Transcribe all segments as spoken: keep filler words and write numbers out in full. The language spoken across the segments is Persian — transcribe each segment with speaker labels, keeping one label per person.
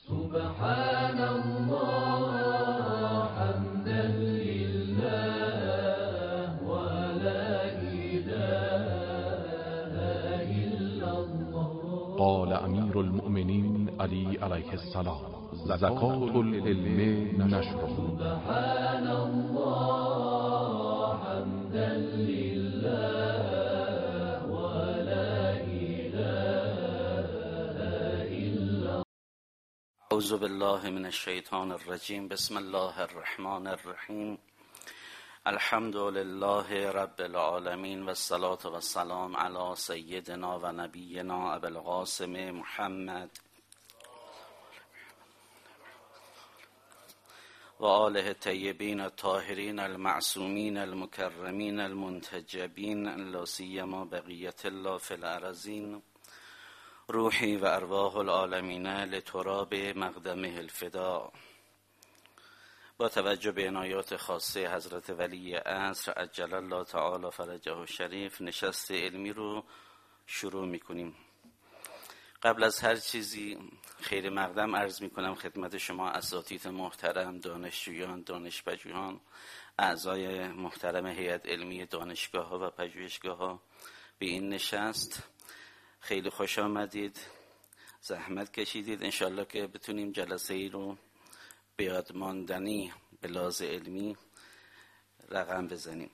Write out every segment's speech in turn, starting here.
Speaker 1: سبحان الله حمدا لله ولا إله إلا الله.
Speaker 2: قال امیر المؤمنین علی علیه السلام: زکات العلم نشر.
Speaker 1: سبحان الله حمدا لله ولا إله إلا الله.
Speaker 3: اعوذ بالله من الشیطان الرجیم. بسم الله الرحمن الرحیم. الحمد لله رب العالمین و الصلاة و السلام علی سیدنا و نبینا ابی القاسم محمد و آله الطیبین الطاهرین المعصومین المکرمین المنتجبین، لا سیما بقیت الله فی الارضین. روحی و ارواح العالمین لتراب مقدمه الفدا. با توجه به عنایات خاصه حضرت ولی عصر عجل الله تعالی فرجه الشریف، نشست علمی رو شروع میکنیم. قبل از هر چیزی خیر مقدم عرض میکنم خدمت شما اساتید محترم، دانشجویان، دانشپژوهان، اعضای محترم هیئت علمی دانشگاه ها و پژوهشگاه ها به این نشست. خیلی خوش آمدید، زحمت کشیدید. انشالله که بتونیم جلسه ای رو به یاد ماندنی به لحاظ علمی رقم بزنیم.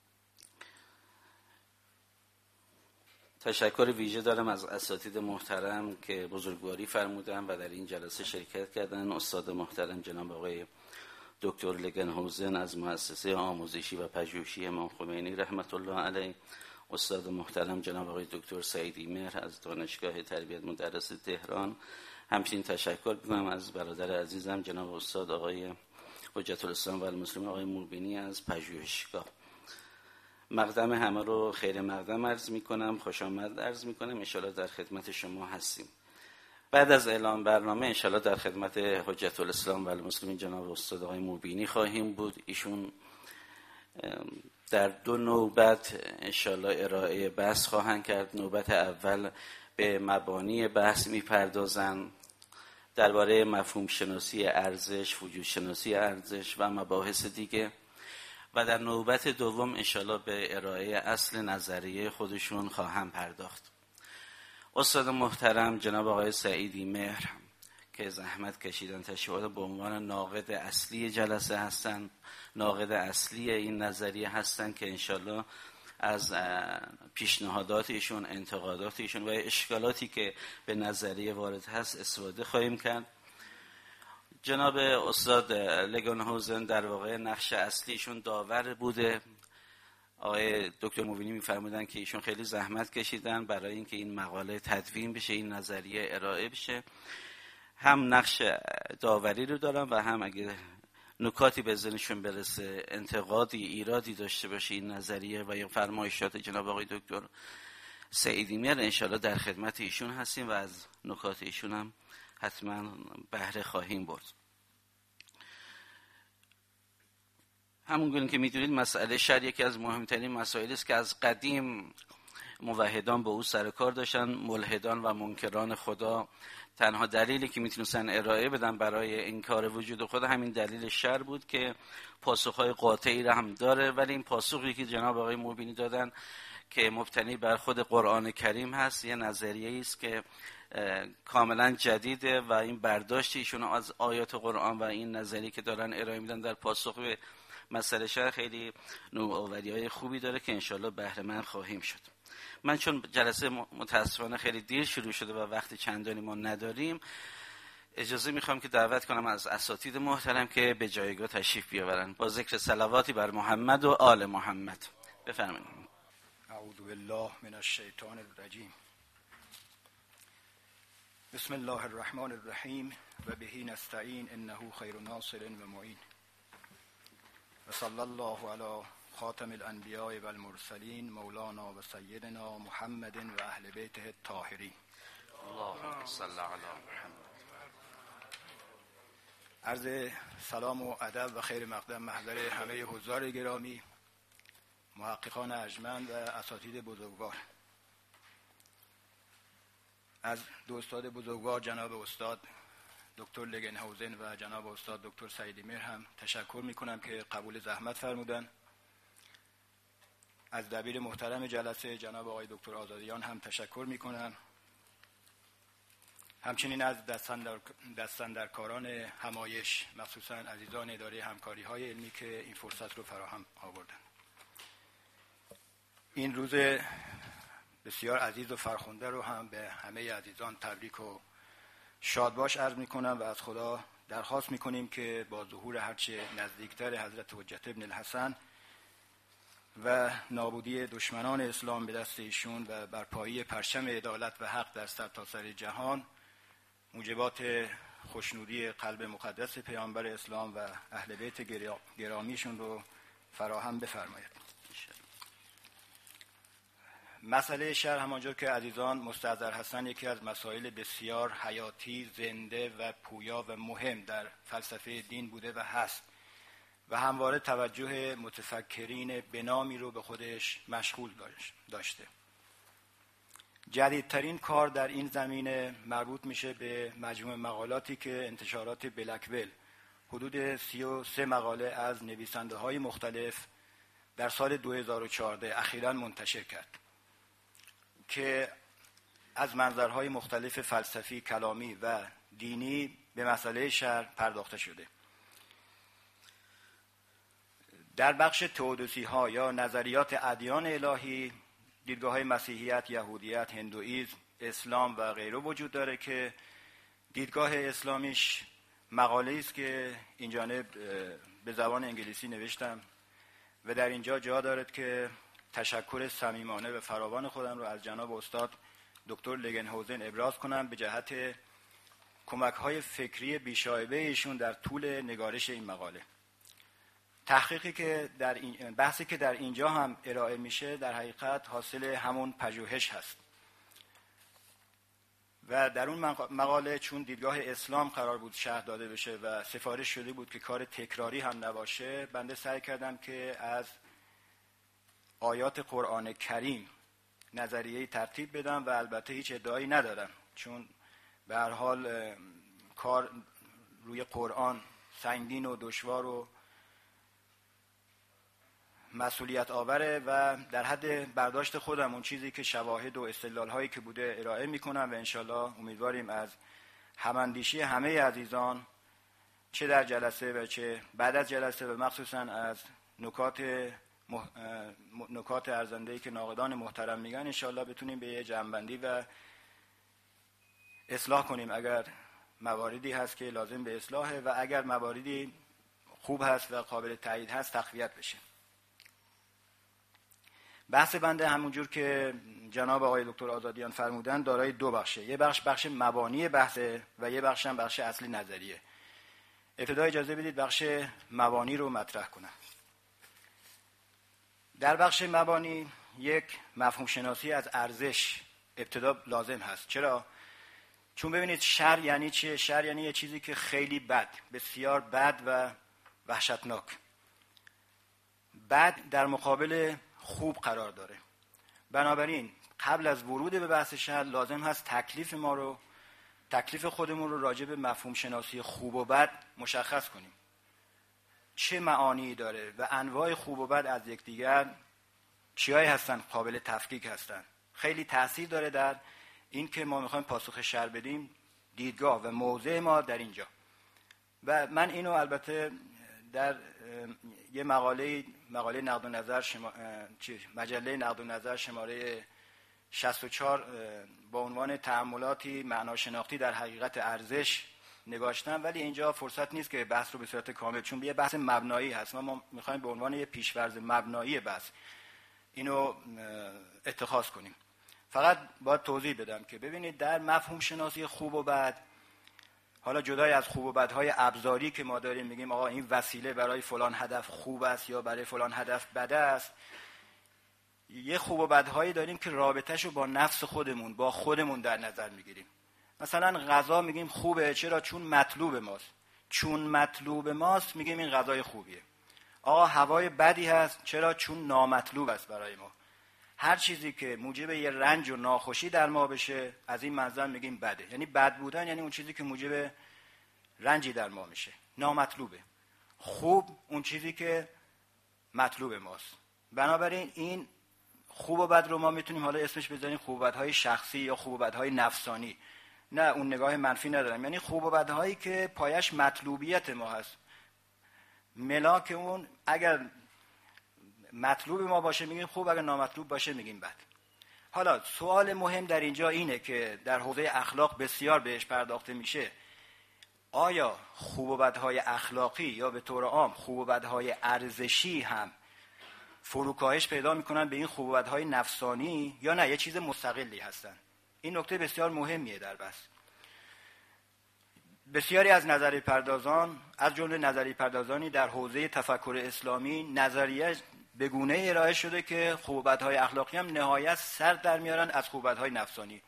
Speaker 3: تشکر ویژه دارم از اساتید محترم که بزرگواری فرمودن و در این جلسه شرکت کردن. استاد محترم جناب آقای دکتر لگنهوزن از مؤسسه آموزشی و پژوهشی امام خمینی رحمت الله علیه، استاد محترم جناب آقای دکتر سعیدی مهر از دانشگاه تربیت مدرس تهران. همچنین تشکر می‌کنم از برادر عزیزم جناب استاد آقای حجت الاسلام و المسلمین آقای موبینی از پژوهشگاه. مقدم همه رو خیر مقدم عرض می‌کنم، خوش آمد عرض می‌کنم. ان شاءالله در خدمت شما هستیم. بعد از اعلام برنامه ان شاءالله در خدمت حجت الاسلام و المسلمین جناب استاد آقای موبینی خواهیم بود. ایشون در دو نوبت ان شاءالله ارائه بحث خواهند کرد. نوبت اول به مبانی بحث می‌پردازند درباره مفهوم شناسی ارزش، وجود شناسی ارزش و مباحث دیگه، و در نوبت دوم انشالله به ارائه اصل نظریه خودشون خواهم پرداخت. استاد محترم جناب آقای سعیدی مهر که زحمت کشیدن تشریفات به عنوان ناقد اصلی جلسه هستن، ناقد اصلی این نظریه هستن که انشالله از پیشنهادات ایشون، انتقادات ایشون و اشکالاتی که به نظریه وارد هست استفاده خواهیم کرد. جناب استاد لگنهوزن در واقع نقش اصلیشون داور بوده. آقای دکتر موبینی می‌فرمودن که ایشون خیلی زحمت کشیدن برای اینکه این مقاله تدوین بشه، این نظریه ارائه بشه. هم نقش داوری رو دارن و هم اگه نکاتی به ذهنشون برسه، انتقادی، ایرادی داشته باشه این نظریه و یا فرمایشات جناب آقای دکتر سعیدی مهر، انشالله در خدمت ایشون هستیم و از نکات ایشون هم حتما بهره خواهیم برد. همونگونه که میدونید مسئله شرع یکی از مهمترین مسائلی است که از قدیم موحدان با او سر کار داشتن. ملحدان و منکران خدا تنها دلیلی که میتونستن ارائه بدن برای انکار وجود خدا همین دلیل شرع بود که پاسخهای قاطعی را هم داره، ولی این پاسخی که جناب آقای موبینی دادن که مبتنی بر خود قرآن کریم هست، یه نظریه‌ای است که کاملا جدیده و این برداشت ایشون از آیات قرآن و این نظریه که دارن ارائه میدن در پاسخ به مسئله شرع خیلی نوآوری‌های خوبی داره که انشالله بهره مند خواهیم شد. من چون جلسه متاسفانه خیلی دیر شروع شده و وقت چندانی ما نداریم، اجازه میخوام که دعوت کنم از اساتید محترم که به جایگاه تشریف بیاورن با ذکر صلواتی بر محمد و آل محمد. بفرمایید.
Speaker 4: اعوذ بالله من الشیطان الرجیم. بسم الله الرحمن الرحیم و به نستعین انه خیر ناصر و معین و صلی الله علی خاتم الانبیاء و المرسلین مولانا و سیدنا محمد و اهل بیته الطاهرین.
Speaker 3: اللهم صل علی محمد.
Speaker 4: عرض سلام و ادب و خیر مقدم محضر همه حضار گرامی، محققان ارجمند و اساتید بزرگوار. از دو استاد بزرگوار جناب استاد دکتر لگنهوزن و جناب استاد دکتر سعیدی مهر هم تشکر میکنم که قبول زحمت فرمودن. از دبیر محترم جلسه جناب آقای دکتر آزادیان هم تشکر میکنم. همچنین از دستاندرکاران همایش، مخصوصا عزیزان اداره همکاری های علمی که این فرصت رو فراهم آوردن. این روز بسیار عزیز و فرخنده رو هم به همه عزیزان تبریک و شادباش عرض میکنم و از خدا درخواست میکنیم که با ظهور هرچه نزدیکتر حضرت حجت ابن الحسن و نابودی دشمنان اسلام به دست ایشون و برپایی پرچم عدالت و حق در سرتاسر جهان موجبات خوشنودی قلب مقدس پیامبر اسلام و اهل بیت گرامیشون رو فراهم بفرماید. مسئله شرع همانجور که عزیزان مستحضر هستن یکی از مسائل بسیار حیاتی، زنده و پویا و مهم در فلسفه دین بوده و هست و همواره توجه متفکرین بنامی رو به خودش مشغول داشته. جدیدترین کار در این زمینه مربوط میشه به مجموعه مقالاتی که انتشارات بلکول حدود سی و سه مقاله از نویسنده های مختلف در سال دو هزار و چهارده اخیراً منتشر کرد که از منظرهای مختلف فلسفی، کلامی و دینی به مسئله شرع پرداخته شده. در بخش تئودوسی ها یا نظریات ادیان الهی دیدگاه های مسیحیت، یهودیت، هندوئیسم، اسلام و غیره وجود داره که دیدگاه اسلامیش مقاله است که این جانب به زبان انگلیسی نوشتم و در اینجا جا دارد که تشکر صمیمانه و فراوان خودم رو از جناب استاد دکتر لگنهوزن ابراز کنم به جهت کمک‌های فکری بی‌شایبه ایشون در طول نگارش این مقاله. تحقیقی که در این بحثی که در اینجا هم ارائه میشه در حقیقت حاصل همون پژوهش هست و در اون مقاله چون دیدگاه اسلام قرار بود شرح داده بشه و سفارش شده بود که کار تکراری هم نباشه، بنده سعی کردم که از آیات قرآن کریم نظریه‌ای ترتیب بدم و البته هیچ ادعایی ندارم چون به هر حال کار روی قرآن سنگین و دشوار و مسئولیت آوره و در حد برداشت خودم اون چیزی که شواهد و استدلال هایی که بوده ارائه میکنم و انشالله امیدواریم از هماندیشی همه عزیزان چه در جلسه و چه بعد از جلسه و مخصوصا از نکات مح... نکات ارزنده‌ای که ناقدان محترم میگن انشالله بتونیم به یه جمع‌بندی و اصلاح کنیم اگر مواردی هست که لازم به اصلاحه و اگر مواردی خوب هست و قابل تایید هست تقویت بشه. بحث بنده همونجور که جناب آقای دکتر آزادیان فرمودن دارای دو بخشه. یه بخش بخش مبانی بحثه و یه بخش هم بخش اصلی نظریه. ابتدا اجازه بدید بخش مبانی رو مطرح کنم. در بخش مبانی یک مفهوم شناسی از ارزش ابتدا لازم هست. چرا؟ چون ببینید شر یعنی چیه؟ شر یعنی یه چیزی که خیلی بد، بسیار بد و وحشتناک. بد در مقابل خوب قرار داره. بنابراین قبل از ورود به بحث شر لازم هست تکلیف ما رو تکلیف خودمون رو راجع به مفهوم شناسی خوب و بد مشخص کنیم. چه معانی داره و انواع خوب و بد از یکدیگر چیایی هستن قابل تفکیک هستن. خیلی تاثیر داره در این که ما میخوایم پاسخ شر بدیم دیدگاه و موضع ما در اینجا. و من اینو البته در یه مقاله مقاله نقد و نظر شما... مجله نقد و نظر شماره شصت و چهار با عنوان تأملاتی معناشناختی در حقیقت ارزش نگاشتم، ولی اینجا فرصت نیست که بحث رو به صورت کامل، چون یه بحث مبنایی هست، ما میخوایم به عنوان یه پیش‌فرض مبنایی بحث اینو اتخاذ کنیم. فقط باید توضیح بدم که ببینید در مفهوم شناسی خوب و بد، حالا جدای از خوب و بدهای ابزاری که ما داریم میگیم آقا این وسیله برای فلان هدف خوب است یا برای فلان هدف بد است، یه خوب و بدهایی داریم که رابطه‌شو با نفس خودمون با خودمون در نظر میگیریم. مثلا غذا میگیم خوبه، چرا؟ چون مطلوب ماست. چون مطلوب ماست میگیم این غذای خوبیه. آقا هوای بدی هست، چرا؟ چون نامطلوب است برای ما. هر چیزی که موجب یه رنج و ناخوشی در ما بشه از این منظر میگیم بده. یعنی بد بودن یعنی اون چیزی که موجب رنجی در ما میشه، نامطلوبه. خوب اون چیزی که مطلوب ماست. بنابراین این خوب و بد رو ما میتونیم حالا اسمش بذاریم خوب و بدهای شخصی یا خوب و بدهای نفسانی. نه، اون نگاه منفی ندارم، یعنی خوب و بدهایی که پایش مطلوبیت ما هست. ملاک اون اگر مطلوب ما باشه میگیم خوب، اگر نامطلوب باشه میگیم بد. حالا سوال مهم در اینجا اینه که در حوزه اخلاق بسیار بهش پرداخته میشه، آیا خوب و بدهای اخلاقی یا به طور عام خوب و بدهای ارزشی هم فروکاهش پیدا میکنن به این خوب و بدهای نفسانی یا نه یه چیز مستقلی هستن؟ این نکته بسیار مهمیه در بحث. بسیاری از نظریه پردازان، از جمله نظریه پردازانی در حوزه تفکر اسلامی، نظریه به گونه ارائه شده که خوب و بدهای اخلاقی هم نهایت سر در میارن از خوب و بدهای نفسانی.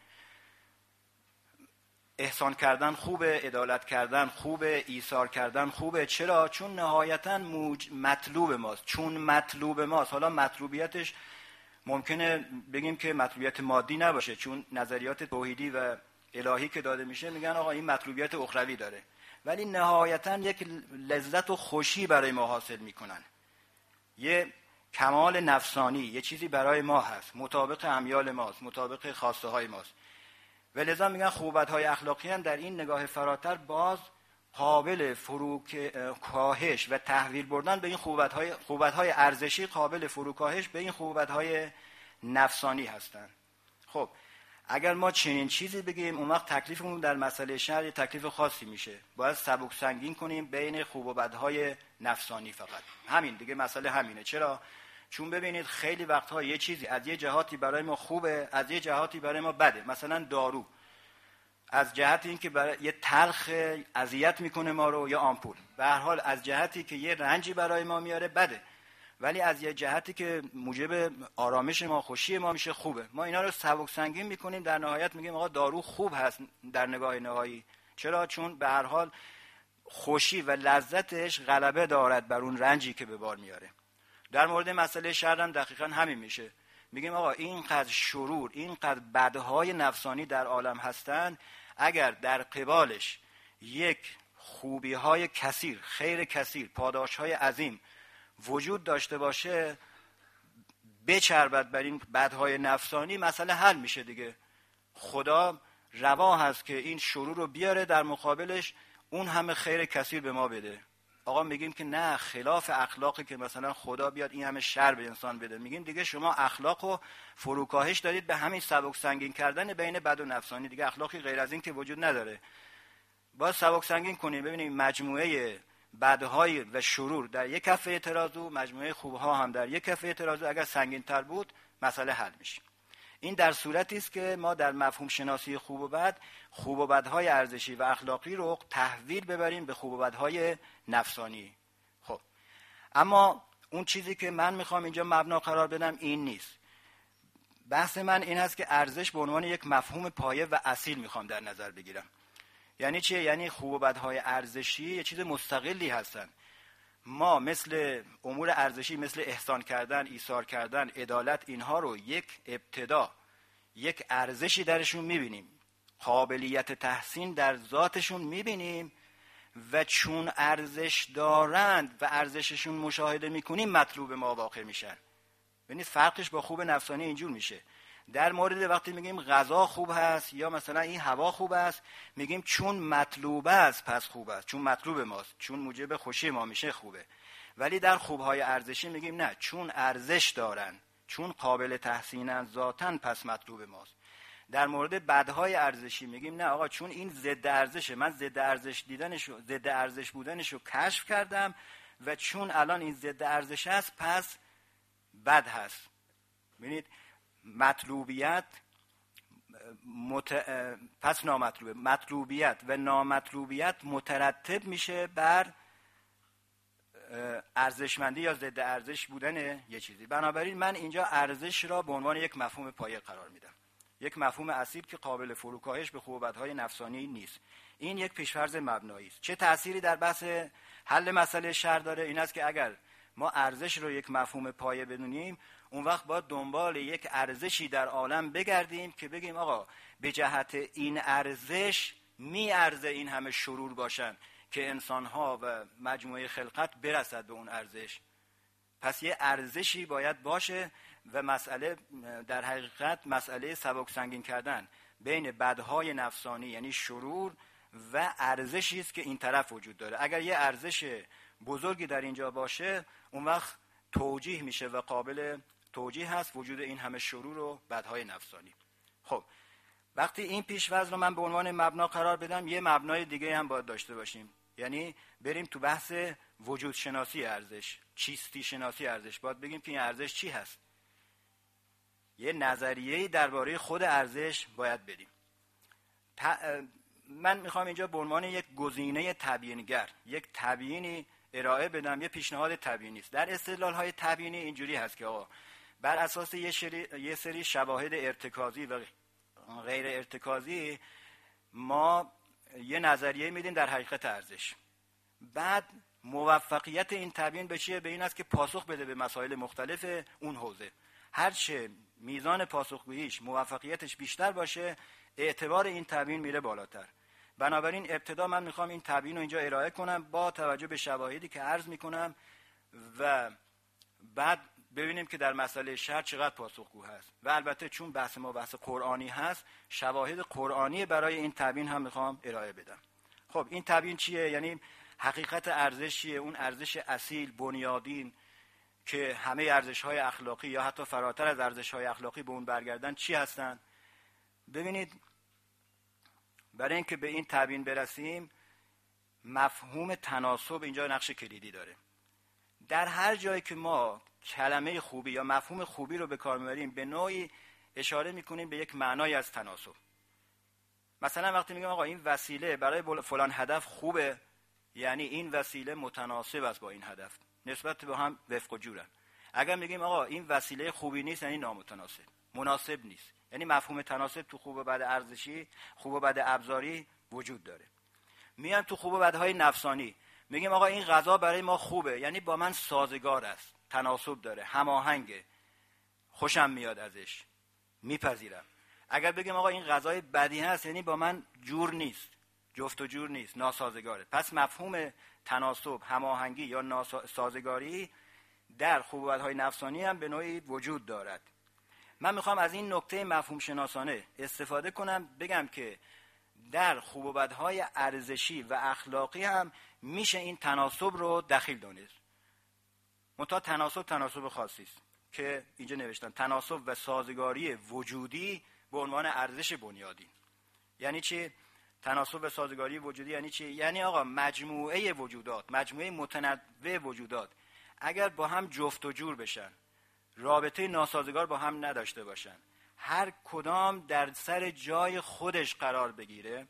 Speaker 4: احسان کردن خوبه، عدالت کردن خوبه، ایثار کردن خوبه. چرا؟ چون نهایتاً موج... مطلوب ماست. چون مطلوب ماست. حالا مطلوبیتش ممکنه بگیم که مطلوبیت مادی نباشه، چون نظریات توحیدی و الهی که داده میشه میگن آقا این مطلوبیت اخروی داره، ولی نهایتاً یک لذت و خوشی برای ما حاصل میکنن، یه کمال نفسانی، یه چیزی برای ما هست، مطابق امیال ماست، مطابق خواسته های ماست. و لذا میگن خوب و بدهای اخلاقی هم در این نگاه فراتر باز قابل فروک کاهش و تحویل بردن به این خوب و بدهای خوب و بدهای ارزشی، قابل فروکاهش به این خوب و بدهای نفسانی هستند. خب اگر ما چنین چیزی بگیم اون وقت تکلیفمون در مسئله شرع یه تکلیف خاصی میشه. باید سبک سنگین کنیم بین خوب و بدهای نفسانی فقط. همین دیگه، مسئله همینه. چرا؟ چون ببینید خیلی وقتها یه چیزی از یه جهاتی برای ما خوبه، از یه جهاتی برای ما بده. مثلا دارو از جهت اینکه برای یه تلخ اذیت میکنه ما رو، یا آمپول به هر حال از جهتی که یه رنجی برای ما میاره بده، ولی از یه جهتی که موجب آرامش ما، خوشی ما میشه خوبه. ما اینا رو سبک سنگین میکنیم، در نهایت میگیم آقا دارو خوب هست در نگاه نهایی. چرا؟ چون به هر حال خوشی و لذتش غلبه دارد بر اون رنجی که به بار میاره. در مورد مسئله شر هم دقیقاً همین میشه. میگیم آقا اینقدر شرور، اینقدر بدهای نفسانی در عالم هستند، اگر در قبالش یک خوبی های کثیر، خیر کثیر، پاداش های عظیم وجود داشته باشه، بچربد بر این بدهای نفسانی، مسئله حل میشه دیگه. خدا روا هست که این شرور رو بیاره، در مقابلش اون همه خیر کثیر به ما بده. آقا میگیم که نه، خلاف اخلاقی که مثلا خدا بیاد این همه شر به انسان بده. میگیم دیگه شما اخلاق و فروکاهش دارید به همین سبک سنگین کردن بین بد و نفسانی. دیگه اخلاقی غیر از این که وجود نداره. باید سبک سنگین کنیم، ببینیم مجموعه بدهای و شرور در یک کفه ترازو، مجموعه خوبها هم در یک کفه ترازو، اگر سنگین تر بود مسئله حل میشه. این در صورتی است که ما در مفهوم شناسی خوب و بد، خوب و بدهای ارزشی و اخلاقی رو تحویل ببریم به خوب و بدهای نفسانی. خب اما اون چیزی که من میخوام اینجا مبنا قرار بدم این نیست. بحث من این هست که ارزش به عنوان یک مفهوم پایه و اصیل میخوام در نظر بگیرم. یعنی چیه؟ یعنی خوب و بدهای ارزشی یه چیز مستقلی هستن. ما مثل امور ارزشی، مثل احسان کردن، ایثار کردن، عدالت، اینها رو یک ابتدا، یک ارزشی درشون میبینیم، قابلیت تحسین در ذاتشون میبینیم و چون ارزش دارند و ارزششون مشاهده میکنیم مطلوب ما واقع میشن. ببینید فرقش با خوب نفسانی اینجور میشه. در مورد وقتی میگیم غذا خوب هست یا مثلا این هوا خوب است، میگیم چون مطلوب است پس خوب است، چون مطلوب ماست، چون موجب خوشی ما میشه خوبه. ولی در خوبهای ارزشی میگیم نه، چون ارزش دارن، چون قابل تحسینن ذاتن پس مطلوب ماست. در مورد بدهای ارزشی میگیم نه آقا، چون این ضد ارزشه، من ضد ارزش دیدنشو، ضد ارزش بودنشو کشف کردم و چون الان این ضد ارزش است پس بد هست. ببینید مطلوبیت مت... پس نامطلوبه، مطلوبیت و نامطلوبیت مترتب میشه بر ارزشمندی یا ضد ارزش بودن یه چیزی. بنابراین من اینجا ارزش را به عنوان یک مفهوم پایه قرار میدم، یک مفهوم اصیل که قابل فروکاهش به خوب و بدهای نفسانی نیست. این یک پیشفرض مبنایی است. چه تأثیری در بحث حل مسئله شر داره؟ این است که اگر ما ارزش رو یک مفهوم پایه بدونیم، اون وقت باید دنبال یک ارزشی در عالم بگردیم که بگیم آقا به جهت این ارزش می ارزه این همه شرور باشن، که انسانها و مجموعه خلقت برسد به اون ارزش. پس یه ارزشی باید باشه و مسئله در حقیقت مسئله سبک سنگین کردن بین بدهای نفسانی یعنی شرور و ارزشی است که این طرف وجود داره. اگر یه ارزش بزرگی در اینجا باشه اون وقت توجیه میشه و قابل توجیه هست وجود این همه شرور و بدهای نفسانی. خب وقتی این پیش‌فرض رو من به عنوان مبنا قرار بدم، یه مبنای دیگه هم باید داشته باشیم، یعنی بریم تو بحث وجود شناسی ارزش، چیستی شناسی ارزش. باید بگیم که این ارزش چی هست. یه نظریه‌ای درباره خود ارزش باید بدیم. من میخوام اینجا به عنوان یک گزینه تبیینگر یک تبیینی ارائه بدم، یه پیشنهاد تبیینی است. در استدلال‌های تبیینی اینجوری هست که آقا بر اساس یه, شری، یه سری شواهد ارتکازی و غیر ارتکازی ما یه نظریه میدیم در حقیقت ارزش. بعد موفقیت این تبیین به چیه؟ به این است که پاسخ بده به مسائل مختلف اون حوزه. هرچه میزان پاسخگوییش موفقیتش بیشتر باشه اعتبار این تبیین میره بالاتر. بنابراین ابتدا من میخوام این تبیین رو اینجا ارائه کنم با توجه به شواهدی که عرض میکنم و بعد ببینیم که در مسئله شرع چقدر پاسخگو هست. و البته چون بحث ما بحث قرآنی هست شواهد قرآنی برای این تبیین هم میخوام ارائه بدم. خب این تبیین چیه؟ یعنی حقیقت ارزش چیه؟ اون ارزش اصیل بنیادین که همه ارزش‌های اخلاقی یا حتی فراتر از ارزش‌های اخلاقی به اون برگردن چی هستن؟ ببینید برای اینکه به این تبیین برسیم مفهوم تناسب اینجا نقش کلیدی داره. در هر جایی که ما کلمه خوبی یا مفهوم خوبی رو به کار میبریم به نوعی اشاره میکنیم به یک معنای از تناسب. مثلا وقتی میگم آقا این وسیله برای فلان هدف خوبه، یعنی این وسیله متناسب است با این هدف، نسبت به هم وفق و جورن. اگر میگیم آقا این وسیله خوبی نیست یعنی نامتناسب، مناسب نیست. یعنی مفهوم تناسب تو خوب و بد ارزشی، خوب و بد ابزاری وجود داره. میام تو خوب و بدهای نفسانی میگیم آقا این غذا برای ما خوبه، یعنی با من سازگار است، تناسب داره، هماهنگه، خوشم میاد ازش، میپذیرم. اگر بگیم آقا این غذای بدی هست یعنی با من جور نیست، جفت و جور نیست، ناسازگاره. پس مفهوم تناسب، هماهنگی یا ناسازگاری در خوب و بدهای نفسانی هم به نوعی وجود دارد. من میخوام از این نکته مفهوم شناسانه استفاده کنم بگم که در خوب و بدهای ارزشی و اخلاقی هم میشه این تناسب رو دخیل دانست. منتها تناسب تناسب خاصی است که اینجا نوشتم تناسب و سازگاری وجودی به عنوان ارزش بنیادی. یعنی چی؟ تناسب و سازگاری وجودی یعنی چی؟ یعنی آقا مجموعه وجودات، مجموعه متنوع وجودات اگر با هم جفت و جور بشن، رابطه ناسازگار با هم نداشته باشن، هر کدام در سر جای خودش قرار بگیره،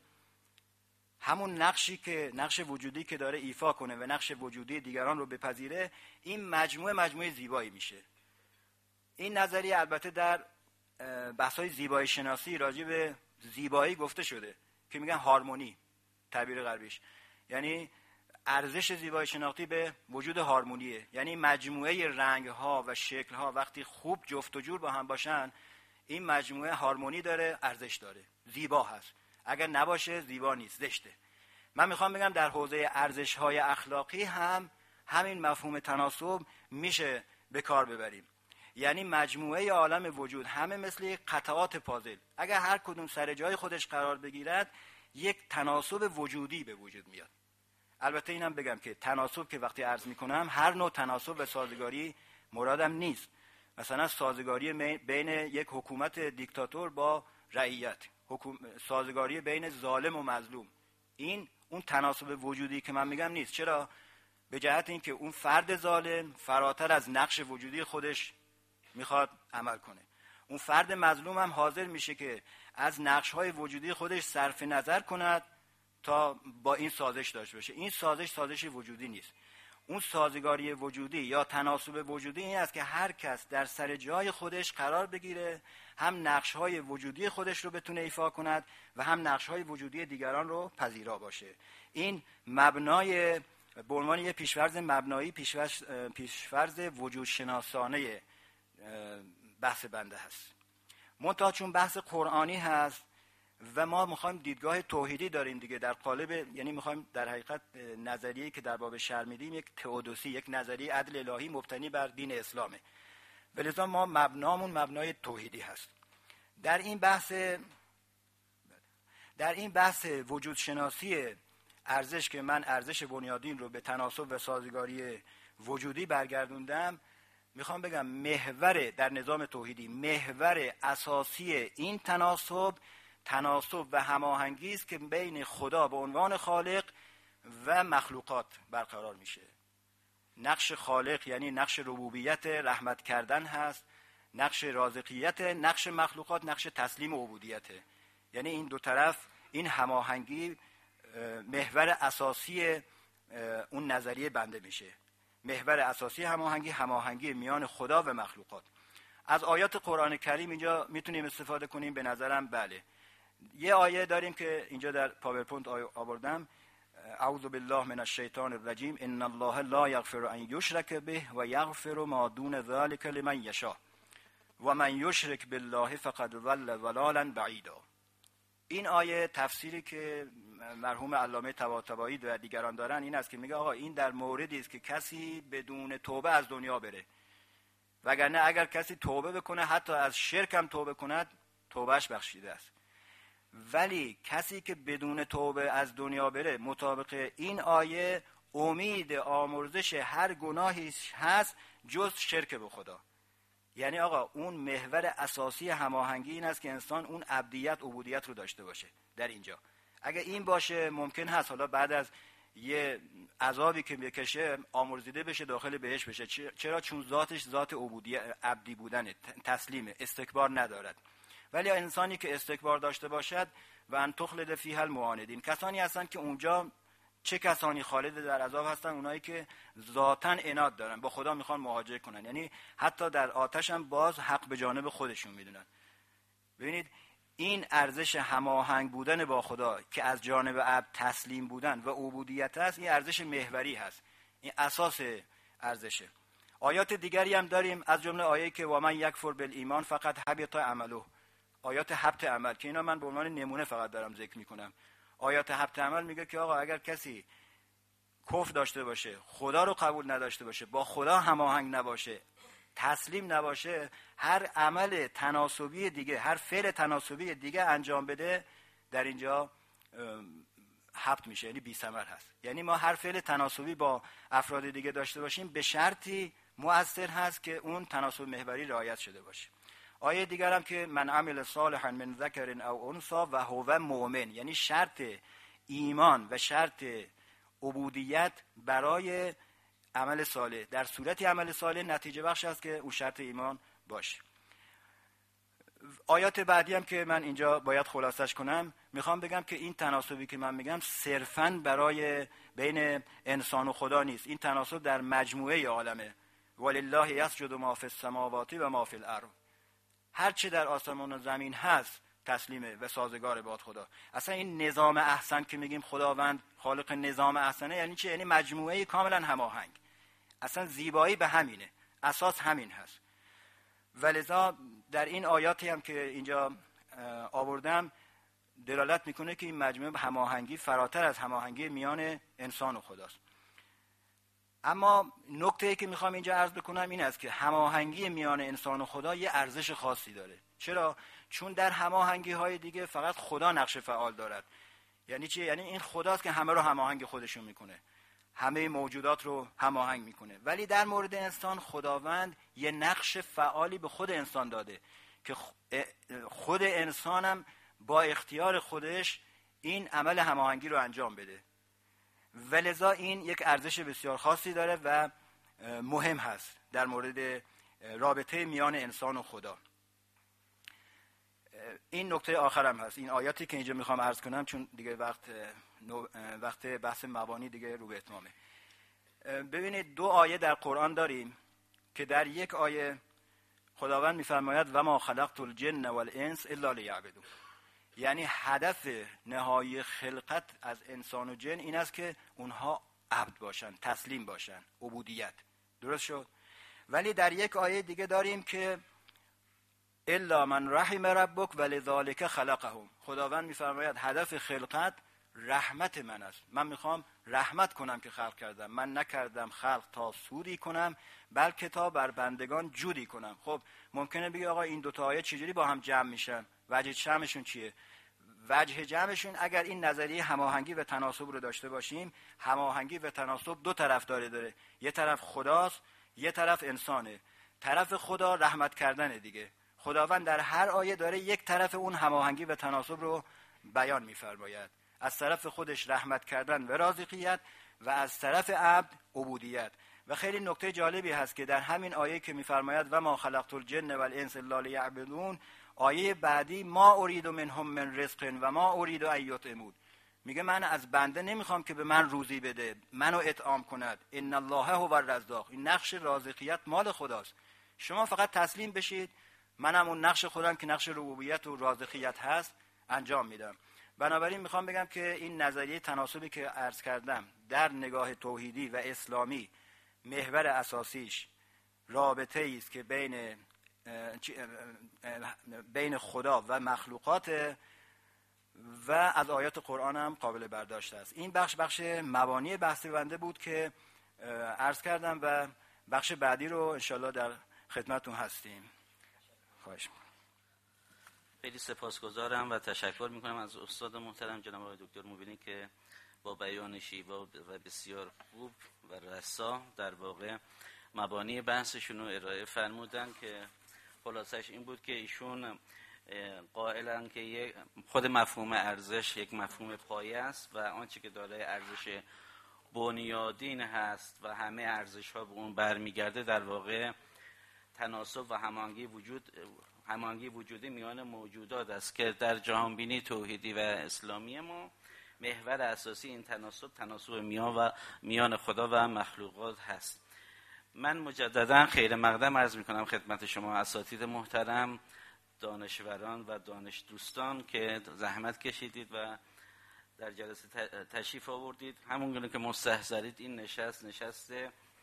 Speaker 4: همون نقشی که نقش وجودی که داره ایفا کنه و نقش وجودی دیگران رو بپذیره، این مجموعه مجموعه زیبایی میشه. این نظریه البته در بحث‌های زیبایی شناسی راجع به زیبایی گفته شده که میگن هارمونی، تعبیر غربیش، یعنی ارزش زیبایی شناختی به وجود هارمونیه. یعنی مجموعه رنگ‌ها و شکل‌ها وقتی خوب جفت و جور با هم باشن این مجموعه هارمونی داره، ارزش داره، زیبا هست. اگر نباشه زیبا نیست، زشته. من میخوام بگم در حوزه ارزش‌های اخلاقی هم همین مفهوم تناسب میشه به کار ببریم. یعنی مجموعه عالم وجود همه مثل قطعات پازل، اگر هر کدوم سر جای خودش قرار بگیرد یک تناسب وجودی به وجود میاد. البته اینم بگم که تناسب که وقتی عرض میکنم هر نوع تناسب و سازگاری مرادم نیست. مثلا سازگاری بین یک حکومت دیکتاتور با رعیت، حکوم... سازگاری بین ظالم و مظلوم، این اون تناسب وجودی که من میگم نیست. چرا؟ به جهت اینکه اون فرد ظالم فراتر از نقش وجودی خودش میخواد عمل کنه، اون فرد مظلوم هم حاضر میشه که از نقش‌های وجودی خودش صرف نظر کند تا با این سازش داشته باشه. این سازش سازش وجودی نیست. اون سازگاری وجودی یا تناسب وجودی این است که هر کس در سر جای خودش قرار بگیره، هم نقش‌های وجودی خودش رو بتونه ایفا کند و هم نقش‌های وجودی دیگران رو پذیرا باشه. این مبنای به عنوان یک پیش‌فرض مبنایی، پیش‌فرض پیش‌فرض وجود شناسانه بحث بنده هست. منتها چون بحث قرآنی هست و ما میخوایم دیدگاه توحیدی داریم دیگه، در قالب، یعنی میخوایم در حقیقت نظریه‌ای که در باب شرع میدیم یک تئودوسی، یک نظریه عدل الهی مبتنی بر دین اسلامه. ولذا ما مبنامون مبنای توحیدی هست. در این بحث در این بحث وجود شناسی ارزش که من ارزش بنیادین رو به تناسب و سازگاری وجودی برگردوندم، میخوام بگم محور در نظام توحیدی، محور اساسی این تناسب تناسب و هماهنگی است که بین خدا به عنوان خالق و مخلوقات برقرار میشه. نقش خالق یعنی نقش ربوبیت، رحمت کردن هست، نقش رازقیت، نقش مخلوقات نقش تسلیم و عبودیته. یعنی این دو طرف، این هماهنگی محور اساسی اون نظریه بنده میشه. محور اساسی هماهنگی هماهنگی میان خدا و مخلوقات. از آیات قرآن کریم اینجا میتونیم استفاده کنیم. به نظرم بله، یه آیه داریم که اینجا در پاورپوینت آوردم: اعوذ بالله من الشیطان الرجیم ان الله لا یغفر ان یشرک به و یغفر ما دون ذلک لمن یشاء و من یشرک بالله فقد ضل ضلالا بعیدا. این آیه تفسیری که مرحوم علامه طباطبایی و دیگران دارن این است که میگه آقا این در موردی است که کسی بدون توبه از دنیا بره، وگرنه اگر کسی توبه بکنه حتی از شرک هم توبه کند توبهش بخشیده است. ولی کسی که بدون توبه از دنیا بره، مطابق این آیه امید آمرزش هر گناهی هست جز شرک به خدا. یعنی آقا اون محور اساسی هماهنگی این است که انسان اون عبدیت عبودیت رو داشته باشه. در اینجا اگه این باشه ممکن هست حالا بعد از یه عذابی که بکشه آمرزیده بشه، داخل بهشت بشه. چرا؟ چون ذاتش ذات عبودیت، عبدی بودن، تسلیم، استکبار ندارد. ولی انسانی که استکبار داشته باشد و ان تخلد فیها المعاندین، کسانی هستن که اونجا چه کسانی خالد در عذاب هستن؟ اونایی که ذاتاً عناد دارن، با خدا میخوان مواجهه کنن، یعنی حتی در آتش هم باز حق به جانب خودشون میدونن. ببینید این ارزش هماهنگ بودن با خدا که از جانب عبد تسلیم بودن و عبودیت است، این ارزش محوری هست، این اساس ارزشه. آیات دیگری هم داریم، از جمله آیه‌ای که و من یکفر بالایمان فقط حبط عمله، آیات حبط عمل، که اینا من به عنوان نمونه فقط دارم ذکر میکنم. آیات حبط عمل میگه که آقا اگر کسی کفر داشته باشه، خدا رو قبول نداشته باشه، با خدا هماهنگ نباشه، تسلیم نباشه، هر عمل تناسبی دیگه، هر فعل تناسبی دیگه انجام بده، در اینجا حبط میشه، یعنی بی ثمر هست. یعنی ما هر فعل تناسبی با افراد دیگه داشته باشیم به شرطی مؤثر هست که اون تناسب محوری رعایت شده باشه. آیه دیگر هم که من عمل صالحا من ذکر او انثی و هو مؤمن، یعنی شرط ایمان و شرط عبودیت برای عمل صالح، در صورتی عمل صالح نتیجه بخش است که اون شرط ایمان باشه. آیات بعدی هم که من اینجا باید خلاصش کنم، میخوام بگم که این تناسبی که من میگم صرفاً برای بین انسان و خدا نیست، این تناسب در مجموعه عالمه. ولله یسجد ما فی السماوات و ما فی الارض، هر چه در آسمان و زمین هست تسلیمه و سازگار با خدا. اصلا این نظام احسن که میگیم خداوند خالق نظام احسنه یعنی چه؟ یعنی مجموعه کاملا هماهنگ. اصلا زیبایی به همینه، اساس همین هست. ولذا در این آیاتی هم که اینجا آوردم دلالت میکنه که این مجموعه هماهنگی فراتر از هماهنگی میان انسان و خداست. اما نکته‌ای که میخوام اینجا عرض بکنم این است که هماهنگی میان انسان و خدا یه ارزش خاصی داره. چرا؟ چون در هماهنگی های دیگه فقط خدا نقش فعال دارد. یعنی چی؟ یعنی این خداست که همه رو هماهنگ خودشون میکنه، همه موجودات رو هماهنگ میکنه. ولی در مورد انسان خداوند یه نقش فعالی به خود انسان داده که خود انسانم با اختیار خودش این عمل هماهنگی رو انجام بده. ولذا این یک ارزش بسیار خاصی داره و مهم هست در مورد رابطه میان انسان و خدا. این نکته آخرم هست، این آیاتی که اینجا میخوام عرض کنم، چون دیگه وقت وقت بحث مبانی دیگه رو به اتمامه. ببینید دو آیه در قرآن داریم که در یک آیه خداوند میفرماید و ما خلقت الجن والانس الا لیعبدون، یعنی هدف نهایی خلقت از انسان و جن این است که اونها عبد باشن، تسلیم باشن، عبودیت. درست شد؟ ولی در یک آیه دیگه داریم که الا من رحم ربک ولذالک خلقهم. خداوند میفرماید هدف خلقت رحمت من است. من میخوام رحمت کنم که خلق کردم. من نکردم خلق تا سودی کنم، بلکه تا بر بندگان جودی کنم. خب ممکنه بگی آقا این دو تا آیه چجوری با هم جمع میشن؟ وجه جمعشون چیه؟ وجه جمعشون اگر این نظریه هماهنگی و تناسب رو داشته باشیم، هماهنگی و تناسب دو طرف داره داره. یه طرف خداست، یه طرف انسانه. طرف خدا رحمت کردن دیگه. خداوند در هر آیه داره یک طرف اون هماهنگی و تناسب رو بیان می‌فرماید. از طرف خودش رحمت کردن و رازقیت و از طرف عبد عبودیت. و خیلی نکته جالبی هست که در همین آیه که می‌فرماید و ما خلقت الجن والانس الا لیعبدون، آیه بعدی ما ارید منهم من رزق و ما ارید ان یطعمون، میگه من از بنده نمیخوام که به من روزی بده، منو اطعام کند. ان الله هو الرزاق. این نقش رازقیت مال خداست. شما فقط تسلیم بشید، منم اون نقش خودم که نقش ربوبیت و رازقیت هست انجام میدم. بنابراین میخوام بگم که این نظریه تناسبی که عرض کردم در نگاه توحیدی و اسلامی محور اساسیش رابطه است که بین بین خدا و مخلوقات و از آیات قرآن هم قابل برداشت است. این بخش بخش مبانی بحث بنده بود که عرض کردم و بخش بعدی رو انشالله در خدمتون هستیم. خواهش می‌کنم.
Speaker 3: خیلی سپاسگزارم و تشکر میکنم از استاد محترم جناب آقای دکتر موبینی که با بیان شیوا و بسیار خوب و رسا در واقع مبانی بحثشون رو ارائه فرمودن که خلاصش این بود که ایشون قائلن که خود مفهوم ارزش یک مفهوم پایه است و آنچه که دارای ارزش بنیادین هست و همه ارزش ها به اون برمیگرده در واقع تناسب و هماهنگی وجود هماهنگی وجودی میان موجودات است که در جهانبینی توحیدی و اسلامی ما محور اساسی این تناسب تناسب میان و میان خدا و مخلوقات هست. من مجددا خیر مقدم عرض میکنم خدمت شما اساتید محترم، دانشوران و دانش دوستان که زحمت کشیدید و در جلسه تشریف آوردید. همونگونه که مستحضرید این نشست نشست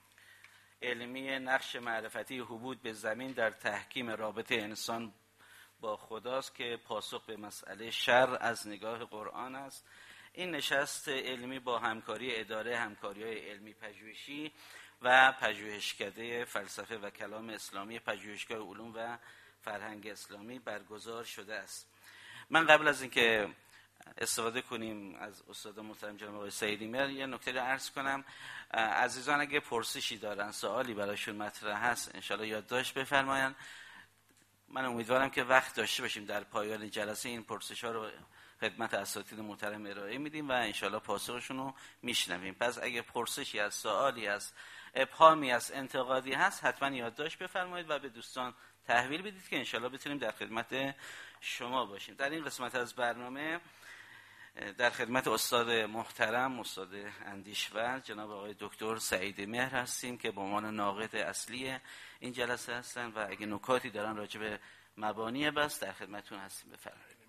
Speaker 3: علمی نقش معرفتی حبود به زمین در تحکیم رابطه انسان با خداست که پاسخ به مسئله شر از نگاه قرآن است. این نشست علمی با همکاری اداره همکاری‌های علمی پژوهشی و پژوهشکده فلسفه و کلام اسلامی پژوهشگاه علوم و فرهنگ اسلامی برگزار شده است. من قبل از اینکه استفاده کنیم از استاد محترم جناب آقای سعیدی مهر یه نکته رو عرض کنم. عزیزان اگه پرسشی دارن، سوالی براشون مطرح هست، انشالله یادداشت بفرمایند. من امیدوارم که وقت داشته باشیم در پایان جلسه این پرسش ها رو خدمت اساتید محترم ارائه میدیم و انشالله پاسخشون رو میشنویم. پس اگه پرسشی از سوالی از ابهامی از انتقادی هست حتما یادداشت بفرمایید و به دوستان تحویل بدید که انشالله بتونیم در خدمت شما باشیم. در این قسمت از برنامه در خدمت استاد محترم، استاد اندیشور جناب آقای دکتر سعیدی مهر هستیم که به عنوان ناقد اصلی این جلسه هستن و اگه نکاتی دارن راجع به مبانی بس در خدمتتون هستیم. بفرمایید.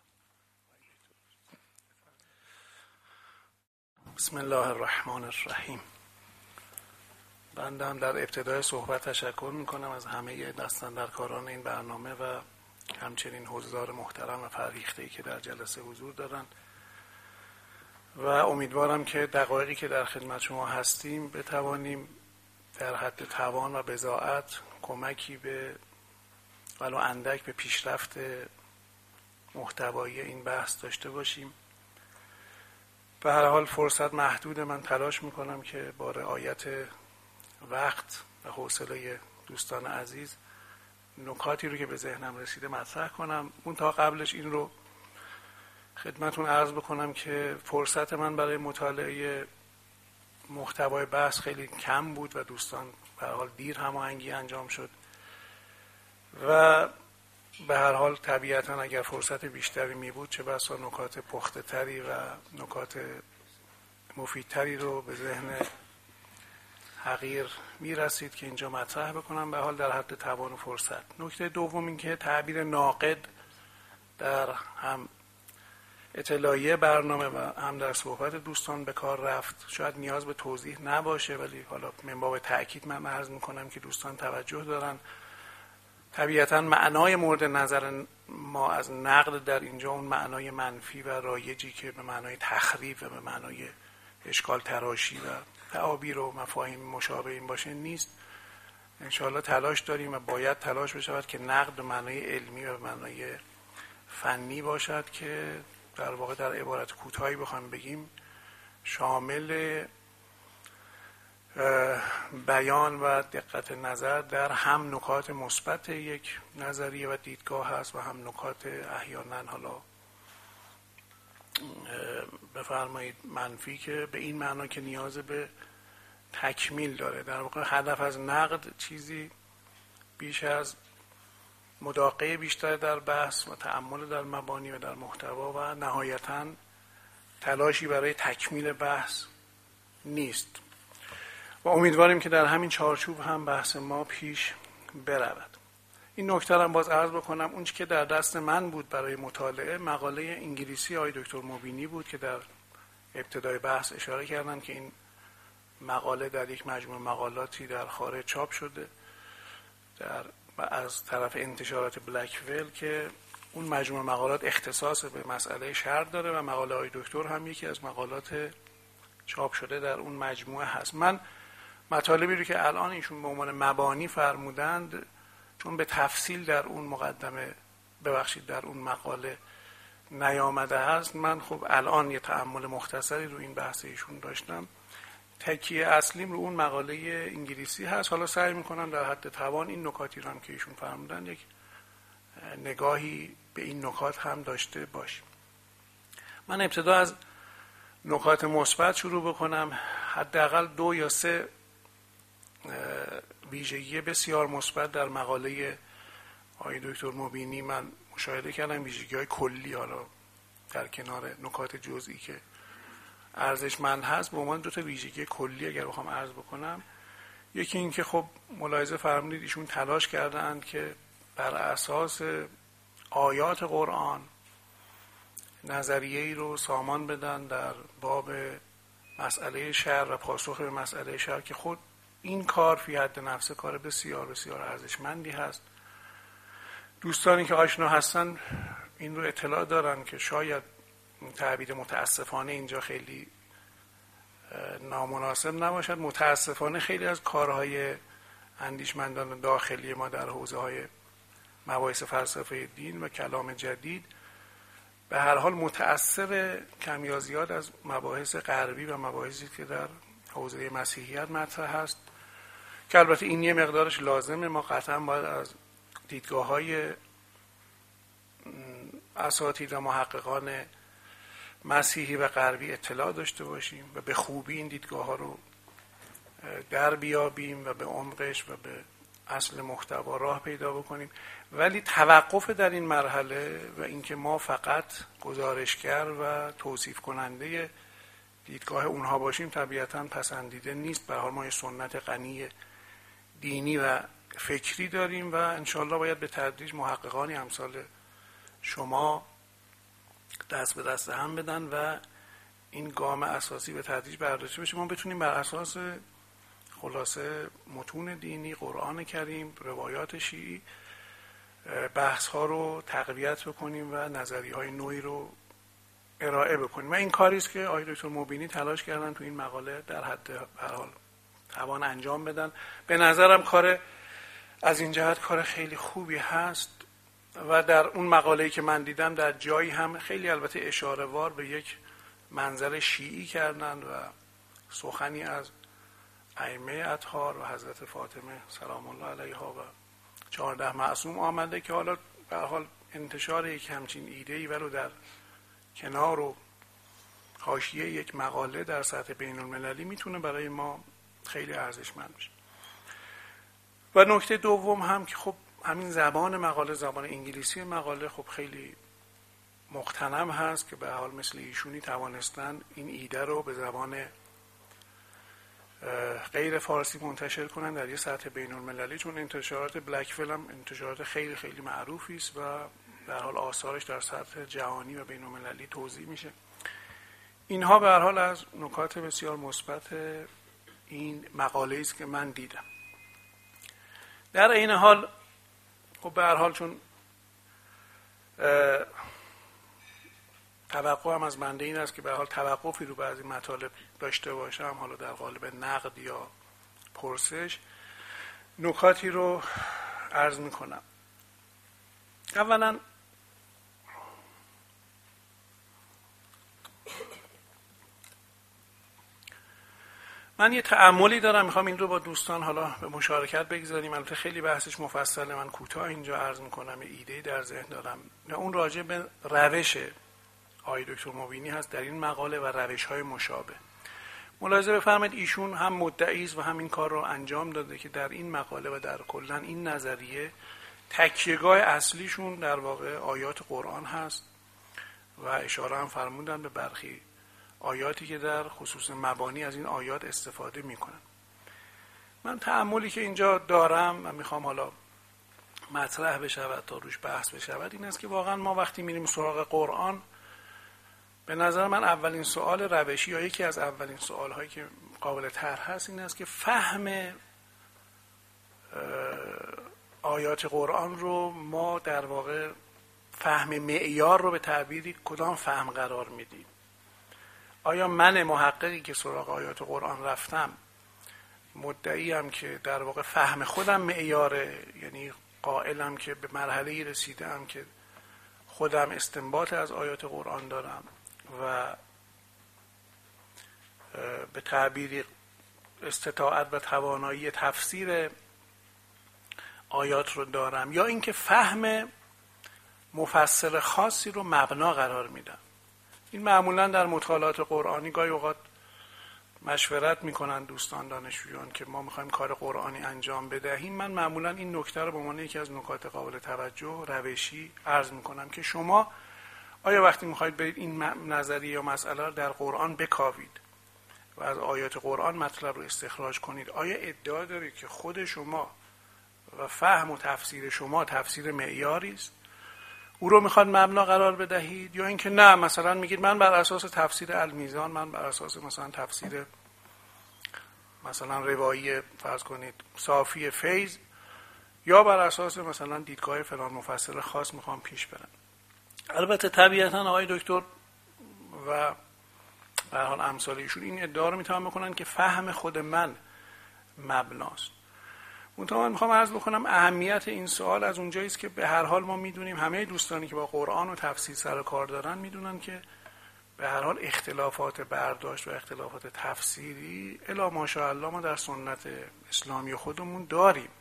Speaker 5: بسم الله الرحمن الرحیم. بنده هم در ابتدای صحبت تشکر میکنم از همه دستاندرکاران این برنامه و همچنین حضار محترم و فرهیخته‌ای که در جلسه حضور دارن و امیدوارم که دقایقی که در خدمت شما هستیم بتوانیم در حد توان و بضاعت کمکی به ولو اندک به پیشرفت محتوایی این بحث داشته باشیم. به هر حال فرصت محدود، من تلاش میکنم که با رعایت وقت و حوصله دوستان عزیز نکاتی رو که به ذهنم رسیده مطرح کنم. اون تا قبلش این رو خدمتون عرض بکنم که فرصت من برای مطالعه محتوای بحث خیلی کم بود و دوستان به هر حال دیر هماهنگی انجام شد و به هر حال طبیعتا اگر فرصت بیشتری می بود چه بسا نکات پخته تری و نکات مفیدتری رو به ذهن حقیر می رسید که اینجا مطرح بکنم. به حال در حد توان و فرصت. نکته دوم این که تعبیر ناقد در هم اطلاعیه برنامه و هم در صحبت دوستان به کار رفت. شاید نیاز به توضیح نباشه ولی حالا من باب تأکید من عرض میکنم که دوستان توجه دارن. طبیعتا معنای مورد نظر ما از نقد در اینجا اون معنای منفی و رایجی که به معنای تخریب و به معنای اشکال تراشی و تعابیر و مفاهیم مشابه این باشه نیست. انشاءالله تلاش داریم و باید تلاش بشود که نقد به معنای علمی و به معنای فنی باشد که در واقع در عبارت کوتاهی بخوایم بگیم شامل بیان و دقت نظر در هم نکات مثبت یک نظریه و دیدگاه هست و هم نکات احیانا حالا بفرمایید منفی که به این معنا که نیاز به تکمیل داره. در واقع هدف از نقد چیزی بیش از مداقه بیشتر در بحث و تأمل در مبانی و در محتوا و نهایتاً تلاشی برای تکمیل بحث نیست و امیدواریم که در همین چارچوب هم بحث ما پیش برود. این نکته را باز عرض بکنم، اون چی که در دست من بود برای مطالعه مقاله انگلیسی آقای دکتر مبینی بود که در ابتدای بحث اشاره کردن که این مقاله در یک مجموعه مقالاتی در خارج چاپ شده در از طرف انتشارات بلکول که اون مجموعه مقالات اختصاص به مسئله شرع داره و مقاله های دکتر هم یکی از مقالات چاپ شده در اون مجموعه هست. من مطالبی رو که الان ایشون به عنوان مبانی فرمودند چون به تفصیل در اون مقدمه ببخشید در اون مقاله نیامده هست، من خب الان یه تأمل مختصری رو این بحث ایشون داشتم. تکیه اصلیم رو اون مقاله انگلیسی هست. حالا سعی میکنم در حد توان این نکاتی رو هم که ایشون فرمودن یک نگاهی به این نکات هم داشته باشیم. من ابتدا از نکات مثبت شروع بکنم. حداقل دو یا سه ویژگی بسیار مثبت در مقاله آقای دکتر مبینی من مشاهده کردم، ویژگی‌های کلی حالا در کنار نکات جزئی که ارزشمند هست. به عنوان دو تا ویژگی کلی اگر بخوام عرض بکنم، یکی این که خب ملاحظه فرمودید ایشون تلاش کردند که بر اساس آیات قرآن نظریه‌ای رو سامان بدن در باب مسئله شرع و پاسخ به مسئله شرع که خود این کار فی حد نفسه کار بسیار بسیار ارزشمندی هست. دوستانی که آشنا هستن این رو اطلاع دارن که شاید تعبیر متاسفانه اینجا خیلی نامناسب نباشد. متاسفانه خیلی از کارهای اندیشمندان داخلی ما در حوزه های مباحث فلسفه دین و کلام جدید به هر حال متأثر کم یا زیاد از مباحث غربی و مباحثی که در حوزه مسیحیت مطرح هست که البته این یه مقدارش لازمه. ما قطعا باید از دیدگاه های اساتید و محققان مسیحی و غربی اطلاع داشته باشیم و به خوبی این دیدگاه ها رو در بیابیم و به عمقش و به اصل محتوا راه پیدا بکنیم. ولی توقف در این مرحله و اینکه ما فقط گزارشگر و توصیف کننده دیدگاه اونها باشیم طبیعتاً پسندیده نیست. به هر حال ما یه سنت غنی دینی و فکری داریم و انشالله باید به تدریج محققانی امثال شما دست به دست هم بدن و این گام اساسی به تدریج برداشته بشه. ما بتونیم بر اساس خلاصه متون دینی، قرآن کریم، روایات شیعی بحث ها رو تقویت بکنیم و نظریه های نوعی رو ارائه بکنیم و این کاری است که آقای دکتر مبینی تلاش کردن تو این مقاله در حد هر حال توان انجام بدن. به نظرم کار از این جهت کار خیلی خوبی هست و در اون مقاله‌ای که من دیدم در جایی هم خیلی البته اشاره وار به یک منظر شیعی کردن و سخنی از ائمه اطهار و حضرت فاطمه سلام الله علیها و چهارده معصوم آمده که حالا به هر حال انتشار یک همچین ایده‌ای ولو در کنار و حاشیه یک مقاله در سطح بین المللی میتونه برای ما خیلی ارزشمند باشه. و نکته دوم هم که خب همین زبان مقاله، زبان انگلیسی مقاله خب خیلی مقتنم هست که به هر حال مثل ایشونی توانستن این ایده رو به زبان غیر فارسی منتشر کنن در یه سطح بین المللی، چون انتشارات بلکول هم انتشارات خیلی خیلی معروفی است و در حال آثارش در سطح جهانی و بین المللی توزیع میشه. اینها به هر حال از نکات بسیار مثبت این مقاله است که من دیدم. در این حال خب به هر حال چون توقع هم از بنده این است که به هر حال توقفی رو بعضی مطالب داشته باشم، حالا در قالب نقد یا پرسش، نکاتی رو عرض میکنم. اولا من یه تأملی دارم، میخوام این رو با دوستان حالا به مشارکت بگذاریم. البته خیلی بحثش مفصله، من کوتاه اینجا عرض میکنم. یه ایده در ذهن دارم، اون راجع به روش آقای دکتر مبینی هست در این مقاله و روش‌های مشابه. ملاحظه بفرمایید ایشون هم مدعی است و هم این کار رو انجام داده که در این مقاله و در کلا این نظریه تکیهگاه اصلیشون در واقع آیات قرآن هست و اشاره هم فرمودن به برخی آیاتی که در خصوص مبانی از این آیات استفاده میکنن. من تأملی که اینجا دارم و میخوام حالا مطرح بشود تا روش بحث بشود این است که واقعا ما وقتی میریم سراغ قرآن، به نظر من اولین سوال روشی یا یکی از اولین سوال هایی که قابل طرح هست این است که فهم آیات قرآن رو ما در واقع فهم معیار رو به تعبیری کدام فهم قرار میدیم. آیا من محققی که سراغ آیات قرآن رفتم مدعیم که در واقع فهم خودم معیاره، یعنی قائلم که به مرحله‌ای رسیدم که خودم استنباط از آیات قرآن دارم و به تعبیری استطاعت و توانایی تفسیر آیات رو دارم، یا اینکه فهم مفسر خاصی رو مبنا قرار میدم. این معمولا در مطالعات قرآنی گاهی اوقات مشورت میکنن دوستان دانشجویان که ما میخوایم کار قرآنی انجام بدهیم. من معمولا این نکته رو به عنوان یکی از نکات قابل توجه روشی عرض میکنم که شما آیا وقتی میخواید برید این نظریه یا مسئله رو در قرآن بکاوید و از آیات قرآن مطلب رو استخراج کنید، آیا ادعا دارید که خود شما و فهم و تفسیر شما تفسیر معیاری است، او رو میخواد مبنا قرار بدهید، یا اینکه نه مثلا میگید من بر اساس تفسیر المیزان، من بر اساس مثلا تفسیر مثلا روایی فرض کنید صافی فیض، یا بر اساس مثلا دیدگاه فلان مفسر خاص میخوام پیش برم. البته طبیعتا آقای دکتر و به هر حال امثال ایشون این ادعا رو میتونن بکنن که فهم خود من مبناست. منتها من میخوام عرض بکنم اهمیت این سوال از اونجایی است که به هر حال ما میدونیم، همه دوستانی که با قرآن و تفسیر سر و کار دارن میدونن که به هر حال اختلافات برداشت و اختلافات تفسیری الا ماشاءالله ما در سنت اسلامی خودمون داریم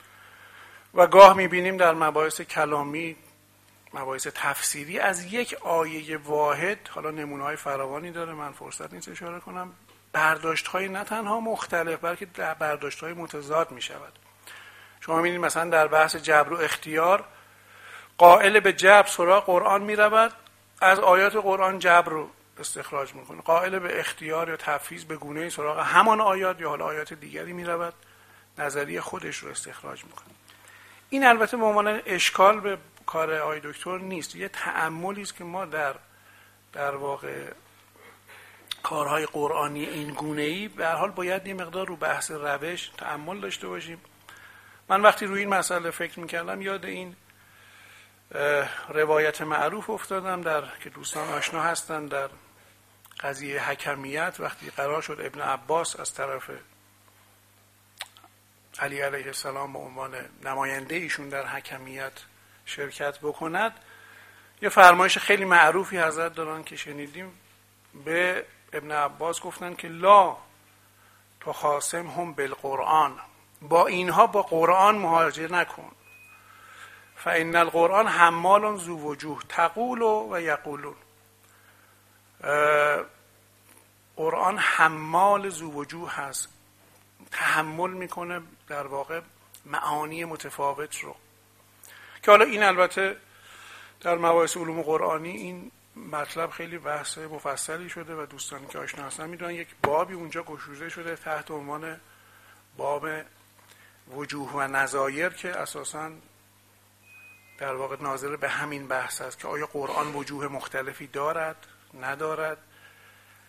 Speaker 5: و گاه میبینیم در مباحث کلامی، مباحث تفسیری، از یک آیه واحد، حالا نمونه‌های فراوانی داره من فرصت نیست اشاره کنم، برداشت‌های نه تنها مختلف بلکه برداشت‌های متضاد می‌شود. شما می‌بینید مثلا در بحث جبر و اختیار قائل به جبر سراغ قرآن می‌رود، از آیات قرآن جبر رو استخراج می‌کنه. قائل به اختیار یا تفویض به گونه‌ای سراغ همان آیات یا حالا آیات دیگری می‌رود، نظریه خودش رو استخراج می‌کنه. این البته به عنوان اشکال به کار آقای دکتر نیست، یه تأملی است که ما در در واقع کارهای قرآنی این گونه‌ای به هر حال باید یه مقدار رو بحث روش تأمل داشته باشیم. من وقتی روی این مسئله فکر می‌کردم یاد این روایت معروف افتادم در که دوستان آشنا هستن در قضیه حکمیت، وقتی قرار شد ابن عباس از طرف علی علیه السلام به عنوان نماینده ایشون در حکمیت شرکت بکند، یه فرمایش خیلی معروفی حضرت دارن که شنیدیم، به ابن عباس گفتن که لا تخاصم هم بالقرآن، با اینها با قرآن مهاجر نکن، فإن القرآن حمال ذو وجوه تقول و یقولون. قرآن حمال ذو وجوه هست، تحمل میکنه در واقع معانی متفاوت رو، که حالا این البته در مباحث علوم قرآنی این مطلب خیلی بحث مفصلی شده و دوستانی که آشنا هستن میدونن یک بابی اونجا گشوده شده تحت عنوان باب وجوه و نظایر که اساساً در واقع ناظر به همین بحث است که آیا قرآن وجوه مختلفی دارد، ندارد،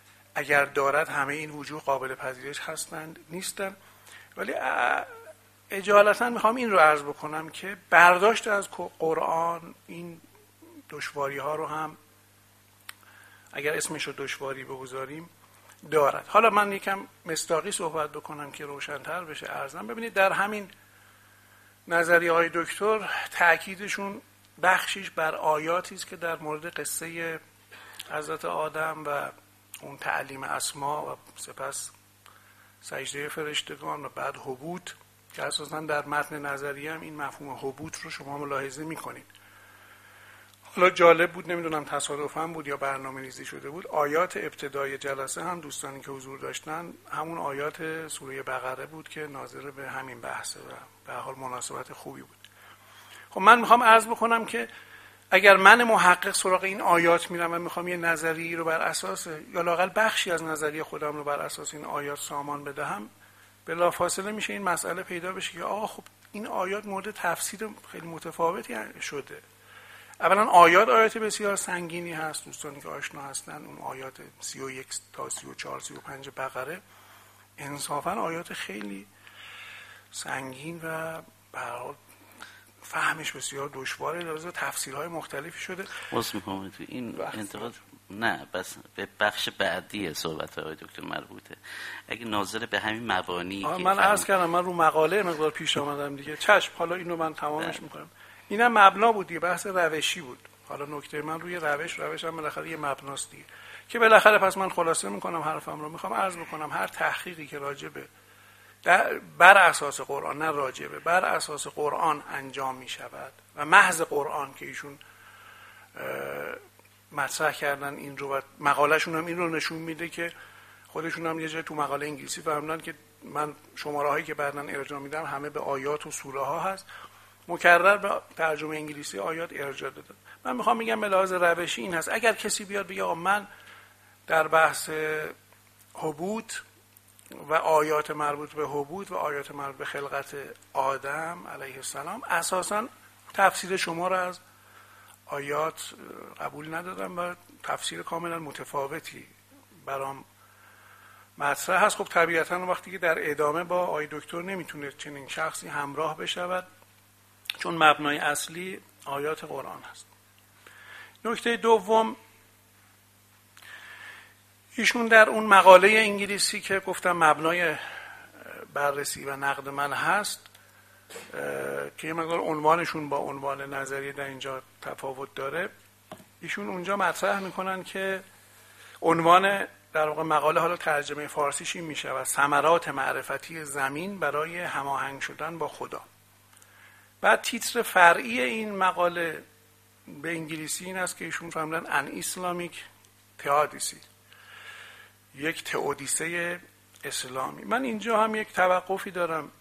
Speaker 5: اگر دارد همه این وجوه قابل پذیرش هستند، نیستند. ولی اجالتا میخوام این رو عرض بکنم که برداشت از قرآن این دشواری ها رو هم اگر اسمش رو دشواری بگذاریم دارد. حالا من یکم مصداقی صحبت بکنم که روشن‌تر بشه عرضم. ببینید در همین نظریه های دکتر تأکیدشون بخشیش بر آیاتی است که در مورد قصه حضرت آدم و اون تعلیم اسما و سپس سجده فرشتگان و بعد هبوط که اساساً در متن نظریه هم این مفهوم هبوط رو شما ملاحظه می‌کنید. حالا جالب بود، نمیدونم تصادفاً بود یا برنامه ریزی شده بود، آیات ابتدای جلسه هم دوستانی که حضور داشتن همون آیات سوره بقره بود که ناظر به همین بحثه و به حال مناسبت خوبی بود. خب من میخوام عرض بکنم که اگر من محقق سراغ این آیات میرم و میخوام یه نظریه رو بر اساس یا لااقل بخشی از نظریه خودم رو بر اساس این آیات سامان بدهم، بلافاصله میشه این مسئله پیدا بشه که آقا خب این آیات مورد تفسیر خیلی متفاوتی شده. اولا آیات آیات بسیار سنگینی هست، دوستانی که آشنا هستن اون آیات سی و یک تا سی و چهار سی و پنج بقره انصافا آیات خیلی سنگین و به هر حال فهمش بسیار دشواره، لازم تفسیرهای مختلفی شده.
Speaker 3: واسه میخوام تو این انتقاد نه بس به بخش بعدی صحبت های دکتر مربوطه. اگه ناظر به همین مبانی
Speaker 5: من عرض کردم من رو مقاله مقدار پیش آمدم دیگه. چشم، حالا اینو من تمامش میکنم. اینم مبنا بود دیگه، بحث روشی بود. حالا نکته من روی روش روش هم بالاخره یه مبناست دیگه که بالاخره پس من خلاصه میکنم حرفم رو. میخوام عرض بکنم هر تحقیقی که راجع به بر اساس قرآن، نه راجبه، بر اساس قرآن انجام می شود و محض قرآن که ایشون مطرح کردن این رو و مقالهشون هم این رو نشون میده که خودشون هم یه جای تو مقاله انگلیسی فهمیدن که من شماره هایی که بعداً ارجاع میدم همه به آیات و سوره ها هست، مکرر به ترجمه انگلیسی آیات ارجاع دادن. من میخوام بگم به لحاظ روشی این هست اگر کسی بیاد بگه آقا من در بحث هبوط و آیات مربوط به هبوط و آیات مربوط به خلقت آدم علیه السلام اساساً تفسیر شما را از آیات قبول ندادم و تفسیر کاملا متفاوتی برام مطرح هست. خب طبیعتاً وقتی که در ادامه با آی دکتر نمیتونه چنین شخصی همراه بشود چون مبنای اصلی آیات قرآن هست. نکته دوم، ایشون در اون مقاله انگلیسی که گفتم مبنای بررسی و نقد من هست که یه مقدار عنوانشون با عنوان نظریه در اینجا تفاوت داره، ایشون اونجا مطرح میکنن که عنوان در واقع مقاله حالا ترجمه فارسیش این میشه و ثمرات معرفتی زمین برای هماهنگ شدن با خدا. بعد تیتر فرعی این مقاله به انگلیسی این است که ایشون فهمیدن ان اسلامیک تئودیسی، یک تئودیسه اسلامی. من اینجا هم یک توقفی دارم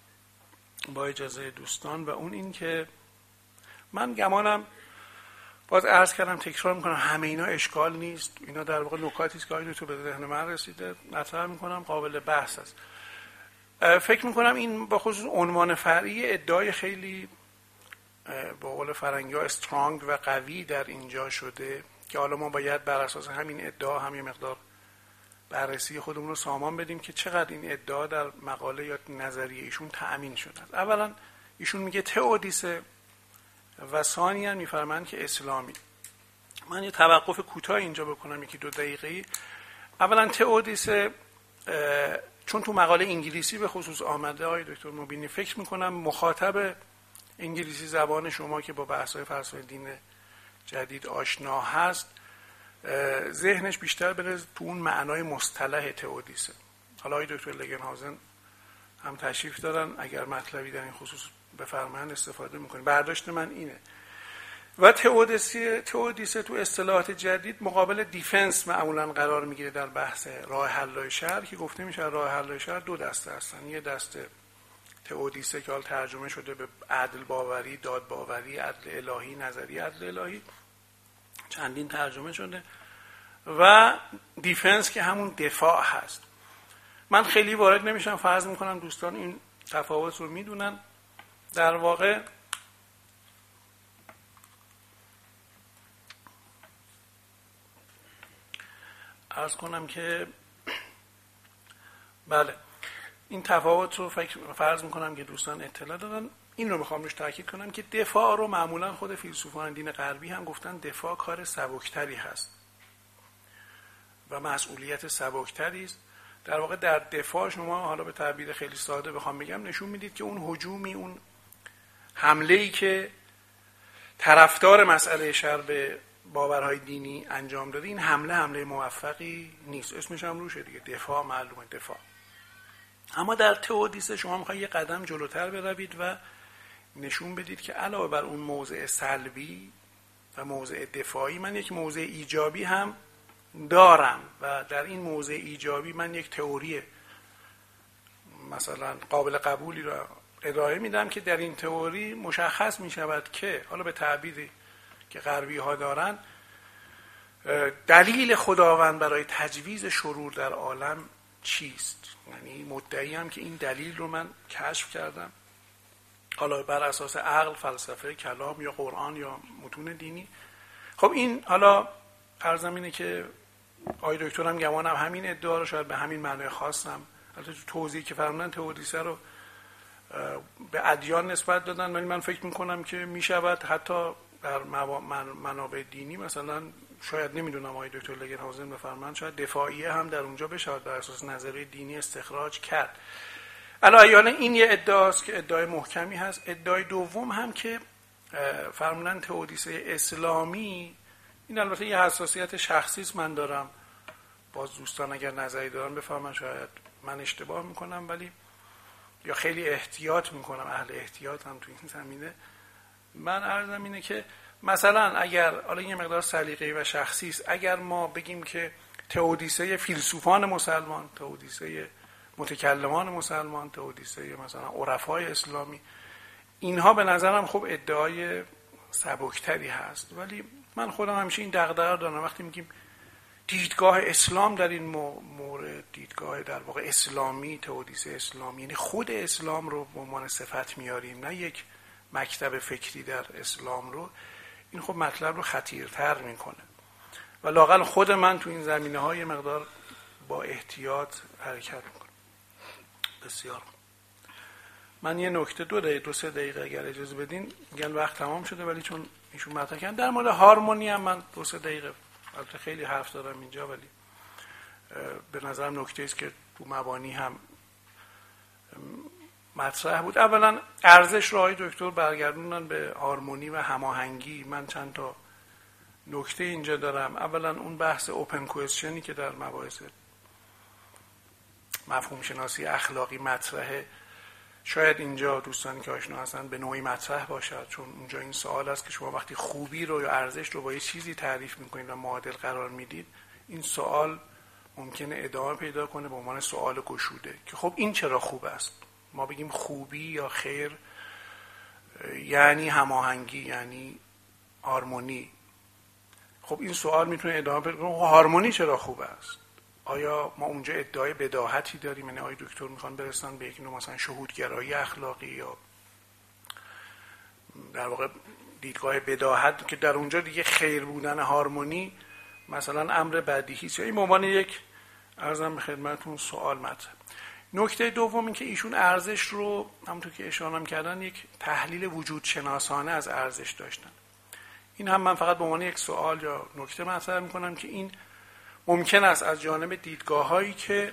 Speaker 5: با اجازه دوستان و اون این که من گمانم باز عرض کردم تکرار میکنم همه اینا اشکال نیست، اینا در واقع نکاتی است که آیدو تو به ذهن من رسیده مطرح میکنم، قابل بحث است. فکر میکنم این با خصوص عنوان فرعی ادعای خیلی با قول فرنگی ها استرانگ و قوی در اینجا شده که حالا ما باید بر اساس همین ادعا هم یه مقدار بررسی خودمون رو سامان بدیم که چقدر این ادعا در مقاله یا نظریه ایشون تأمین شده. اولا ایشون میگه تئودیسه و ثانیاً میفرمایند که اسلامی. من یه توقف کوتاه اینجا بکنم یکی دو دقیقه‌ای. اولا تئودیسه چون تو مقاله انگلیسی به خصوص آمده آقای دکتر مبینی، فکر میکنم مخاطب انگلیسی زبان شما که با بحث‌های فلسفه دین جدید آشنا هست ذهنش بیشتر بره تو اون معنای مصطلح تئودیسه. حالا آقای دکتر لگنهازن هم تشریف دارن، اگر مطلبی در این خصوص بفرمایند استفاده میکنیم. برداشت من اینه. و تئودیسه تئودیسه تو اصطلاحات جدید مقابل دیفنس معمولا قرار میگیره در بحث راه حل شر که گفته میشه راه حل شر دو دسته هستن. یه دسته تئودیسه که حال ترجمه شده به عدل باوری، داد باوری، عدل الهی، نظریه عدل الهی، چندین ترجمه شده، و دیفنس که همون دفاع هست. من خیلی وارد نمیشم، فرض میکنم دوستان این تفاوت رو میدونن. در واقع عرض کنم که بله این تفاوت رو فکر فرض میکنم که دوستان اطلاع دارن. این رو میخوام روش تاکید کنم که دفاع رو معمولا خود فیلسوفان دین غربی هم گفتن دفاع کار سبکتری هست و مسئولیت سبکتری است. در واقع در دفاع شما، حالا به تعبیر خیلی ساده بخوام بگم، نشون میدید که اون هجومی، اون حمله‌ای که طرفدار مسئله شر به باورهای دینی انجام داده، این حمله حمله موفقی نیست. اسمش هم روشه دیگه، دفاع، معلومه دفاع. اما در تئودیسه شما میخواید یه قدم جلوتر بروید و نشون بدید که علاوه بر اون موضع سلبی و موضع دفاعی، من یک موضع ایجابی هم دارم و در این موضع ایجابی من یک تئوری مثلا قابل قبولی را ارائه میدم که در این تئوری مشخص میشود که، حالا به تعبیری که غربی ها دارن، دلیل خداوند برای تجویز شرور در عالم چیست. یعنی مدعی هم که این دلیل رو من کشف کردم، حالا بر اساس عقل، فلسفه، کلام یا قرآن یا متون دینی. خب این حالا عرضم اینه که آقای دکتر هم گمانم همین ادعا رو شاید به همین معنی خواستم، البته تو توضیحی که فرمودن تئودیسه رو به ادیان نسبت دادن، ولی من فکر میکنم که میشود حتی در منابع دینی، مثلا شاید نمیدونم آقای دکتر لگنهاوزن بفرمایند، شاید دفاعیه هم در اونجا بشه بر اساس نظریه دینی استخراج کرد. الان این یه ادعاست که ادعای محکمی هست. ادعای دوم هم که فرمودن تئودیسه اسلامی، این البته یه حساسیت شخصی است من دارم، باز دوستان اگر نظری دارن بفهمن، شاید من اشتباه میکنم، ولی یا خیلی احتیاط میکنم، اهل احتیاط هم تو این زمینه. من عرضم اینه که مثلا اگر، حالا یه مقدار سلیقه‌ای و شخصی است، اگر ما بگیم که تئودیسه فیلسوفان مسلمان، تئودیسه متکلمان مسلمان، تئودیسه مثلا عرفای اسلامی، اینها به نظرم خب ادعای سبکتری هست، ولی من خودم همیشه این دغدغه دارم وقتی میگیم دیدگاه اسلام در این مورد، دیدگاه در واقع اسلامی، تئودیسه اسلامی، یعنی خود اسلام رو به عنوان صفت میاریم، نه یک مکتب فکری در اسلام رو. این خب مطلب رو خطیرتر میکنه و لااقل خود من تو این زمینه های مقدار با احتیاط حرکت میکنم. بسیار من یه نکته دو دقیقه دو سه دقیقه اگر اجازه بدین، میگن وقت تمام شده، ولی چون ایشون مطرح کردن در مورد هارمونی هم من دو سه دقیقه، البته خیلی حرف دارم اینجا، ولی به نظرم نکته است که تو مبانی هم مطرح بود. اولا ارزش رو آقای دکتر برگردوندن به هارمونی و هماهنگی. من چند تا نکته اینجا دارم. اولا اون بحث اوپن کوئسچنی که در مباحث مفهوم شناسی اخلاقی مطرحه، شاید اینجا دوستانی که آشنا هستن به نوعی مطرح باشد، چون اونجا این سوال است که شما وقتی خوبی رو یا ارزش رو با یه چیزی تعریف میکنید و معادل قرار میدید، این سوال ممکنه ادامه پیدا کنه به عنوان سوال گشوده که خب این چرا خوب است. ما بگیم خوبی یا خیر یعنی هماهنگی، یعنی هارمونی. خب این سوال میتونه ادامه پیدا کنه، هارمونی چرا خوب است؟ آیا ما اونجا ادعای بداهتی داریم؟ یعنی آقای دکتر میخوان برسن به یک نوع مثلا شهودگرایی اخلاقی یا در واقع دیدگاه بداهت که در اونجا دیگه خیر بودن هارمونی مثلا امر بدیهی است. این به عنوان یک عرضم به خدمتتون سوال مطرح. نکته دوم این که ایشون ارزش رو همونطور که اشاره کردن یک تحلیل وجود شناسانه از ارزش داشتن. این هم من فقط به عنوان یک سوال یا نکته مطرح میکنم که این ممکن است از جانب دیدگاه‌هایی که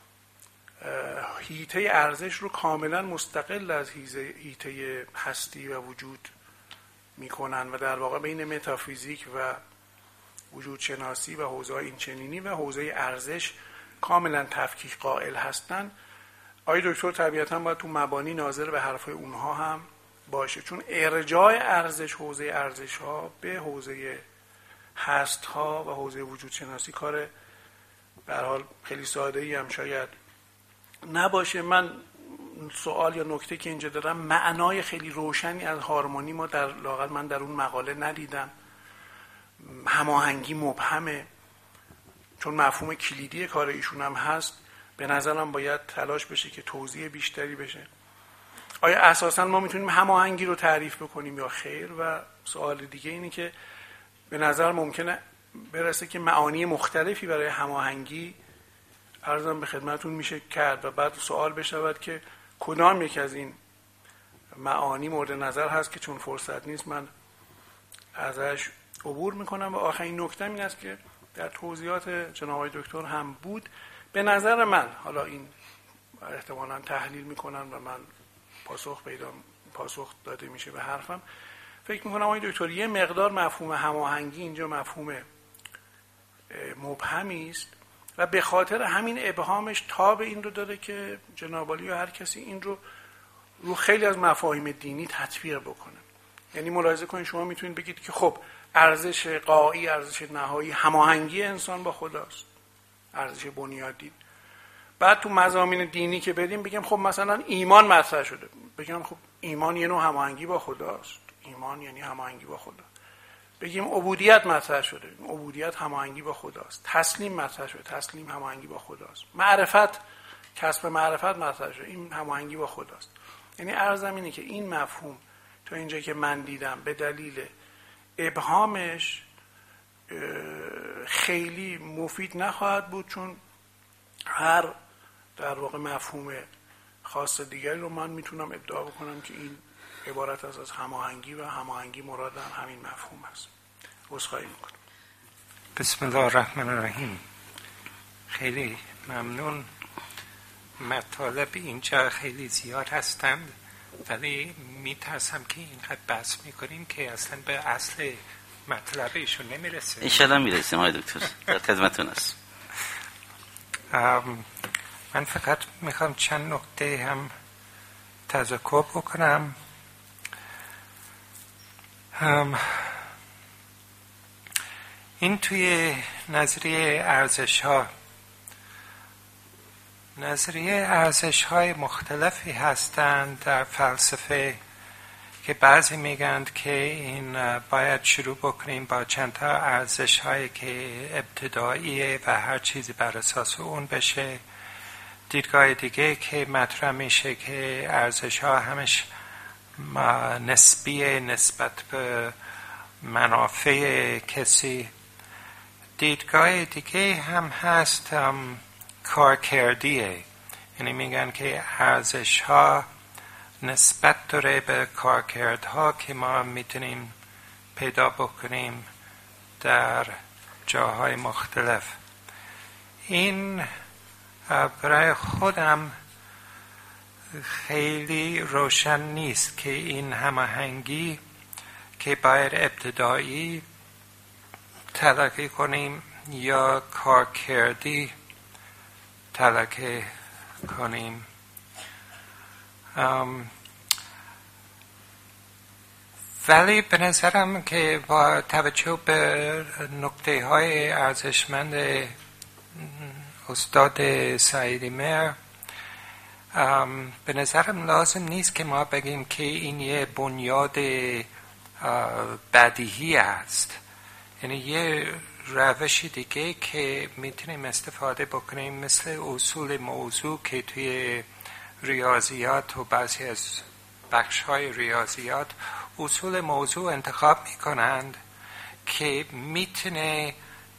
Speaker 5: حیطه ارزش رو کاملا مستقل از حیطه هستی و وجود میکنن و در واقع بین متافیزیک و وجود شناسی و حوزه این چنینی و حوزه ارزش کاملا تفکیک قائل هستن، آقای دکتر طبیعتا باید تو مبانی ناظر به حرفای اونها هم باشه، چون ارجاع ارزش، حوزه ارزش ها به حوزه هست ها و حوزه وجود شناسی کار به هر حال خیلی ساده ای هم شاید نباشه. من سوال یا نکته که اینجا دارم، معنای خیلی روشنی از هارمونی ما در لااقل من در اون مقاله ندیدم. هماهنگی مبهمه، چون مفهوم کلیدی کار ایشون هم هست. به نظرم باید تلاش بشه که توضیح بیشتری بشه. آیا اساساً ما میتونیم هماهنگی رو تعریف بکنیم یا خیر؟ و سوال دیگه اینه که به نظر ممکنه برسه که معانی مختلفی برای هماهنگی عرضم به خدمتون میشه کرد و بعد سوال بشود که کدام یک از این معانی مورد نظر هست که چون فرصت نیست من ازش عبور میکنم. و آخرین نکته این است که در توضیحات جناب آقای دکتر هم بود. به نظر من، حالا این احتمالاً تحلیل میکنن و من پاسخ پیدا پاسخ داده میشه به حرفم، فکر میکنم آقای دکتر یه مقدار مفهوم هماهنگی اینجا مفهوم مبهمی است و به خاطر همین ابهامش تاب این رو داره که جناب عالی یا هر کسی این رو رو خیلی از مفاهیم دینی تطبیق بکنه. یعنی ملاحظه کنید شما میتونید بگید که خب ارزش غایی، ارزش نهایی هماهنگی انسان با خداست، ارزش بنیادی. بعد تو مضامین دینی که بدیم بگم خب مثلا ایمان مطرح شده، بگم خب ایمان یه نوع هماهنگی با خداست، ایمان یعنی هماهنگی با خدا. بگیم عبودیت مطرح شده، عبودیت هماهنگی با خداست. تسلیم مطرح شده، تسلیم هماهنگی با خداست. معرفت، کسب معرفت مطرح شده، این هماهنگی با خداست. یعنی عرضم اینه که این مفهوم تا اینجا که من دیدم به دلیل ابهامش خیلی مفید نخواهد بود، چون هر در واقع مفهوم خاص دیگری رو من میتونم ادعا بکنم که این عبارت است از هماهنگی و هماهنگی مرادم همین مفهوم است. عذرخواهی میکنم.
Speaker 6: بسم الله الرحمن الرحیم. خیلی ممنون. مطالب اینجا خیلی زیاد هستند ولی میترسم که اینقدر بحث میکنیم که اصلا به اصل مطلب ایشون نمیرسیم.
Speaker 3: انشالله میرسیم آقای دکتر، در خدمتتون هست.
Speaker 6: من فقط میخوام چند نکته هم تذکر بکنم. این توی نظریه ارزش ها نظریه ارزش های مختلفی هستند در فلسفه که بعضی میگند که این باید شروع بکنیم با چند تا ارزش هایی که ابتداییه و هر چیزی بر اساس اون بشه. دیدگاه دیگه که مطرح میشه که ارزش ها همش نسبیه نسبت به منافع کسی. دیدگاه دیگه هم هست هم کارکردیه، یعنی میگن که ارزش ها نسبت داره به کارکردها که ما میتونیم پیدا بکنیم در جاهای مختلف. این برای خودم خیلی روشن نیست که این هماهنگی که باید ابتدایی تلقی کنیم یا کارکردی تلقی کنیم. ولی به نظرم که با توجه به نکته های ارزشمند استاد سعیدی مهر به نظرم لازم نیست که ما بگیم که این یه بنیاد بدیهی است. یعنی یه روش دیگه که میتونیم استفاده بکنیم مثل اصول موضوع که توی ریاضیات و بعضی از بخش‌های ریاضیات اصول موضوع انتخاب میکنند که میتونه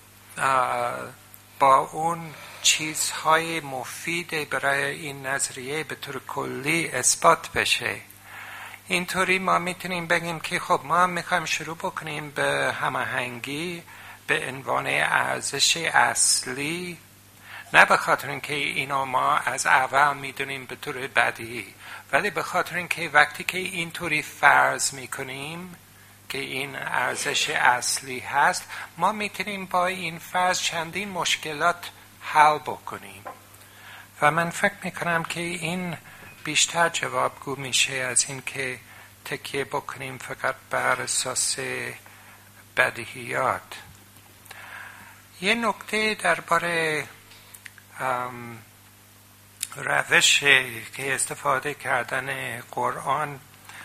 Speaker 6: با اون چیزهای مفید برای این نظریه به طور کلی اثبات بشه. اینطوری ما میتونیم بگیم که خب ما میخوایم شروع بکنیم به هماهنگی به عنوان ارزش اصلی، نه به خاطر اینکه اینا ما از اول میدونیم به طور بدیهی، ولی به خاطر اینکه وقتی که اینطوری فرض میکنیم که این ارزش اصلی هست، ما میتونیم با این فرض چندین مشکلات حل بکنیم. و من فکر میکنم که این بیشتر جوابگو میشه از این که تکیه بکنیم فقط بر اساس بدیهیات. یه نکته درباره روش که استفاده کردن قرآن،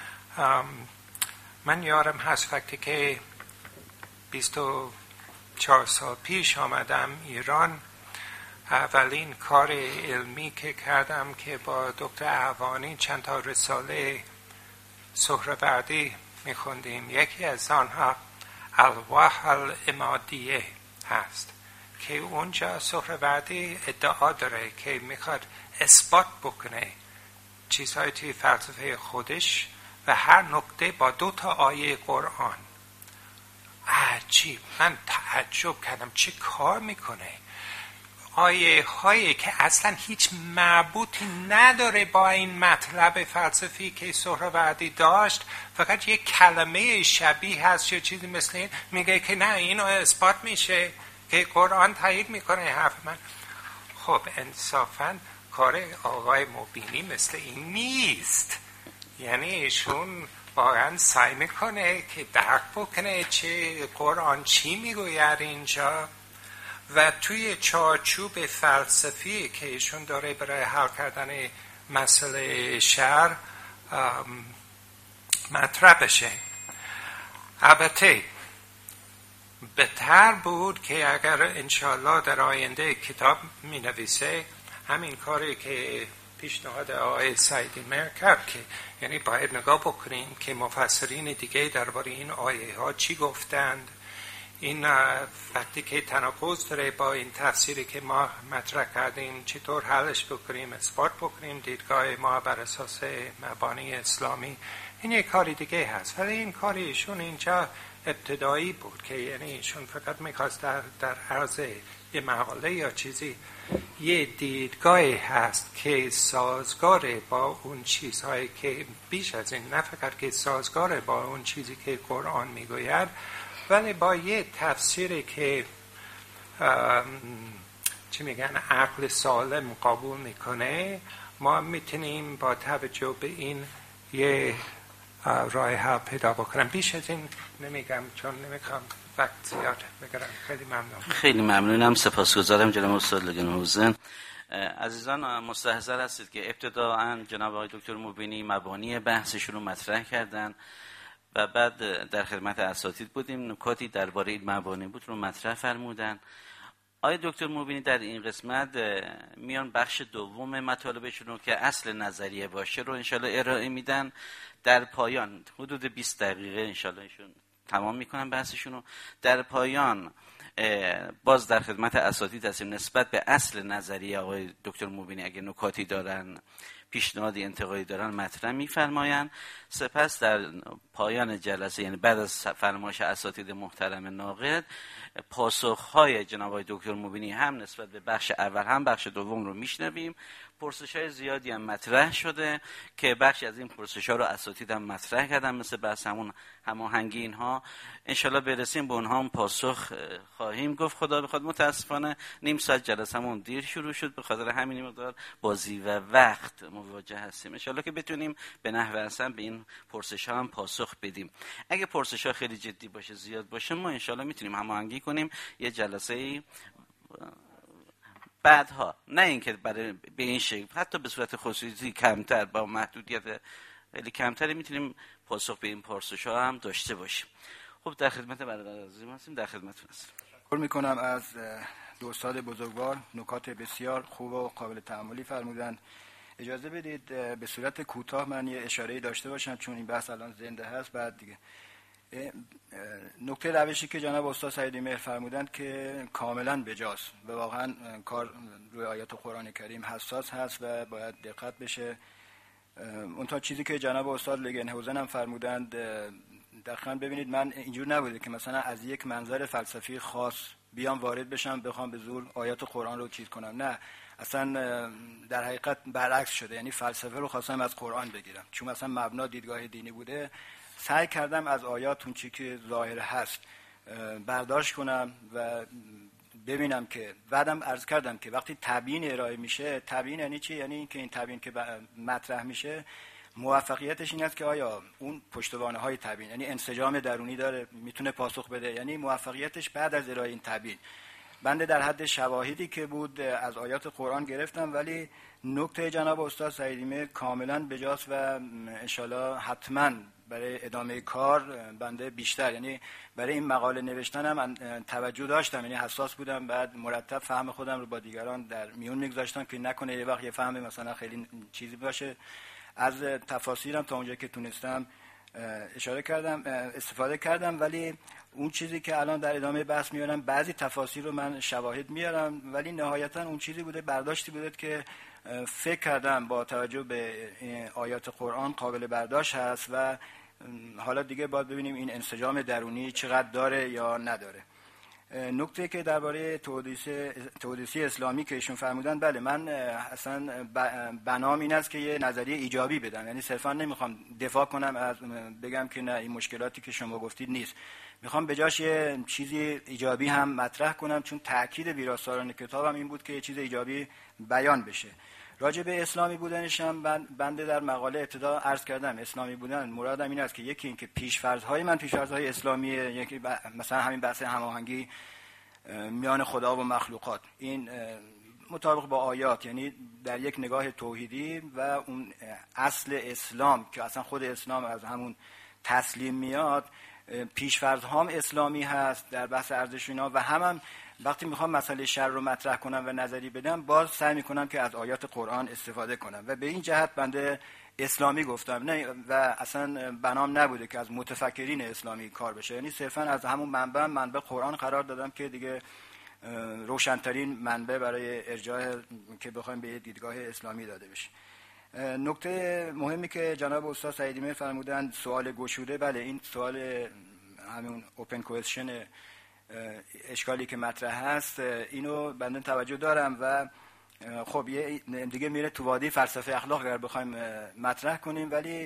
Speaker 6: من یادم هست وقتی که بیست و چهار سال پیش آمدم ایران، اولین کار علمی که کردم که با دکتر اعوانی چند تا رساله سهروردی میخوندیم. یکی از آنها الواح الامادیه هست که اونجا سهروردی ادعا داره که میخواد اثبات بکنه چیزهای توی فلسفه خودش و هر نکته با دو تا آیه قرآن. عجیب، من تعجب کردم چه کار میکنه. آیه هایی که اصلا هیچ مربوطی نداره با این مطلب فلسفی که سهروردی داشت، فقط یک کلمه شبیه هست یا چیزی مثل این، میگه که نه اینو اثبات میشه که قرآن تایید میکنه حرف من. خب انصافا کار آقای مبینی مثل این نیست. یعنی ایشون واقعا سعی میکنه که درک بکنه چه قرآن چی میگوید اینجا و توی چارچوب فلسفی که ایشون داره برای حل کردن مسئله شر مطرح بشه. البته بهتر بود که اگر انشالله در آینده کتاب می نویسه همین کاری که پیشنهاد آقای سعیدی مهر کرد، که یعنی باید نگاه بکنیم که مفسرین دیگه درباره این آیه ها چی گفتند. این وقتی که تناقض داره با این تفسیری که ما مطرح کردیم چطور حلش بکنیم، اثبات بکنیم دیدگاه ما بر اساس مبانی اسلامی. این یک کاری دیگه هست، ولی این کاری ایشون اینجا ابتدایی بود که یعنی ایشون فقط میخواست در, در عرض یه مقاله یا چیزی یه دیدگاهی هست که سازگاره با اون چیزهایی که بیش از این، نه فقط که سازگاره با اون چیزی که قرآن میگوید، ولی با یه تفسیری که چی میگن عقل سالم قبول میکنه. ما میتونیم با توجه به این یه راه حل پیدا بکنم. بیش از این نمیگم چون نمیخوام وقت زیاد بگیرم. خیلی ممنون.
Speaker 3: خیلی ممنونم، سپاسگزارم جناب استاد لگنهوزن. عزیزان مستحضر هستید که ابتداءً جناب آقای دکتر مبینی مبانی بحثشون رو مطرح کردن و بعد در خدمت اساتید بودیم، نکاتی درباره این مبانی بود رو مطرح فرمودن. آقای دکتر مبینی در این قسمت میان بخش دوم مطالبشون رو که اصل نظریه باشه رو انشالله ارائه میدن. در پایان حدود بیست دقیقه انشالله ایشون تمام میکنن بحثشون رو. در پایان باز در خدمت اساتید هستیم نسبت به اصل نظریه آقای دکتر مبینی اگه نکاتی دارن، پیشنهادی انتقادی دارن مطرح میفرمایند. سپس در پایان جلسه یعنی بعد از فرمایش اساتید محترم ناقد، پاسخهای جناب آقای دکتر مبینی هم نسبت به بخش اول هم بخش دوم رو میشنویم. پرسش‌های زیادی هم مطرح شده که بخشی از این پرسش‌ها رو اساتید هم مطرح کردن، مثل بحث همون هماهنگی اینها. انشالله برسیم به اونها هم پاسخ خواهیم گفت. خدا بخواد. متاسفانه نیم ساعت جلسه‌مون دیر شروع شد، به خاطر همین مقدار بازی و وقت مواجه هستیم. انشالله که بتونیم به نحو احسن به این پرسش‌ها هم پاسخ بدیم. اگه پرسش‌ها خیلی جدی باشه، زیاد باشه، ما انشالله میتونیم هماهنگی کنیم یه جلسه‌ای بعدها، نه اینکه برای به این شکل، حتی به صورت خصوصی کمتر با محدودیت خیلی کمتری میتونیم پاسخ به این پرسش‌ها هم داشته باشیم. خب در خدمت برادر عزیزم هستیم، در خدمتتون هستیم.
Speaker 4: تشکر میکنم از دو استاد بزرگوار، نکات بسیار خوب و قابل تأملی فرمودند. اجازه بدید به صورت کوتاه من یه اشاره‌ای داشته باشم چون این بحث الان زنده هست. بعد دیگه نکته روشی که جناب استاد سعیدی مهر فرمودند که کاملا بجاست و واقعا کار روی آیات قرآن کریم حساس هست و باید دقت بشه. اون تا چیزی که جناب استاد لگنهوزن هم فرمودند، دقیقاً ببینید من اینجور نبوده که مثلا از یک منظر فلسفی خاص بیام وارد بشم بخوام به زور آیات قرآن رو چیز کنم. نه، اصلا در حقیقت برعکس شده. یعنی فلسفه رو خواستم از قرآن بگیرم، چون مثلا مبنا دیدگاه دینی بوده. سعی کردم از آیات اون چی که ظاهر هست برداشت کنم و ببینم که بعدم عرض کردم که وقتی تبیین ارائه میشه، تبیین یعنی چی؟ یعنی اینکه این تبیین که مطرح میشه موفقیتش این است که آیا اون پشتوانه های تبیین یعنی انسجام درونی داره، میتونه پاسخ بده. یعنی موفقیتش بعد از ارائه این تبیین. بنده در حد شواهدی که بود از آیات قرآن گرفتم، ولی نکته جناب استاد سعیدی مهر کاملا بجاست و انشالله حتما برای ادامه کار بنده بیشتر، یعنی برای این مقاله نوشتنم من توجه داشتم، یعنی حساس بودم، بعد مرتب فهم خودم رو با دیگران در میون میگذاشتم که نکنه یه وقت یه فهم مثلا خیلی چیزی باشه. از تفاسیرم تا اونجا که تونستم اشاره کردم استفاده کردم، ولی اون چیزی که الان در ادامه بحث میارم بعضی تفاسیر رو من شواهد میارم، ولی نهایتا اون چیزی بوده، برداشتی بوده که فکر کردم با توجه به آیات قرآن قابل برداشت هست و حالا دیگه باید ببینیم این انسجام درونی چقدر داره یا نداره. نکته که درباره تئودیسی اسلامی که ایشون فرمودن، بله من اصلا بنام این است که یه نظریه ایجابی بدم، یعنی صرفا نمیخوام دفاع کنم از بگم که نه این مشکلاتی که شما گفتید نیست، میخوام به جاش یه چیزی ایجابی هم مطرح کنم، چون تاکید ویراستاران کتابم این بود که یه چیز ایجابی بیان بشه. راجع به اسلامی بودنش هم بنده در مقاله ابتدا عرض کردم اسلامی بودن مرادم این است که یکی این که پیش‌فرض‌های من پیش‌فرض‌های اسلامیه، یکی مثلا همین بحث هماهنگی میان خدا و مخلوقات، این مطابق با آیات، یعنی در یک نگاه توحیدی و اون اصل اسلام که اصلا خود اسلام از همون تسلیم میاد، پیش‌فرض‌هام اسلامی هست در بحث ارزش اینا، و هم, هم وقتی میخوام مسئله شر رو مطرح کنم و نظری بدم باز سعی میکنم که از آیات قرآن استفاده کنم و به این جهت بنده اسلامی گفتم، نه و اصلا بنام نبوده که از متفکرین اسلامی کار بشه، یعنی صرفا از همون منبع منبع قرآن قرار دادم که دیگه روشنترین منبع برای ارجاع که بخوایم به دیدگاه اسلامی داده بشه. نکته مهمی که جناب استاد سعیدی مهر فرمودن سوال گشوده، بله این سوال همون اوپن کوئسشن اشکالی که مطرح هست اینو بنده توجه دارم و خب یه دیگه میره تو وادی فلسفه اخلاق اگر بخوایم مطرح کنیم، ولی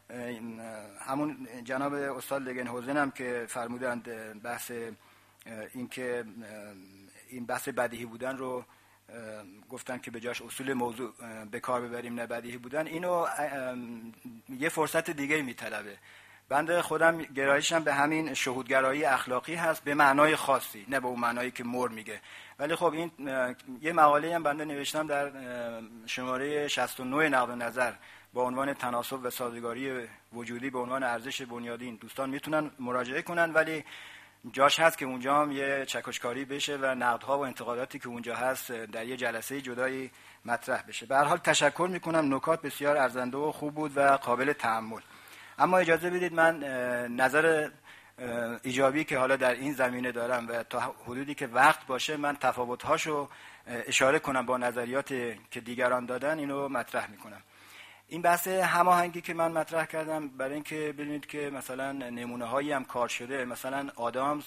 Speaker 4: همون جناب استاد لگنهوزن هم که فرمودند بحث این که این بحث بدیهی بودن رو گفتن که به جاش اصول موضوع به کار ببریم نه بدیهی بودن، اینو یه فرصت دیگه میطلبه. بنده خودم گرایشم به همین شهودگرایی اخلاقی هست به معنای خاصی، نه به اون معنایی که مور میگه، ولی خب این یه مقاله هم بنده نوشتم در شماره شصت و نه نقد و نظر با عنوان تناسب و سازگاری وجودی به عنوان ارزش بنیادین، دوستان میتونن مراجعه کنن، ولی جاش هست که اونجا هم یه چکشکاری بشه و نقدها و انتقاداتی که اونجا هست در یه جلسه جدایی مطرح بشه. به هر حال تشکر میکنم، نکات بسیار ارزنده و خوب بود و قابل تأمل. اما اجازه بدید من نظر ایجابی که حالا در این زمینه دارم و تا حدودی که وقت باشه من تفاوت‌هاشو اشاره کنم با نظریات که دیگران دادن، اینو مطرح میکنم. این بحث هماهنگی که من مطرح کردم برای اینکه ببینید که مثلا نمونه هایی هم کار شده، مثلا آدامز،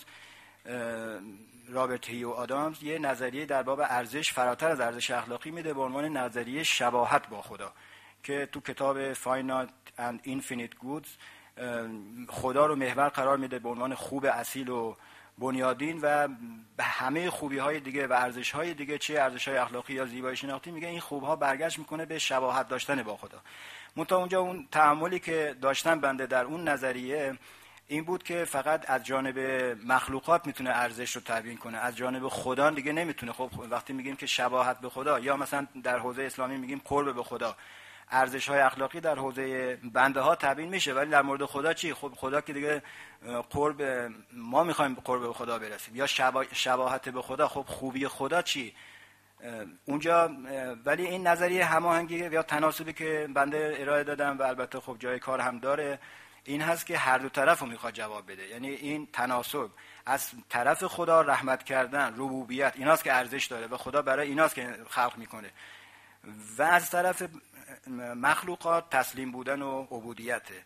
Speaker 4: رابرت هیو آدامز یه نظریه در باب ارزش فراتر از ارزش اخلاقی میده به عنوان نظریه شباهت با خدا که تو کتاب Finite and Infinite Goods خدا رو محور قرار میده به عنوان خوب اصیل و بنیادین و به همه خوبی های دیگه و ارزش های دیگه، چه ارزش های اخلاقی یا زیبایی شناختی، میگه این خوب ها برگشت میکنه به شباهت داشتن با خدا. منتها اونجا اون تأملی که داشتن بنده در اون نظریه این بود که فقط از جانب مخلوقات میتونه ارزش رو تبیین کنه، از جانب خدا دیگه نمیتونه. خب وقتی میگیم که شباهت به خدا، یا مثلا در حوزه اسلامی میگیم قرب به خدا، ارزش های اخلاقی در حوزه بنده ها تبیین میشه، ولی در مورد خدا چی؟ خب خدا که دیگه قرب، ما میخوایم قرب به خدا برسیم، یا شبا... شباهت به خدا، خب خوبی خدا چی اونجا؟ ولی این نظریه هماهنگی یا تناسبی که بنده ارائه دادم و البته خب جای کار هم داره، این هست که هر دو طرف رو میخواد جواب بده. یعنی این تناسب از طرف خدا رحمت کردن، ربوبیت، ایناست که ارزش داره و خدا برای ایناست که خلق میکنه، و از طرف مخلوقات تسلیم بودن و عبودیته.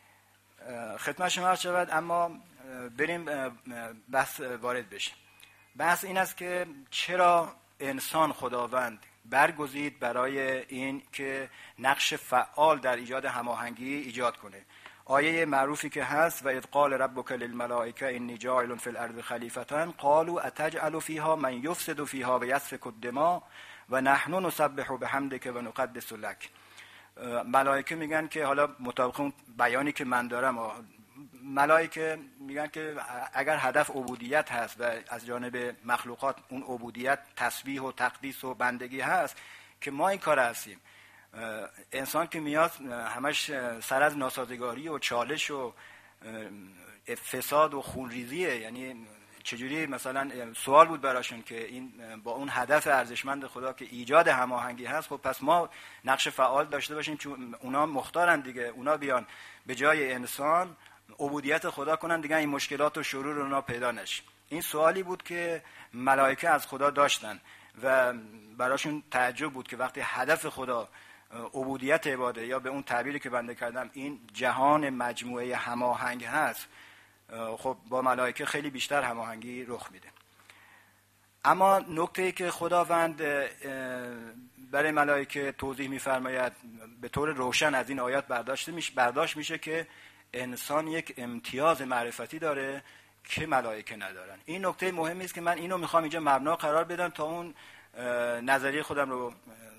Speaker 4: خدمت شما عرض شود، اما بریم بحث وارد بشیم. بحث این است که چرا انسان خداوند برگزید برای این که نقش فعال در ایجاد هماهنگی ایجاد کنه. آیه معروفی که هست و اذ قال ربک للملائکه انی جاعل فی الارض خلیفة قالوا اتجعل فیها من یفسد فیها و یسفک الدماء و نحن نسبح بحمدک و نقدس لک. ملائکه میگن که حالا مطابق اون بیانی که من دارم، ملائکه میگن که اگر هدف عبودیت هست و از جانب مخلوقات اون عبودیت تسبیح و تقدیس و بندگی هست که ما این کار هستیم. انسان که میاد همش سر از ناسازگاری و چالش و فساد و خونریزیه، یعنی چجوری مثلا سوال بود براشون که این با اون هدف ارزشمند خدا که ایجاد هماهنگی هست، خب پس ما نقش فعال داشته باشیم، چون اونا مختارن دیگه، اونا بیان به جای انسان عبودیت خدا کنن دیگه، این مشکلات و شرور اونا پیدا نشه. این سوالی بود که ملائکه از خدا داشتن و براشون تعجب بود که وقتی هدف خدا عبودیت عباده، یا به اون تعبیری که بنده کردم این جهان مجموعه هماهنگ هست، خب با ملائکه خیلی بیشتر هماهنگی رخ میده. اما نکته‌ای که خداوند برای ملائکه توضیح می‌فرماید به طور روشن از این آیات برداشت میشه برداشت میشه که انسان یک امتیاز معرفتی داره که ملائکه ندارن. این نکته مهمی است که من اینو میخوام اینجا مبنا قرار بدم تا اون نظریه خودم رو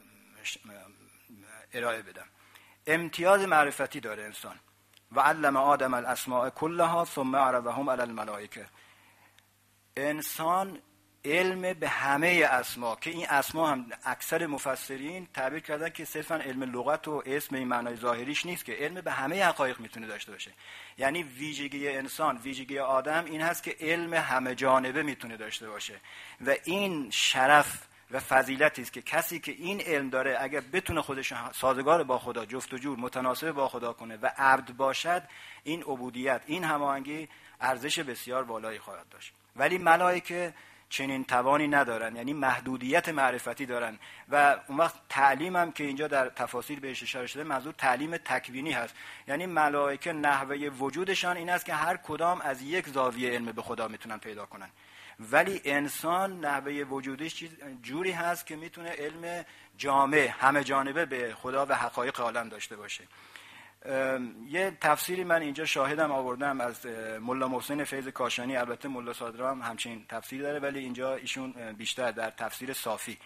Speaker 4: ارائه بدم. امتیاز معرفتی داره انسان. و علم آدم الاسماء كلها ثم عرضهم علی الملائکه. انسان علم به همه اسما، که این اسما هم اکثر مفسرین تعبیر کردن که صرفا علم لغت و اسم این معنای ظاهریش نیست، که علم به همه حقایق میتونه داشته باشه. یعنی ویژگی انسان، ویژگی آدم این هست که علم همه جانبه میتونه داشته باشه و این شرف و فضیلتی است که کسی که این علم داره اگر بتونه خودش سازگار با خدا، جفت و جور متناسب با خدا کنه و عبد باشد، این عبودیت، این هماهنگی ارزش بسیار بالایی خواهد داشت. ولی ملائکه چنین توانی ندارن، یعنی محدودیت معرفتی دارن و اون وقت تعلیم هم که اینجا در تفاسیر بهش اشاره شده منظور تعلیم تکوینی هست. یعنی ملائکه نحوه وجودشان این است که هر کدام از یک زاویه علم به خدا میتونن پیدا کنن، ولی انسان نحوه وجودش جوری هست که میتونه علم جامع همه جانبه به خدا و حقایق عالم داشته باشه. یه تفسیری من اینجا شاهدم آوردم از ملا محسن فیض کاشانی، البته ملا صادرا هم همچین تفسیر داره ولی اینجا ایشون بیشتر در تفسیر صافی،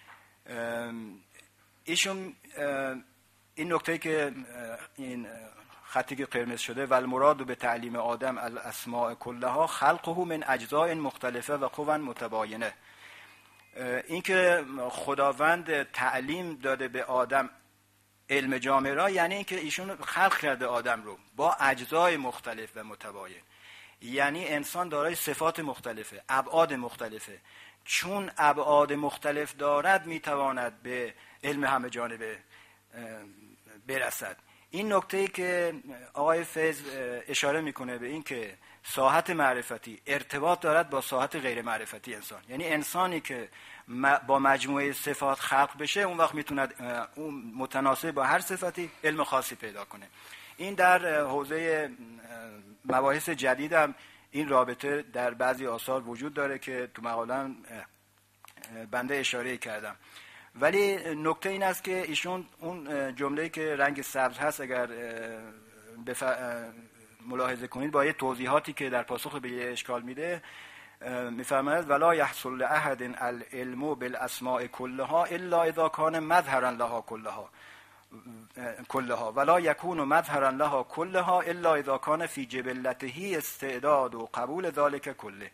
Speaker 4: ایشون این نکته که این خطی که قرمز شده و المراد به تعلیم آدم الاسماء کلها خلقه من اجزاء مختلفه و قوا متباینه، این که خداوند تعلیم داده به آدم علم جامع را، یعنی اینکه ایشون خلق کرده آدم رو با اجزای مختلف و متباین، یعنی انسان دارای صفات مختلفه، ابعاد مختلفه، چون ابعاد مختلف دارد میتواند به علم همه جانبه برسد. این نکته‌ای که آقای فیض اشاره میکنه به این که ساحت معرفتی ارتباط دارد با ساحت غیر معرفتی انسان، یعنی انسانی که با مجموعه صفات خلق بشه اون وقت میتونه اون متناسب با هر صفتی علم خاصی پیدا کنه. این در حوزه مباحث جدید هم این رابطه در بعضی آثار وجود داره که تو مقاله‌ام بنده اشاره کردم. ولی نکته این است که ایشون اون جمله‌ای که رنگ سبز هست اگر بف... ملاحظه کنید با یه توضیحاتی که در پاسخ به یه اشکال میده میفرماید ولا یحصل لاحد العلم بالاسماء كلها الا اذا كان مظهرا لها كلها كلها ولا يكون مظهرا لها كلها الا اذا كان في جبلته استعداد و قبول ذلك كله.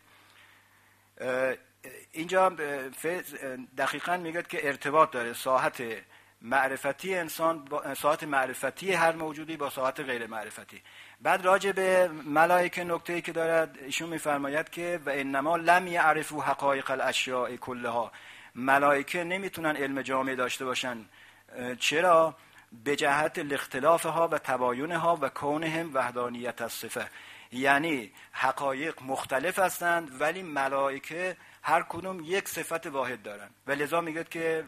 Speaker 4: اینجا دقیقاً میگه که ارتباط داره ساحت معرفتی انسان با ساحت معرفتی هر موجودی با ساحت غیر معرفتی. بعد راجع به ملائکه نکته‌ای که دارد ایشون میفرماید که و انما لم یعرفوا حقایق الاشیاء كلها، ملائکه نمیتونن علم جامع داشته باشن. چرا؟ به جهت الاختلافها و تباینها و کونهم وحدانیت الصفه، یعنی حقایق مختلف هستند ولی ملائکه هر کدوم یک صفت واحد دارن و لذا میگه که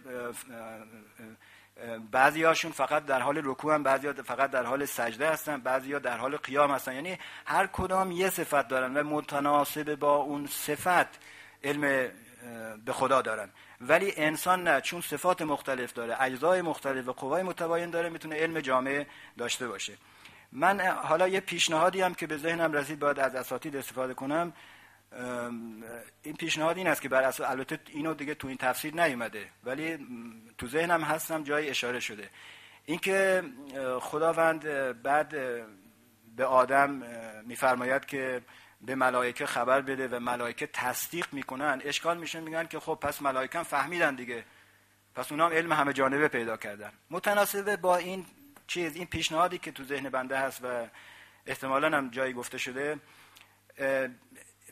Speaker 4: بعضی هاشون فقط در حال رکوع هم، بعضی ها فقط در حال سجده هستن، بعضی ها در حال قیام هستن، یعنی هر کدام یه صفت دارن و متناسب با اون صفت علم به خدا دارن. ولی انسان نه، چون صفات مختلف داره، اجزای مختلف و قوای متباین داره، میتونه علم جامع داشته باشه. من حالا یه پیشنهادی هم که به ذهنم رسید باید از اساتید استفاده کنم. این پیشنهاد این است که بر اساس، البته اینو دیگه تو این تفسیر نیومده ولی تو ذهنم هستم جای اشاره شده، اینکه خداوند بعد به آدم میفرماید که به ملائکه خبر بده و ملائکه تصدیق میکنن. اشکال میشه، میگن که خب پس ملائکه هم فهمیدن دیگه، پس اونا هم علم همه جانبه پیدا کردن. متناسبه با این چیز، این پیشنهادی که تو ذهن بنده هست و احتمالاً هم جایی گفته شده،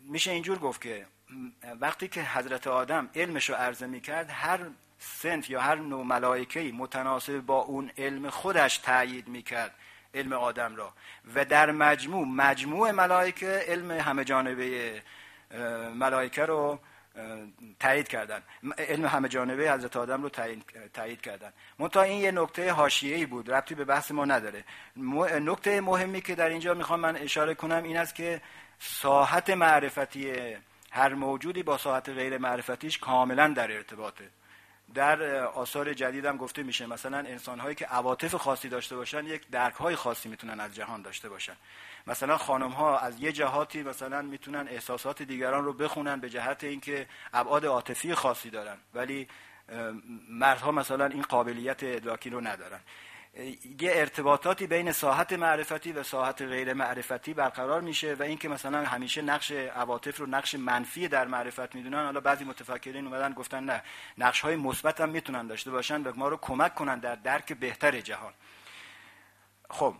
Speaker 4: میشه اینجور گفت که وقتی که حضرت آدم علمش رو عرضه میکرد، هر صنف یا هر نوع ملائکه‌ای متناسب با اون علم خودش تأیید میکرد علم آدم را، و در مجموع مجموع ملائکه علم همه جانبه ملائکه رو تایید کردن، علم همه جانبه حضرت آدم رو تایید کردن. منتها این یه نکته حاشیه‌ای بود، ربطی به بحث ما نداره. نکته مهمی که در اینجا میخوام من اشاره کنم این است که ساحت معرفتی هر موجودی با ساحت غیر معرفتیش کاملا در ارتباطه. در آثار جدیدم گفته میشه مثلا انسان‌هایی که عواطف خاصی داشته باشن یک درک‌های خاصی میتونن از جهان داشته باشن. مثلا خانم‌ها از یه جهاتی مثلا میتونن احساسات دیگران رو بخونن به جهت اینکه ابعاد عاطفی خاصی دارن، ولی مردها مثلا این قابلیت ادراکی رو ندارن. یه ارتباطاتی بین ساحت معرفتی و ساحت غیر معرفتی برقرار میشه و اینکه مثلا همیشه نقش عواطف رو نقش منفی در معرفت میدونن. حالا بعضی متفکرین اومدن گفتن نه، نقش‌های مثبت هم میتونن داشته باشن و ما رو کمک کنن در درک بهتر جهان. خب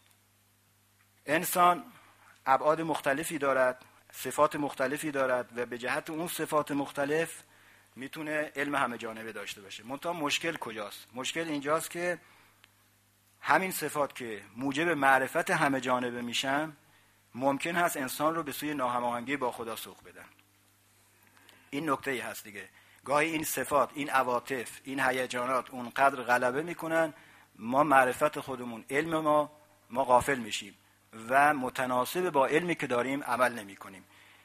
Speaker 4: انسان ابعاد مختلفی دارد، صفات مختلفی دارد و به جهت اون صفات مختلف میتونه علم همه جانبه داشته باشه. منتها مشکل کجاست؟ مشکل اینجاست که همین صفات که موجب معرفت همه جانبه میشن ممکن هست انسان رو به سوی ناهماهنگی با خدا سوق بدن. این نکته ای هست دیگه. گاهی این صفات، این عواطف، این هیجانات اونقدر غلبه میکنن ما معرفت خودمون، علم ما ما غافل میشیم و متناسب با علمی که داریم عمل نمی کنیم.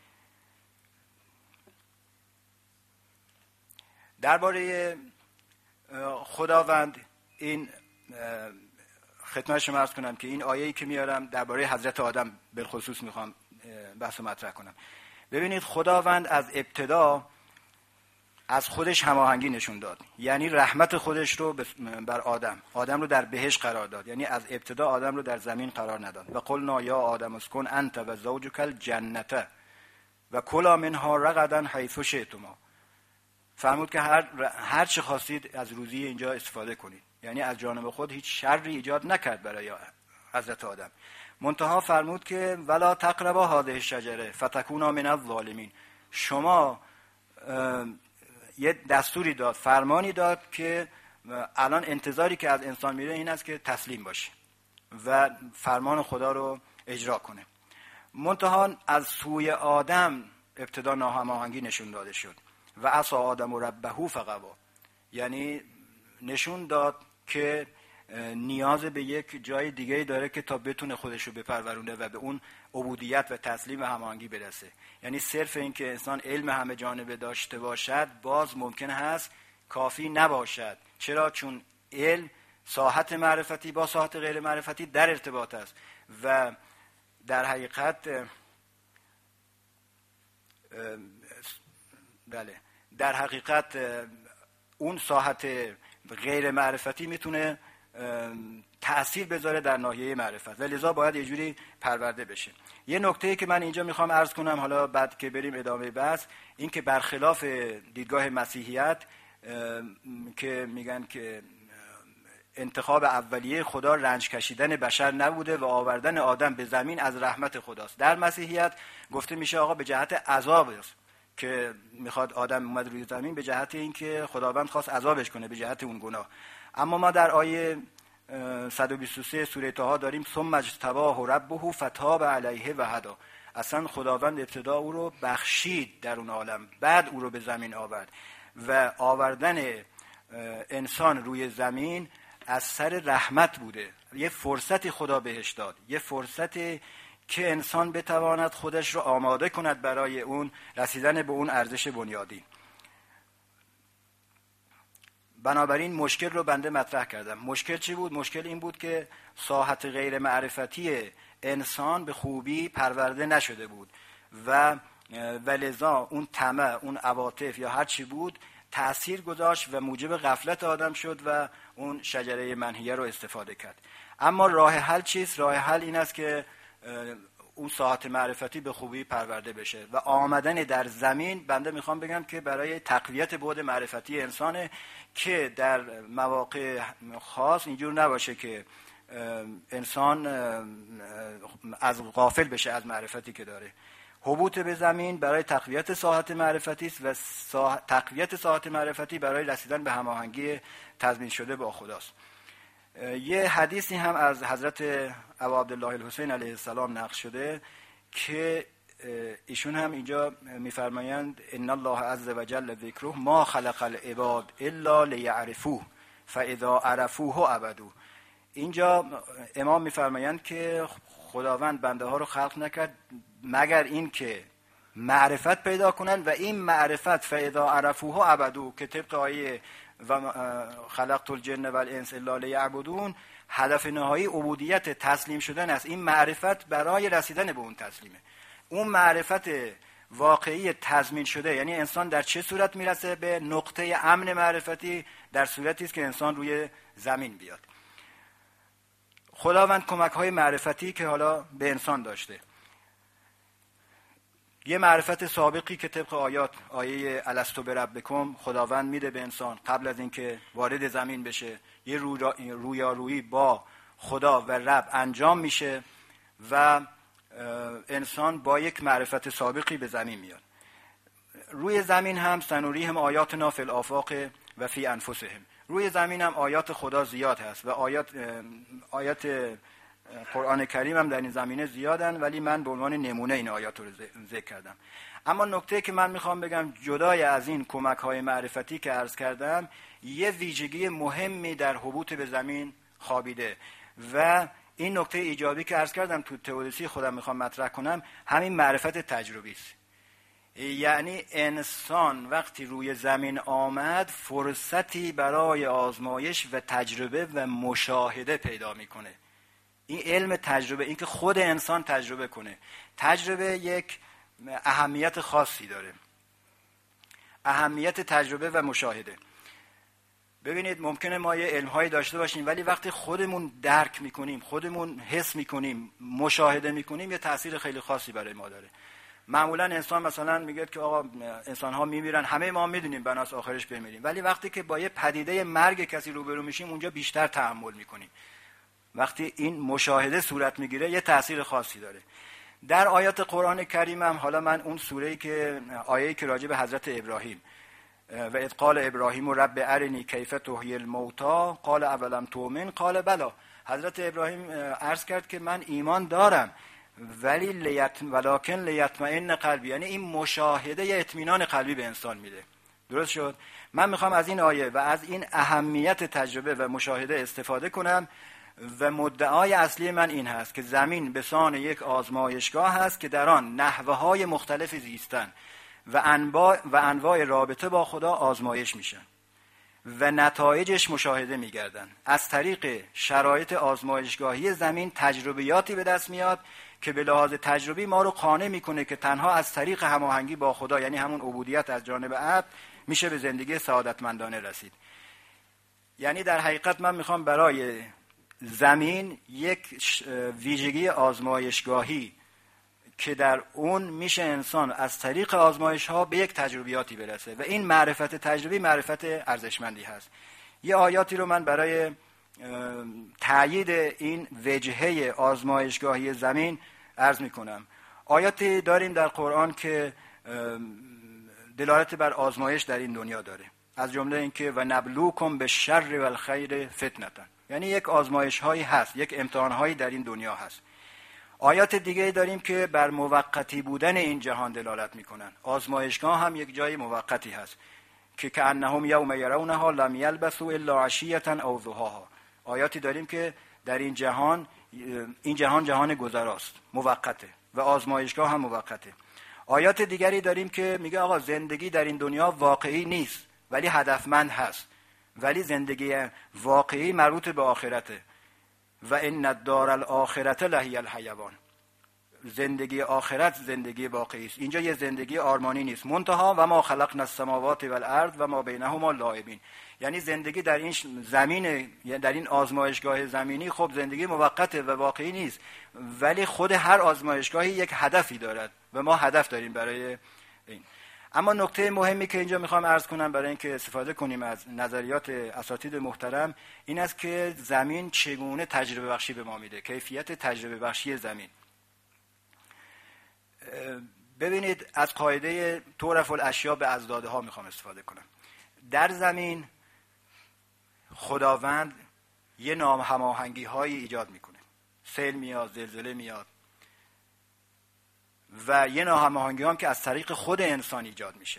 Speaker 4: درباره خداوند این خدمت شما عرض کنم که این آیه‌ای که میارم درباره حضرت آدم به خصوص میخوام بحث و مطرح کنم. ببینید خداوند از ابتدا از خودش هماهنگی نشون داد، یعنی رحمت خودش رو بر آدم آدم رو در بهشت قرار داد، یعنی از ابتدا آدم رو در زمین قرار نداد. و قلنا یا آدم اسکن انت و زوجک الجنة و کلا منها رغدا حیث شئتما. فرمود که هر هر چه خواستید از روزی اینجا استفاده کنید، یعنی از جانب خود هیچ شری ایجاد نکرد برای حضرت آدم. منتها فرمود که ولا تقربا هذه الشجره فتکونا من الظالمین. شما یه دستوری داد، فرمانی داد که الان انتظاری که از انسان میره این است که تسلیم باشه و فرمان خدا رو اجرا کنه. منتها از سوی آدم ابتدا ناهماهنگی نشون داده شد و عصا آدم ربه فغوا، یعنی نشون داد که نیاز به یک جای دیگه داره که تا بتونه خودش رو بپرورونه و به اون عبودیت و تسلیم و هماهنگی برسه. یعنی صرف این که انسان علم همه جانبه داشته باشد باز ممکن هست کافی نباشد. چرا؟ چون علم ساحت معرفتی با ساحت غیر معرفتی در ارتباط است و در حقیقت بله در حقیقت اون ساحت غیر معرفتی میتونه تأثیر بذاره در ناحیه معرفت و لذا باید یه جوری پرورده بشه. یه نکته‌ای که من اینجا میخوام عرض کنم حالا بعد که بریم ادامه بحث، این که برخلاف دیدگاه مسیحیت که میگن که انتخاب اولیه خدا رنج کشیدن بشر نبوده و آوردن آدم به زمین از رحمت خداست، در مسیحیت گفته میشه آقا به جهت عذاب است که میخواد آدم اومد روی زمین، به جهت اینکه خداوند خواست عذابش کنه به جهت اون گناه. اما ما در آیه صد و بیست و سه سوره طه داریم ثم اجتباه ربه فتاب علیه و هدی. اصلا خداوند ابتدا او رو بخشید در اون عالم، بعد او رو به زمین آورد و آوردن انسان روی زمین از سر رحمت بوده. یه فرصتی خدا بهش داد، یه فرصتی که انسان بتواند خودش رو آماده کند برای اون رسیدن به اون ارزش بنیادی. بنابراین مشکل رو بنده مطرح کردم. مشکل چی بود؟ مشکل این بود که ساحت غیر معرفتی انسان به خوبی پرورده نشده بود و ولذا اون طمع، اون عواطف یا هر چی بود تأثیر گذاشت و موجب غفلت آدم شد و اون شجره منهیه رو استفاده کرد. اما راه حل چیست؟ راه حل این است که اون ساحت معرفتی به خوبی پرورده بشه و آمدن در زمین بنده میخوام بگم که برای تقویت بعد معرفتی انسانه که در مواقع خاص اینجور نباشه که انسان از غافل بشه از معرفتی که داره. حبوط به زمین برای تقویت ساحت معرفتی است و ساح... تقویت ساحت معرفتی برای رسیدن به هماهنگی تضمین شده با خداست. یه حدیثی هم از حضرت ابا عبدالله الحسین علیه السلام نقل شده که ایشون هم اینجا میفرمایند ان الله عز وجل ذکره ما خلق العباد الا لیعرفوه فاذا عرفوه عبدوه. اینجا امام میفرمایند که خداوند بنده ها رو خلق نکرد مگر این که معرفت پیدا کنند و این معرفت فاذا عرفوه عبدوه که طبق آیه و خلقت الجن والانس الا لیعبدون هدف نهایی عبودیت تسلیم شدن است. این معرفت برای رسیدن به اون تسلیمه. اون معرفت واقعی تضمین شده یعنی انسان در چه صورت میرسه به نقطه امن معرفتی؟ در صورتی است که انسان روی زمین بیاد. خداوند کمک های معرفتی که حالا به انسان داشته، یه معرفت سابقی که طبق آیات آیه الستو بربکم خداوند میده به انسان قبل از اینکه وارد زمین بشه، یه رویارویی با خدا و رب انجام میشه و انسان با یک معرفت سابقی به زمین میاد. روی زمین هم سنوریهم آیاتنا فی الآفاق و فی انفسهم. روی زمین هم آیات خدا زیاد هست و آیات آیات قرآن کریم هم در این زمینه زیادن، ولی من به عنوان نمونه این آیات رو ذکر کردم. اما نکته که من میخوام بگم جدای از این کمک های معرفتی که عرض کردم، یه ویژگی مهمی در حبوط به زمین خوابیده و این نکته ایجابی که عرض کردم تو تئودیسی خودم میخوام مطرح کنم، همین معرفت تجربی است. یعنی انسان وقتی روی زمین آمد فرصتی برای آزمایش و تجربه و مشاهده پیدا میکنه. این علم تجربه، این که خود انسان تجربه کنه، تجربه یک اهمیت خاصی داره. اهمیت تجربه و مشاهده. ببینید ممکنه ما یه علم‌هایی داشته باشیم ولی وقتی خودمون درک میکنیم، خودمون حس میکنیم، مشاهده میکنیم، یه تأثیر خیلی خاصی برای ما داره. معمولا انسان مثلا میگه که آقا انسان ها میمیرن، همه ما میدونیم بناس آخرش بمیریم، ولی وقتی که با یه پدیده مرگ کسی روبرو میشیم اونجا بیشتر تحمل میکنیم. وقتی این مشاهده صورت میگیره یه تأثیر خاصی داره. در آیات قرآن کریم هم، حالا من اون سوره‌ای که آیه‌ای که راجع به حضرت ابراهیم و اذ قال ابراهیم رب ارنی کیف تحیی الموتی قال اولم تؤمن قال بلی، حضرت ابراهیم عرض کرد که من ایمان دارم ولی لیت ولکن لیطمئن قلبی، یعنی این مشاهده یه اطمینان قلبی به انسان میده. درست شد؟ من میخوام از این آیه و از این اهمیت تجربه و مشاهده استفاده کنم و مدعای اصلی من این هست که زمین به سان یک آزمایشگاه هست که در آن نحوه‌های مختلفی زیستن و انواع و انواع رابطه با خدا آزمایش میشن و نتایجش مشاهده میگردن. از طریق شرایط آزمایشگاهی زمین تجربیاتی به دست میاد که به لحاظ تجربی ما رو قانع میکنه که تنها از طریق هماهنگی با خدا، یعنی همون عبودیت از جانب عبد، میشه به زندگی سعادتمندانه رسید. یعنی در حقیقت من میخوام برای زمین یک ویژگی آزمایشگاهی که در اون میشه انسان از طریق آزمایش ها به یک تجربیاتی برسه و این معرفت تجربی معرفت ارزشمندی هست. یه آیاتی رو من برای تأیید این وجهه آزمایشگاهی زمین عرض میکنم. آیاتی داریم در قرآن که دلالت بر آزمایش در این دنیا داره، از جمله اینکه و نبلوکم بالشر والخیر فتنة، یعنی یک آزمایش هایی هست، یک امتحان هایی در این دنیا هست. آیات دیگه داریم که بر موقتی بودن این جهان دلالت میکنن. آزمایشگاه هم یک جای موقتی هست که کأنهم یوم یرونها لم یلبثوا الا عشیة او ضحاها. آیاتی داریم که در این جهان، این جهان جهان گذراست، موقته و آزمایشگاه هم موقته. آیات دیگری داریم که میگه آقا زندگی در این دنیا واقعی نیست ولی هدفمند هست، ولی زندگی واقعی مربوط به آخرته و ان الدار الاخرة لهی الحیوان. زندگی آخرت زندگی واقعی است، اینجا یه زندگی آرمانی نیست. منتها و ما خلقنا السماوات والارض و ما بینهما لاعبین، یعنی زندگی در این زمین، یعنی در این آزمایشگاه زمینی، خب زندگی موقته و واقعی نیست، ولی خود هر آزمایشگاهی یک هدفی دارد و ما هدف داریم برای این. اما نکته مهمی که اینجا میخوام عرض کنم برای اینکه استفاده کنیم از نظریات اساتید محترم این است که زمین چگونه تجربه بخشی به ما میده، کیفیت تجربه بخشی زمین. ببینید از قاعده تعرف الاشیاء به اضدادها میخوام استفاده کنم. در زمین خداوند یه ناهماهنگی هایی ایجاد میکنه، سیل میاد، زلزله میاد و یه ناهماهنگی هم که از طریق خود انسان ایجاد میشه.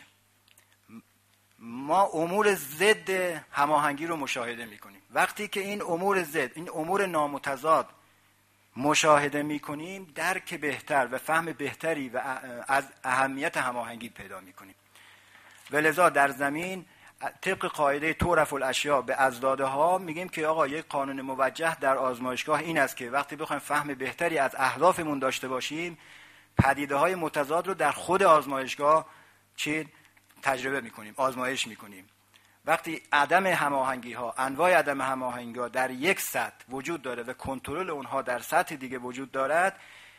Speaker 4: ما امور ضد هماهنگی رو مشاهده میکنیم. وقتی که این امور ضد، این امور نامتضاد مشاهده میکنیم، درک بهتر و فهم بهتری و از اهمیت هماهنگی پیدا میکنیم. ولذا در زمین طبق قاعده تعرف الاشیاء به اضدادها میگیم که آقا یک قانون موجه در آزمایشگاه این است که وقتی بخوایم فهم بهتری از اهدافمون داشته باشیم، پدیده های متضاد رو در خود آزمایشگاه چی تجربه میکنیم، آزمایش میکنیم. وقتی عدم هماهنگی ها، انواع عدم هماهنگی ها در یک سطح وجود داره و کنترل اونها در سطح دیگه وجود دارد،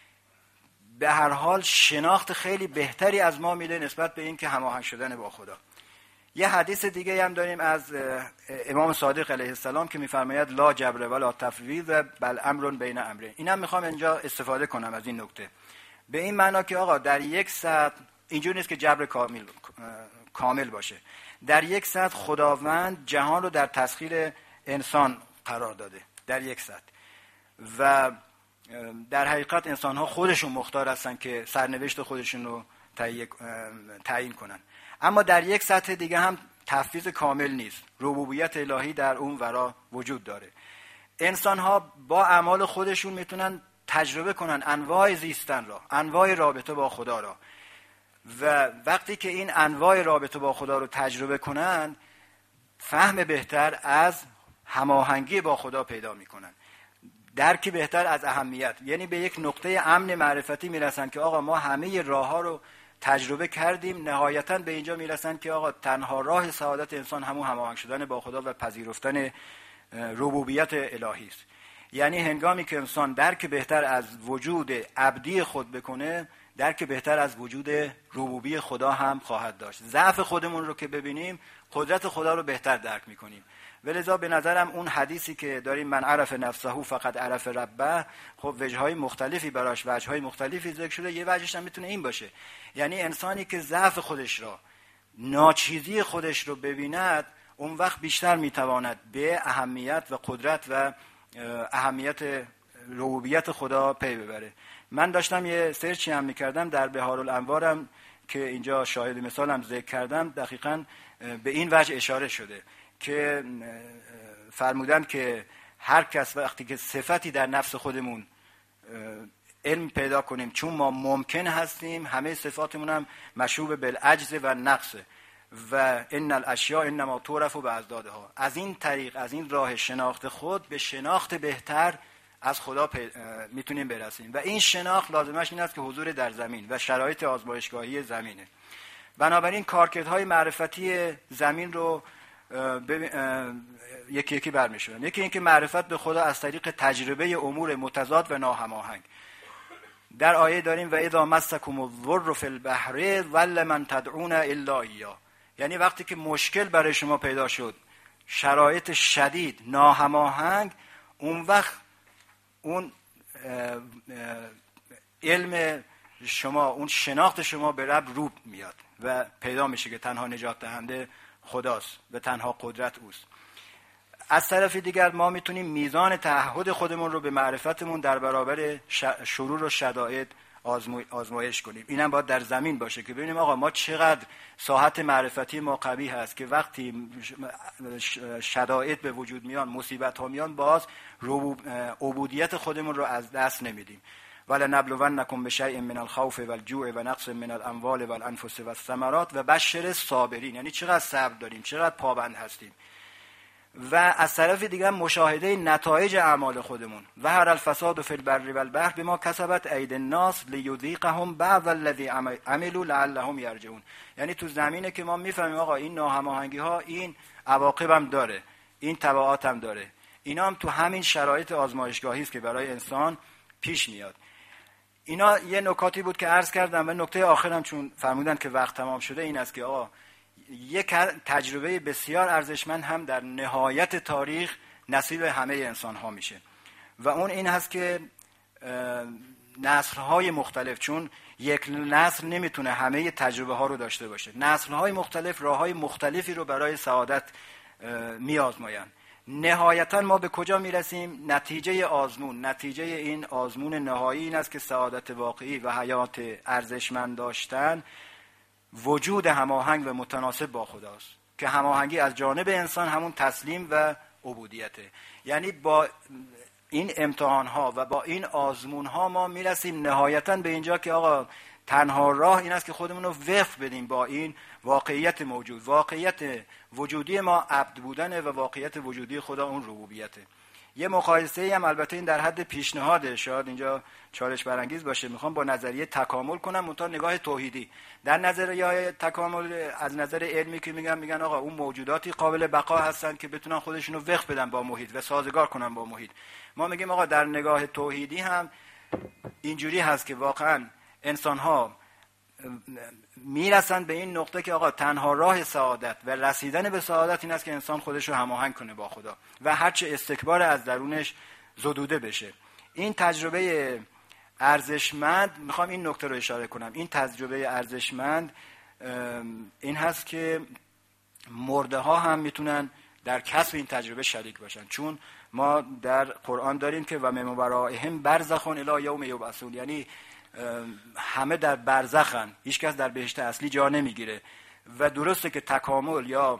Speaker 4: به هر حال شناخت خیلی بهتری از ما میده نسبت به این که هماهنگ شدن با خدا. یه حدیث دیگه هم داریم از امام صادق علیه السلام که میفرماید لا جبر ولا تفویض بل امر بین امرین. اینم میخوام اینجا استفاده کنم از این نکته، به این معنا که آقا در یک سطح اینجوری نیست که جبر کامل کامل باشه. در یک سطح خداوند جهان رو در تسخیر انسان قرار داده در یک سطح و در حقیقت انسان ها خودشون مختار هستن که سرنوشت خودشون رو تعیین کنن. اما در یک سطح دیگه هم تفویض کامل نیست، ربوبیت الهی در اون ورا وجود داره. انسان ها با اعمال خودشون میتونن تجربه کنن انواع زیستن را، انواع رابطه با خدا را، و وقتی که این انواع رابطه با خدا رو تجربه کنن، فهم بهتر از هماهنگی با خدا پیدا میکنن، درکی بهتر از اهمیت، یعنی به یک نقطه امن معرفتی میرسن که آقا ما همه راه ها رو تجربه کردیم، نهایتاً به اینجا میرسن که آقا تنها راه سعادت انسان همون هماهنگ شدن با خدا و پذیرفتن ربوبیت الهی است. یعنی هنگامی که انسان درک بهتر از وجود ابدی خود بکنه، درک بهتر از وجود ربوبی خدا هم خواهد داشت. ضعف خودمون رو که ببینیم، قدرت خدا رو بهتر درک میکنیم. ولذا به نظرم اون حدیثی که داریم من عرف نفسه فقط عرف ربه، خب وجه‌های مختلفی براش، وجه‌های مختلفی ذکر شده. یه وجهش هم میتونه این باشه، یعنی انسانی که ضعف خودش را، ناچیزی خودش رو ببیند، اون وقت بیشتر میتواند به اهمیت و قدرت و اهمیت ربوبیت خدا پی ببره. من داشتم یه سرچی هم میکردم در بهارالانوارم که اینجا شاهد مثالم ذکر کردم، دقیقاً به این وجه اشاره شده که فرمودن که هر کس وقتی که صفتی در نفس خودمون علم پیدا کنیم، چون ما ممکن هستیم، همه صفاتمون هم مشوب بالعجز و نقص و ان الاشیاء انما تعرف باضدادها. از این طریق، از این راه شناخت خود، به شناخت بهتر از خدا میتونیم برسیم و این شناخت لازمش این است که حضور در زمین و شرایط آزمایشگاهی زمینه. بنابراین کارکردهای معرفتی زمین رو یکی یکی برمی‌شورم. یکی اینکه معرفت به خدا از طریق تجربه امور متضاد و ناهماهنگ. در آیه داریم و اذا مسکم الضر فی البحر ضل من تدعون الا ایاه، یعنی وقتی که مشکل برای شما پیدا شد، شرایط شدید، ناهماهنگ، اون وقت اون علم شما، اون شناخت شما به رب رو میاد و پیدا میشه که تنها نجات دهنده خداست و تنها قدرت اوست. از طرف دیگر ما میتونیم میزان تعهد خودمون رو به معرفتمون در برابر شرور و شدائد آزمایش کنیم. اینم باید در زمین باشه که ببینیم آقا ما چقدر ساحت معرفتی ما قوی هست که وقتی شدائد به وجود میان، مصیبت ها میان، باز عبودیت خودمون رو از دست نمیدیم. ولنبلونکم بشیء من الخوف والجوع و نقص من الاموال والانفس والثمرات و بشر الصابرین، یعنی چقدر صبر داریم، چقدر پابند هستیم. و از طرف دیگر مشاهده نتایج اعمال خودمون. و هر الفساد فی البر والبحر بما کسبت ایدی الناس لیذیقهم بعض الذی عملوا لعلهم یرجعون. یعنی تو زمینه که ما میفهمیم آقا این ناهماهنگی ها این عواقب هم داره، این تبعات هم داره. اینا هم تو همین شرایط آزمایشگاهی است که برای انسان پیش میاد. اینا یه نکاتی بود که عرض کردم و نکته آخرم چون فرمودن که وقت تمام شده این است که آقا یک تجربه بسیار ارزشمند هم در نهایت تاریخ نصیب همه انسان ها میشه و اون این هست که نسل‌های مختلف، چون یک نسل نمیتونه همه تجربه ها رو داشته باشه، نسل‌های مختلف راه‌های مختلفی رو برای سعادت میآزمایند. نهایتا ما به کجا میرسیم؟ نتیجه آزمون، نتیجه این آزمون نهایی این است که سعادت واقعی و حیات ارزشمند داشتن وجود هماهنگ و متناسب با خداست، که هماهنگی از جانب انسان همون تسلیم و عبودیته. یعنی با این امتحان ها و با این آزمون ها ما میرسیم نهایتا به اینجا که آقا تنها راه این است که خودمون رو وقف بدیم با این واقعیت موجود. واقعیت وجودی ما عبد بودنه و واقعیت وجودی خدا اون ربوبیته. یه مقایسه‌ای هم البته این در حد پیشنهاده، شاید اینجا چالش برانگیز باشه، میخوام با نظریه تکامل کنم منتها نگاه توحیدی. در نظریه تکامل از نظر علمی که میگن میگن آقا اون موجوداتی قابل بقا هستن که بتونن خودشونو وقف بدن با محیط و سازگار کنن با محیط. ما میگیم آقا در نگاه توحیدی هم اینجوری هست که واقعا انسان‌ها میرسن به این نقطه که آقا تنها راه سعادت و رسیدن به سعادت این است که انسان خودش رو هماهنگ کنه با خدا و هرچه استکبار از درونش زدوده بشه. این تجربه ارزشمند، میخوام این نکته رو اشاره کنم، این تجربه ارزشمند این هست که مرده ها هم میتونن در کسب این تجربه شریک باشن، چون ما در قرآن داریم که و من ورائهم برزخ الی یوم یبعثون، یعنی همه در برزخن، هیچ کس در بهشت اصلی جا نمیگیره. و درسته که تکامل یا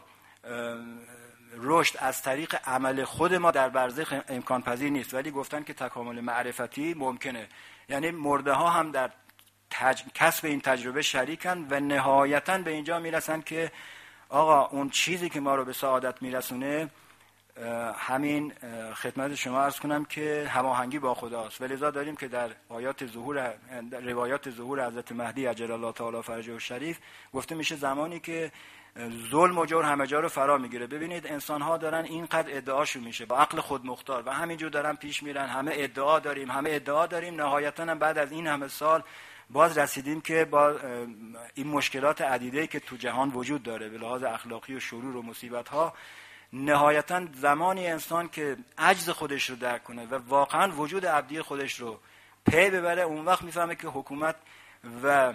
Speaker 4: رشد از طریق عمل خود ما در برزخ امکان پذیر نیست، ولی گفتن که تکامل معرفتی ممکنه، یعنی مرده ها هم در تج... کسب این تجربه شریکن و نهایتاً به اینجا میرسن که آقا اون چیزی که ما رو به سعادت میرسونه همین خدمت شما عرض کنم که هماهنگی با خداست. ولذا داریم که در آیات ظهور روایات ظهور حضرت مهدی عجل الله تعالی فرجه الشریف گفته میشه زمانی که ظلم و جور همه جا رو فرا میگیره. ببینید انسان ها دارن اینقدر ادعاشون میشه با عقل خود مختار و همینجور دارن پیش میرن، همه ادعا داریم همه ادعا داریم نهایتا هم بعد از این همه سال باز رسیدیم که با این مشکلات عدیده‌ای که تو جهان وجود داره به لحاظ اخلاقی و شرور و مصیبت ها، نهایتا زمانی انسان که عجز خودش رو درک کنه و واقعا وجود عبدی خودش رو پی ببره، اون وقت میفهمه که حکومت و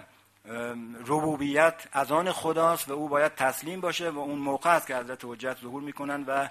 Speaker 4: ربوبیت از آن خداست و او باید تسلیم باشه و اون موقع است که حضرت حجت ظهور میکنن و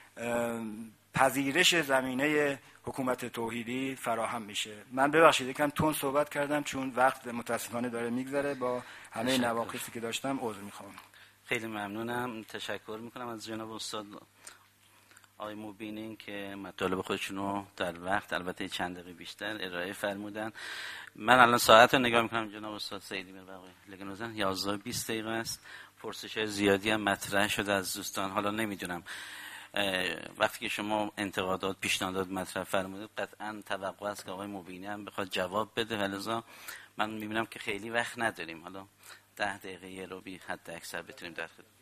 Speaker 4: پذیرش زمینه حکومت توحیدی فراهم میشه. من ببخشید یکم تون صحبت کردم چون وقت متاسفانه داره میگذره، با همه نواقصی که داشتم عذر میخوام.
Speaker 3: خیلی ممنونم، تشکر میکنم از جناب استاد آقای مبینین که مطالب خودشون رو در وقت البته چند دقیقه بیشتر ارائه فرمودن. من الان ساعت رو نگاه میکنم جناب استاد سیدی میربقی لگنوزن یازده و بیست دقیقه است. پرسش زیادی هم مطرح شده از دوستان. حالا نمیدونم وقتی که شما انتقادات پیشنهادات مطرح فرمودید قطعا توقع است که آقای مبینی هم بخواد جواب بده، ولذا من میبینم که خیلی وقت نداریم، حالا ده دقیقه یه رو بی حد اکثر بتونیم در خدمت.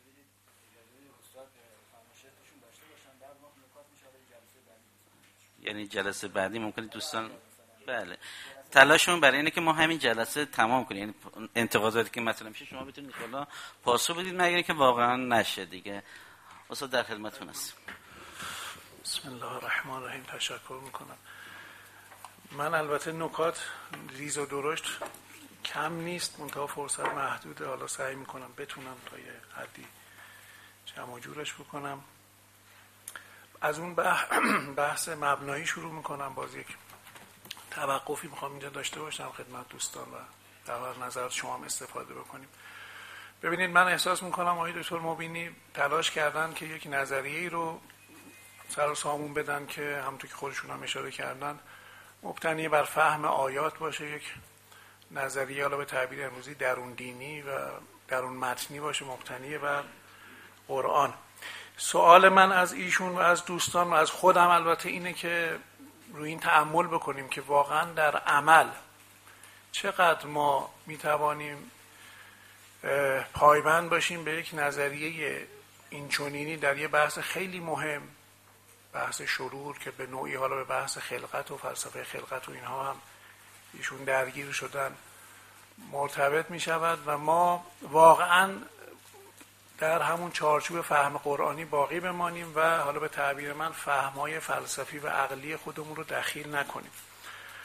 Speaker 3: یعنی جلسه بعدی ممکنه دوستان بله تلاشمون برای اینه که ما همین جلسه تمام کنیم، یعنی انتقاداتی که مثلا میشه شما بتونید حالا پاسخ بدید مگر اینکه واقعا نشه دیگه. استاد در خدمتتون هستم.
Speaker 5: بسم الله الرحمن الرحیم. تشکر میکنم. من البته نکات ریز و درشت کم نیست، منتها فرصت محدوده، حالا سعی میکنم بتونم تا یه حدی جمع و جورش بکنم. از اون بحث مبنایی شروع میکنم. باز یک توقفی میخوام اینجا داشته باشم خدمت دوستان و در نظر شما هم استفاده بکنیم. ببینید من احساس میکنم آقای دکتر مبینی تلاش کردن که یک نظریه‌ای رو سر و سامون بدن که همونطور که خودشون هم اشاره کردن مبتنی بر فهم آیات باشه، یک نظریه حالا به تعبیر امروزی درون دینی و درون متنی باشه، مبتنی بر قرآن. سوال من از ایشون و از دوستان و از خودم البته اینه که روی این تأمل بکنیم که واقعا در عمل چقدر ما میتوانیم پایبند باشیم به یک نظریه اینچنینی در یه بحث خیلی مهم، بحث شرور که به نوعی حالا به بحث خلقت و فلسفه خلقت و اینها هم ایشون درگیر شدن مرتبط می شود و ما واقعا در همون چارچوب فهم قرآنی باقی بمانیم و حالا به تعبیر من فهم‌های فلسفی و عقلی خودمون رو دخیل نکنیم.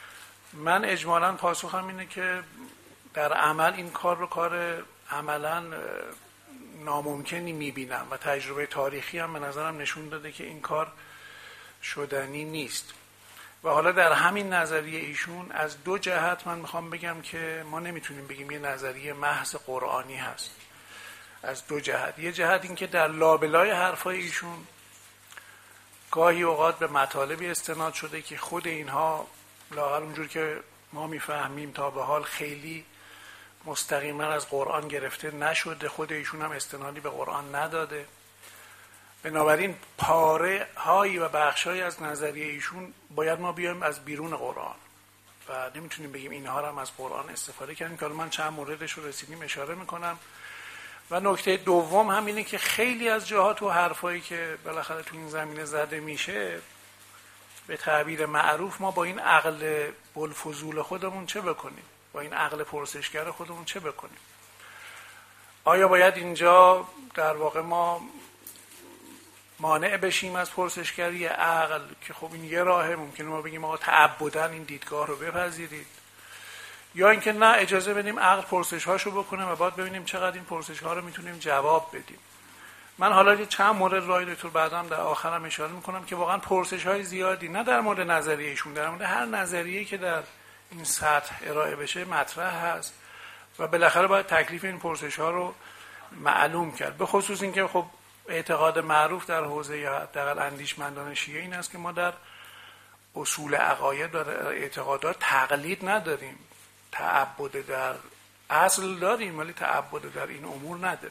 Speaker 5: من اجمالاً پاسخم اینه که در عمل این کار رو کار عملاً ناممکنی میبینم و تجربه تاریخی هم به نظرم نشون داده که این کار شدنی نیست. و حالا در همین نظریه ایشون از دو جهت من میخوام بگم که ما نمیتونیم بگیم یه نظریه محض قرآنی هست. از دو جهت. یه جهت این که در لابلای حرفای ایشون گاهی اوقات به مطالبی استناد شده که خود اینها لااقل اونجور که ما میفهمیم تا به حال خیلی مستقیما از قرآن گرفته نشده، خود ایشون هم استنادی به قرآن نداده. بنابراین پاره هایی و بخش هایی از نظریه ایشون باید ما بیایم از بیرون قرآن و نمیتونیم بگیم اینها رو هم از قرآن استفاده کردیم، که حالا من چند موردش رو رسیدیم اشاره میکنم. و نکته دوم هم اینه که خیلی از جاها تو حرفایی که بالاخره تو این زمینه زده میشه به تعبیر معروف ما با این عقل بلفضول خودمون چه بکنیم؟ با این عقل پرسشگر خودمون چه بکنیم؟ آیا باید اینجا در واقع ما مانع بشیم از پرسشگری عقل که خب این یه راهه، ممکنه ما بگیم آقا تعبداً این دیدگاه رو بپذیرید، یا اینکه نه اجازه بدیم عقل پرسش‌هاشو بکنه و بعد ببینیم چقدر این پرسش‌ها رو میتونیم جواب بدیم. من حالا چند مورد رای دکتر بعدم در آخرم اشاره میکنم که واقعا پرسش‌های زیادی نه در مورد نظریه ایشون، در مورد هر نظریه‌ای که در این سطح ارائه بشه مطرح هست و بالاخره باید تکلیف این پرسش‌ها رو معلوم کرد. به خصوص اینکه خب اعتقاد معروف در حوزه حداقل اندیشمندان شیعه این است که ما در اصول عقاید و اعتقادات تقلید نداریم. تعبد در اصل داریم ولی تعبد در این امور نداریم.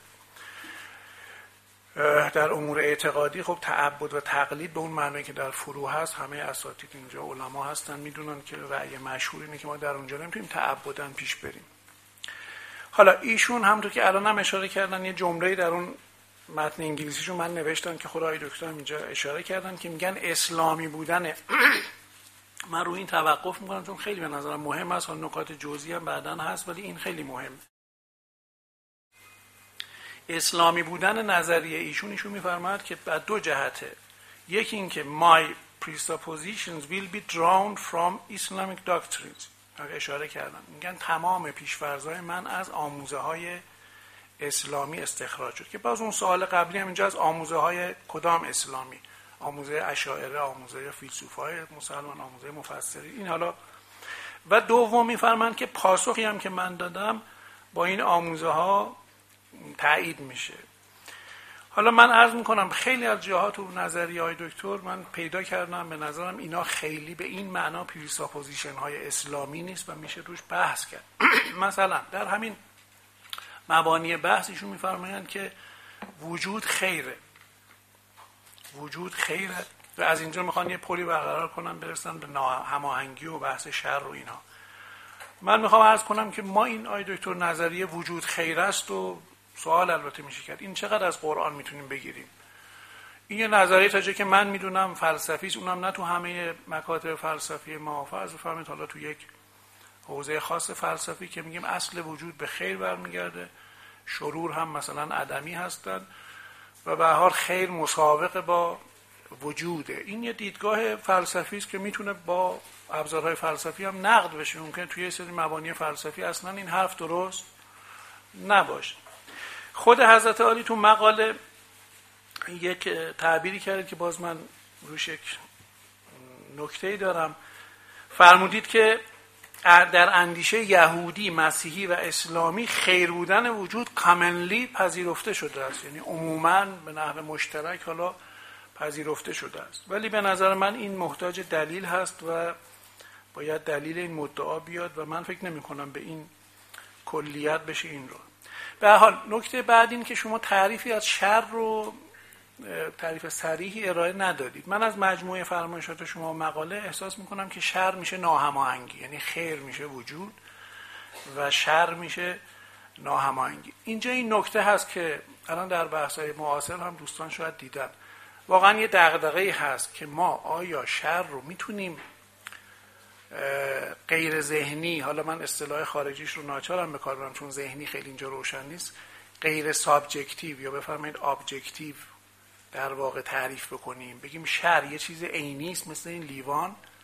Speaker 5: در امور اعتقادی خب تعبد و تقلید به اون معنی که در فروع هست، همه اساتید اینجا علما هستن میدونن که رأی مشهور اینه که ما در اونجا نمیتونیم تعبداً پیش بریم. حالا ایشون همونطور که الان هم اشاره کردن یه جمله‌ای در اون متن انگلیسیشون من نوشتم که خدای دکتر اینجا اشاره کردن که میگن اسلامی بودن من روی این توقف میکنم چون خیلی به نظرم مهم است، نکات جزئی هم بعداً هست ولی این خیلی مهم. اسلامی بودن نظریه ایشون ایشون میفرماید که بعد دو جهته. یکی این که my presuppositions will be drawn from Islamic doctrines، اشاره کردن میگن تمام پیش‌فرض‌های من از آموزه‌های اسلامی استخراج شد، که باز اون سوال قبلی هم اینجا از آموزه‌های کدام اسلامی، آموزه اشاعره، آموزه فیلسوفای مسلمان، آموزه مفسری، این حالا. و دوم میفرمایند که پاسخی هم که من دادم با این آموزه ها تایید میشه. حالا من عرض میکنم خیلی از جاها تو نظریه های دکتر من پیدا کردم به نظرم اینا خیلی به این معنا پریساپوزیشن های اسلامی نیست و میشه روش بحث کرد. مثلا در همین مبانی بحث ایشون میفرمایند که وجود خیره، وجود خیره و از اینجا میخوان یه پلی برقرار کنن برسن به هماهنگی و بحث شر و اینا. من میخوام عرض کنم که ما این آی دکتر نظریه وجود خیر است و سوال البته میشه کرد این چقدر از قرآن میتونیم بگیریم. این یه نظریه تا جایی که من میدونم فلسفی است، اونم نه تو همه مکاتب فلسفی ما، فرض بفرمایید حالا تو یک حوزه خاص فلسفی که میگیم اصل وجود به خیر برمیگرده، شرور هم مثلا عدمی هستن و به هر حال خیر مسابقه با وجوده. این یه دیدگاه فلسفی است که میتونه با ابزارهای فلسفی هم نقد بشه. ممکنه توی یه سری مبانی فلسفی اصلا این حرف درست نباشه. خود حضرت عالی تو مقاله یک تعبیری کرد که باز من روش یک نکته‌ای دارم. فرمودید که در اندیشه یهودی، مسیحی و اسلامی خیر بودن وجود کامنلی پذیرفته شده است، یعنی عموماً به نحو مشترک حالا پذیرفته شده است، ولی به نظر من این محتاج دلیل هست و باید دلیل این مدعا بیاد و من فکر نمی کنم به این کلیت بشه این رو. به هر حال نکته بعد این که شما تعریفی از شر رو تعریف صریحی ارائه ندادید. من از مجموعه فرمایشات شما و مقاله احساس میکنم که شر میشه ناهماهنگی، یعنی خیر میشه وجود و شر میشه ناهماهنگی. اینجا این نکته هست که الان در بحث‌های معاصر هم دوستان شاید دیدن، واقعا یه دغدغه‌ای هست که ما آیا شر رو میتونیم غیر ذهنی، حالا من اصطلاح خارجیش رو ناچارم به کار ببرم چون ذهنی خیلی اینجا روشن نیست، غیر سابجکتیو یا بفرمایید ابجکتیو در واقع تعریف بکنیم، بگیم شر یه چیز عینی است مثل این لیوان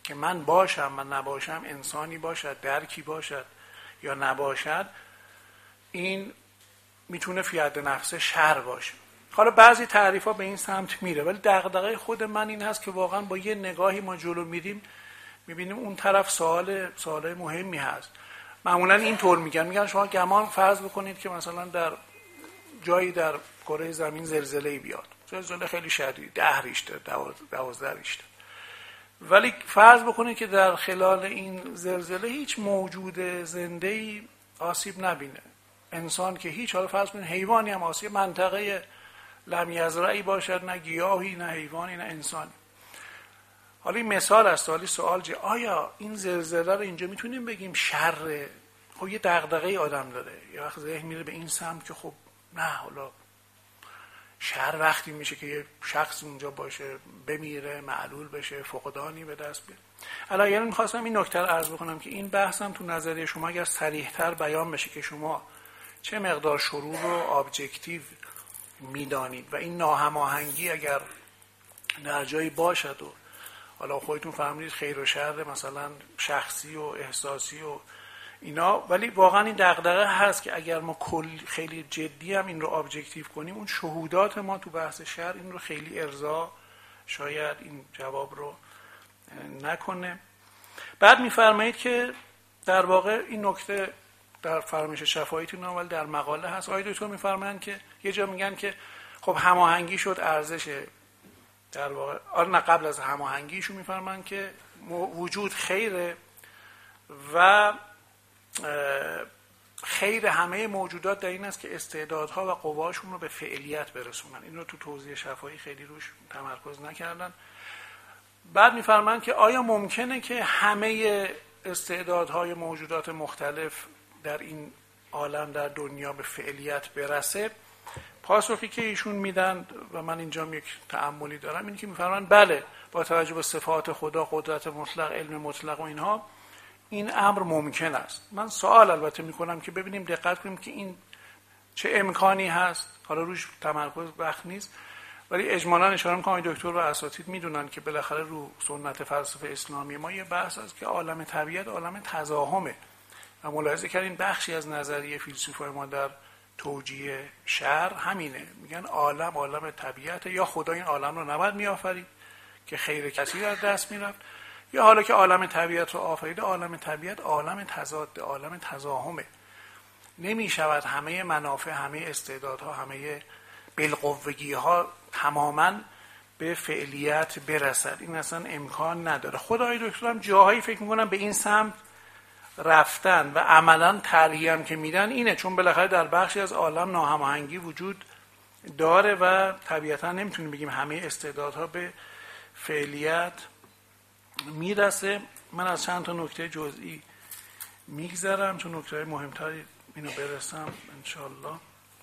Speaker 5: که من باشم و نباشم، انسانی باشد، درکی باشد یا نباشد، این میتونه فی حد نفسه شر باشه. حالا بعضی تعریف ها به این سمت میره، ولی دغدغه خود من این هست که واقعا با یه نگاهی ما جلو میریم میبینیم اون طرف سوال سوال مهمی هست. معمولا اینطور میگن میگن شما گمان فرض بکنید که مثلا در جایی در کره زمین زلزله‌ای بیاد، زلزله خیلی شدید، ده ریشتر، دوازده ریشتر، ولی فرض بکنید که در خلال این زلزله هیچ موجود زنده‌ای آسیب نبینه، انسان که هیچ، حالا فرض کنید حیوانی هم آسیب، منطقه لم یزرعی باشد، نه گیاهی نه حیوانی نه انسانی. حالا این مثال است، حالا سوال چیه؟ آیا این زلزله رو اینجا میتونیم بگیم شر؟ خب یه دغدغه آدم داره، یه وقت ذهن میره به این سمت که خب نه، حالا شر وقتی میشه که یه شخص اونجا باشه بمیره، معلول بشه، فقدانی به دست بیاره. الان یعنی میخواستم این نکته رو عرض بکنم که این بحثم تو نظریه شما اگر صریح‌تر بیان بشه که شما چه مقدار شرور رو ابجکتیو میدانید و این ناهماهنگی اگر در جایی باشد و حالا خودتون فهمیدید خیر و شر مثلا شخصی و احساسی و اینا، ولی واقعا این دغدغه هست که اگر ما کل خیلی جدی هم این رو ابجکتیو کنیم، اون شهودات ما تو بحث شر این رو خیلی ارضا شاید این جواب رو نکنه. بعد میفرمایید که در واقع این نکته در فرمایش شفاهیتون ولی در مقاله هست، آقای دکتر میفرمایند که یه جا میگن که خب هماهنگی شد ارزش، در واقع آره نه قبل از هماهنگیشون میفرمایند که وجود خیره و خیر همه موجودات در این است که استعدادها و قواشون رو به فعلیت برسونن. این رو تو توضیح شفاهی خیلی روش تمرکز نکردن. بعد میفرمایند که آیا ممکنه که همه استعدادهای موجودات مختلف در این عالم در دنیا به فعلیت برسه؟ پاسخی که ایشون میدن و من اینجا یک تأملی دارم اینه که میفرمایند بله، با توجه به صفات خدا، قدرت مطلق، علم مطلق و اینها، این امر ممکن است. من سوال البته میکنم که ببینیم، دقت کنیم که این چه امکانی هست، حالا روش تمرکز وقت نیست، ولی اجمالاً اشاره میکنم دکتر و اساتید میدونن که بالاخره رو سنت فلسفه اسلامی ما یه بحث هست که عالم طبیعت عالم تزاحمه و ملاحظه کردین بخشی از نظریه فیلسوفای ما در توجیه شر همینه، میگن عالم عالم طبیعت، یا خدا این عالم رو نباید میآفرید که خیر کسی در دست میرفت، یا حالا که عالم طبیعت رو آفریده، عالم طبیعت عالم تضاد، عالم تزاحمه، نمیشود همه منافع، همه استعدادها، همه بالقوگی ها تماما به فعلیت برسد، این اصلا امکان نداره. خدای دکترم جاهایی فکر میکنم به این سمت رفتن و عملا طرحی هم که میدن اینه، چون بالاخره در بخشی از عالم ناهماهنگی وجود داره و طبیعتا نمیتونیم بگیم همه استعدادها به فعلیت میرسه. من از چند تا نکته جزئی میگذرم چون نکته مهمتری اینو برسم انشالله.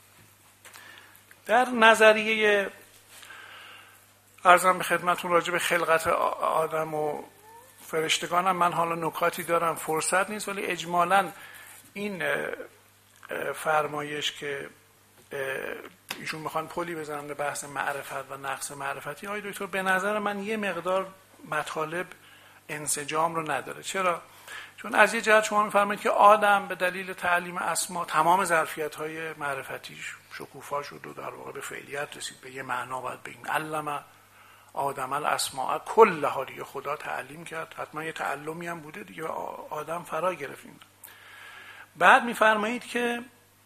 Speaker 5: در نظریه عرضم به خدمتون راجع به خلقت آدم و فرشتگانم من حالا نکاتی دارم، فرصت نیست، ولی اجمالاً این فرمایش که ایشون میخوان پلی بزنن به بحث معرفت و نقص معرفتی، های دکتر به نظر من یه مقدار مطالب انسجام رو نداره. چرا؟ چون از یه جهت شما میفرمایید که آدم به دلیل تعلیم اسما تمام ظرفیت‌های معرفتیش شکوفا شد و در واقع به فعلیت رسید. به یه معنا باید بگیم علم آدم الاسماء کلها، دیگه خدا تعلیم کرد، حتما یه تعلمی هم بوده دیگه، آدم فرا گرفتیم. بعد میفرمایید که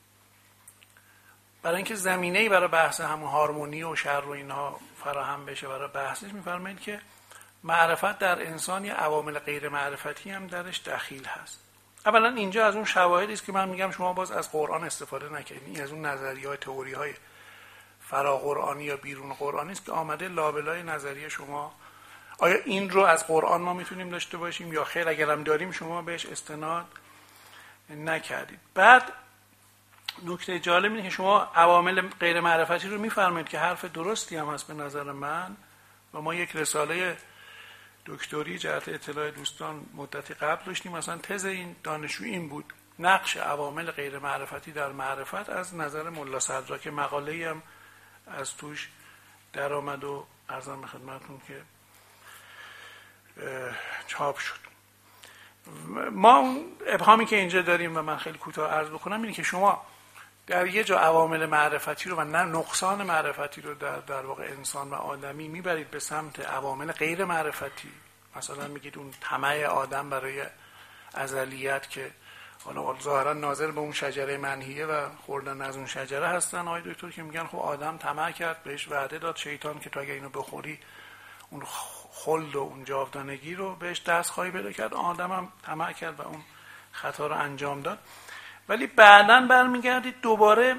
Speaker 5: برای اینکه زمینه‌ای برای بحث همون هارمونی و شر و اینها فراهم بشه برای بحثش، میفرمایید که معرفت در انسان یه عوامل غیر معرفتی هم درش دخیل هست. اولا اینجا از اون شواهدی است که من میگم شما باز از قرآن استفاده نکنید، این از اون نظریه‌های تئوری‌های فرا قرآنی یا بیرون قرآنی است که آمده لابلای نظریه شما. آیا این رو از قرآن ما میتونیم داشته باشیم یا خیر؟ اگرم داریم شما بهش استناد نکردید. بعد نکته جالب اینه که شما عوامل غیر معرفتی رو میفرمایید که حرف درستی هم هست به نظر من، و ما یک رساله دکتری جهت اطلاع دوستان مدتی قبل داشتیم، مثلا تز این دانشجو این بود، نقش عوامل غیر معرفتی در معرفت از نظر ملا صدرا، که مقاله‌ای هم از توش در آمد و عرضم به خدمتتون که چاپ شد. ما اون ابهامی که اینجا داریم و من خیلی کوتاه عرض بکنم اینه که شما در یه جا عوامل معرفتی رو و نه نقصان معرفتی رو در در واقع انسان و آدمی میبرید به سمت عوامل غیر معرفتی. مثلا میگید اون طمع آدم برای ازلیت که حالا ظاهرا ناظر به اون شجره منهیه و خوردن از اون شجره هستن آقای دکتر که میگن خب آدم طمع کرد، بهش وعده داد شیطان که تو اگه اینو بخوری اون خلد و اون جاودانگی رو بهش دست خواهی پیدا کرد. آدم هم طمع کرد و اون خطا رو انجام داد. ولی بعداً برمیگردید دوباره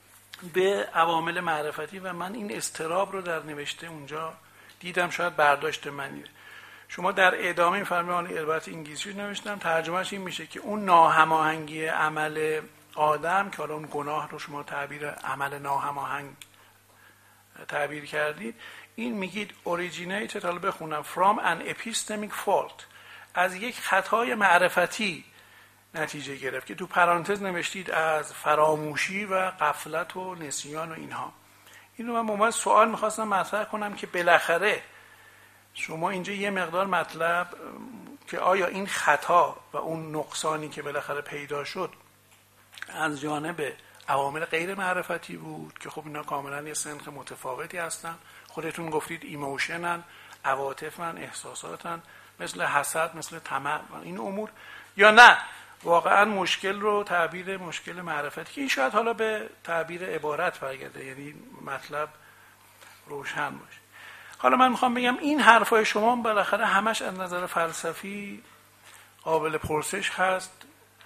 Speaker 5: به عوامل معرفتی و من این اضطراب رو در نوشته اونجا دیدم، شاید برداشت منی. شما در ادامه می‌فرمایید، البته انگلیسی نوشتم، ترجمهش این میشه که اون ناهماهنگی عمل آدم که حالا اون گناه رو شما تعبیر عمل ناهماهنگ تعبیر کردید، این میگید originated، حالا بخونم، from an epistemic fault، از یک خطای معرفتی نتیجه گرفت که تو پرانتز نوشتید از فراموشی و غفلت و نسیان و اینها. اینو من موقع سوال میخواستم مطرح کنم که بالاخره شما اینجا یه مقدار مطلب که آیا این خطا و اون نقصانی که بالاخره پیدا شد از جانب عوامل غیر معرفتی بود که خب اینا کاملا یه سنخ متفاوتی هستن، خودتون گفتید ایموشنن، عواطفن، احساساتن، مثل حسد، مثل طمع، این امور، یا نه واقعا مشکل رو تعبیر مشکل معرفتی که این شاید حالا به تعبیر عبارت برگرده، یعنی مطلب روشن باشه. حالا من میخوام بگم این حرفای شما بالاخره همش از نظر فلسفی قابل پرسش هست.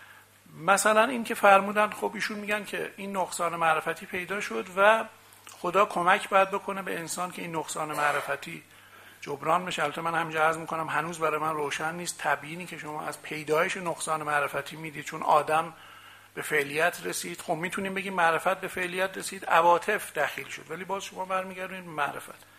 Speaker 5: مثلا این که فرمودن، خب ایشون میگن که این نقصان معرفتی پیدا شد و خدا کمک باید بکنه به انسان که این نقصان معرفتی جبران بشه. البته من همینجا عرض میکنم هنوز برای من روشن نیست تبیینی که شما از پیدایش نقصان معرفتی میدید، چون آدم به فعلیت رسید، خب میتونیم بگیم معرفت به فعلیت رسید، عواطف دخیل شد، ولی باز شما برمیگردید به معرفت.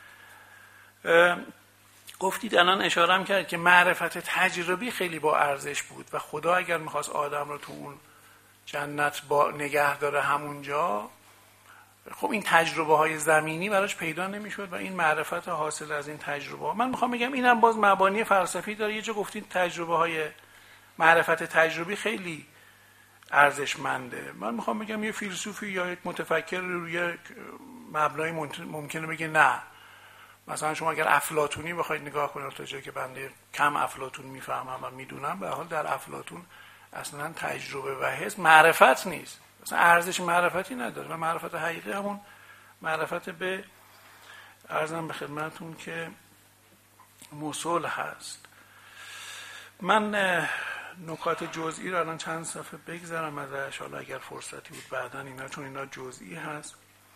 Speaker 5: گفتید الان اشاره هم کرد که معرفت تجربی خیلی با ارزش بود و خدا اگر میخواست آدم رو تو اون جنت با نگه داره همونجا، خب این تجربه های زمینی براش پیدا نمیشد و این معرفت حاصل از این تجربه ها. من میخوام بگم اینم باز مبانی فلسفی داره. یه جا گفتید تجربه های معرفت تجربی خیلی ارزشمنده. من میخوام بگم یه فیلسوفی یا یک متفکر روی مبنای ممکنه بگه نه. مثلا شما اگر افلاطونی بخواید نگاه کنید، تا جایی که بنده کم افلاطون میفهمم و میدونم، به حال در افلاطون اصلا تجربه و حس معرفت نیست، اصلا ارزش معرفتی نداره و معرفت حقیقی همون معرفت به عرضم به خدمتون که موصول هست. من نکات جزئی رو الان چند صفحه بگذارم ازش، حالا اگر فرصتی بود بعداً اینا، چون اینا جزئی هست.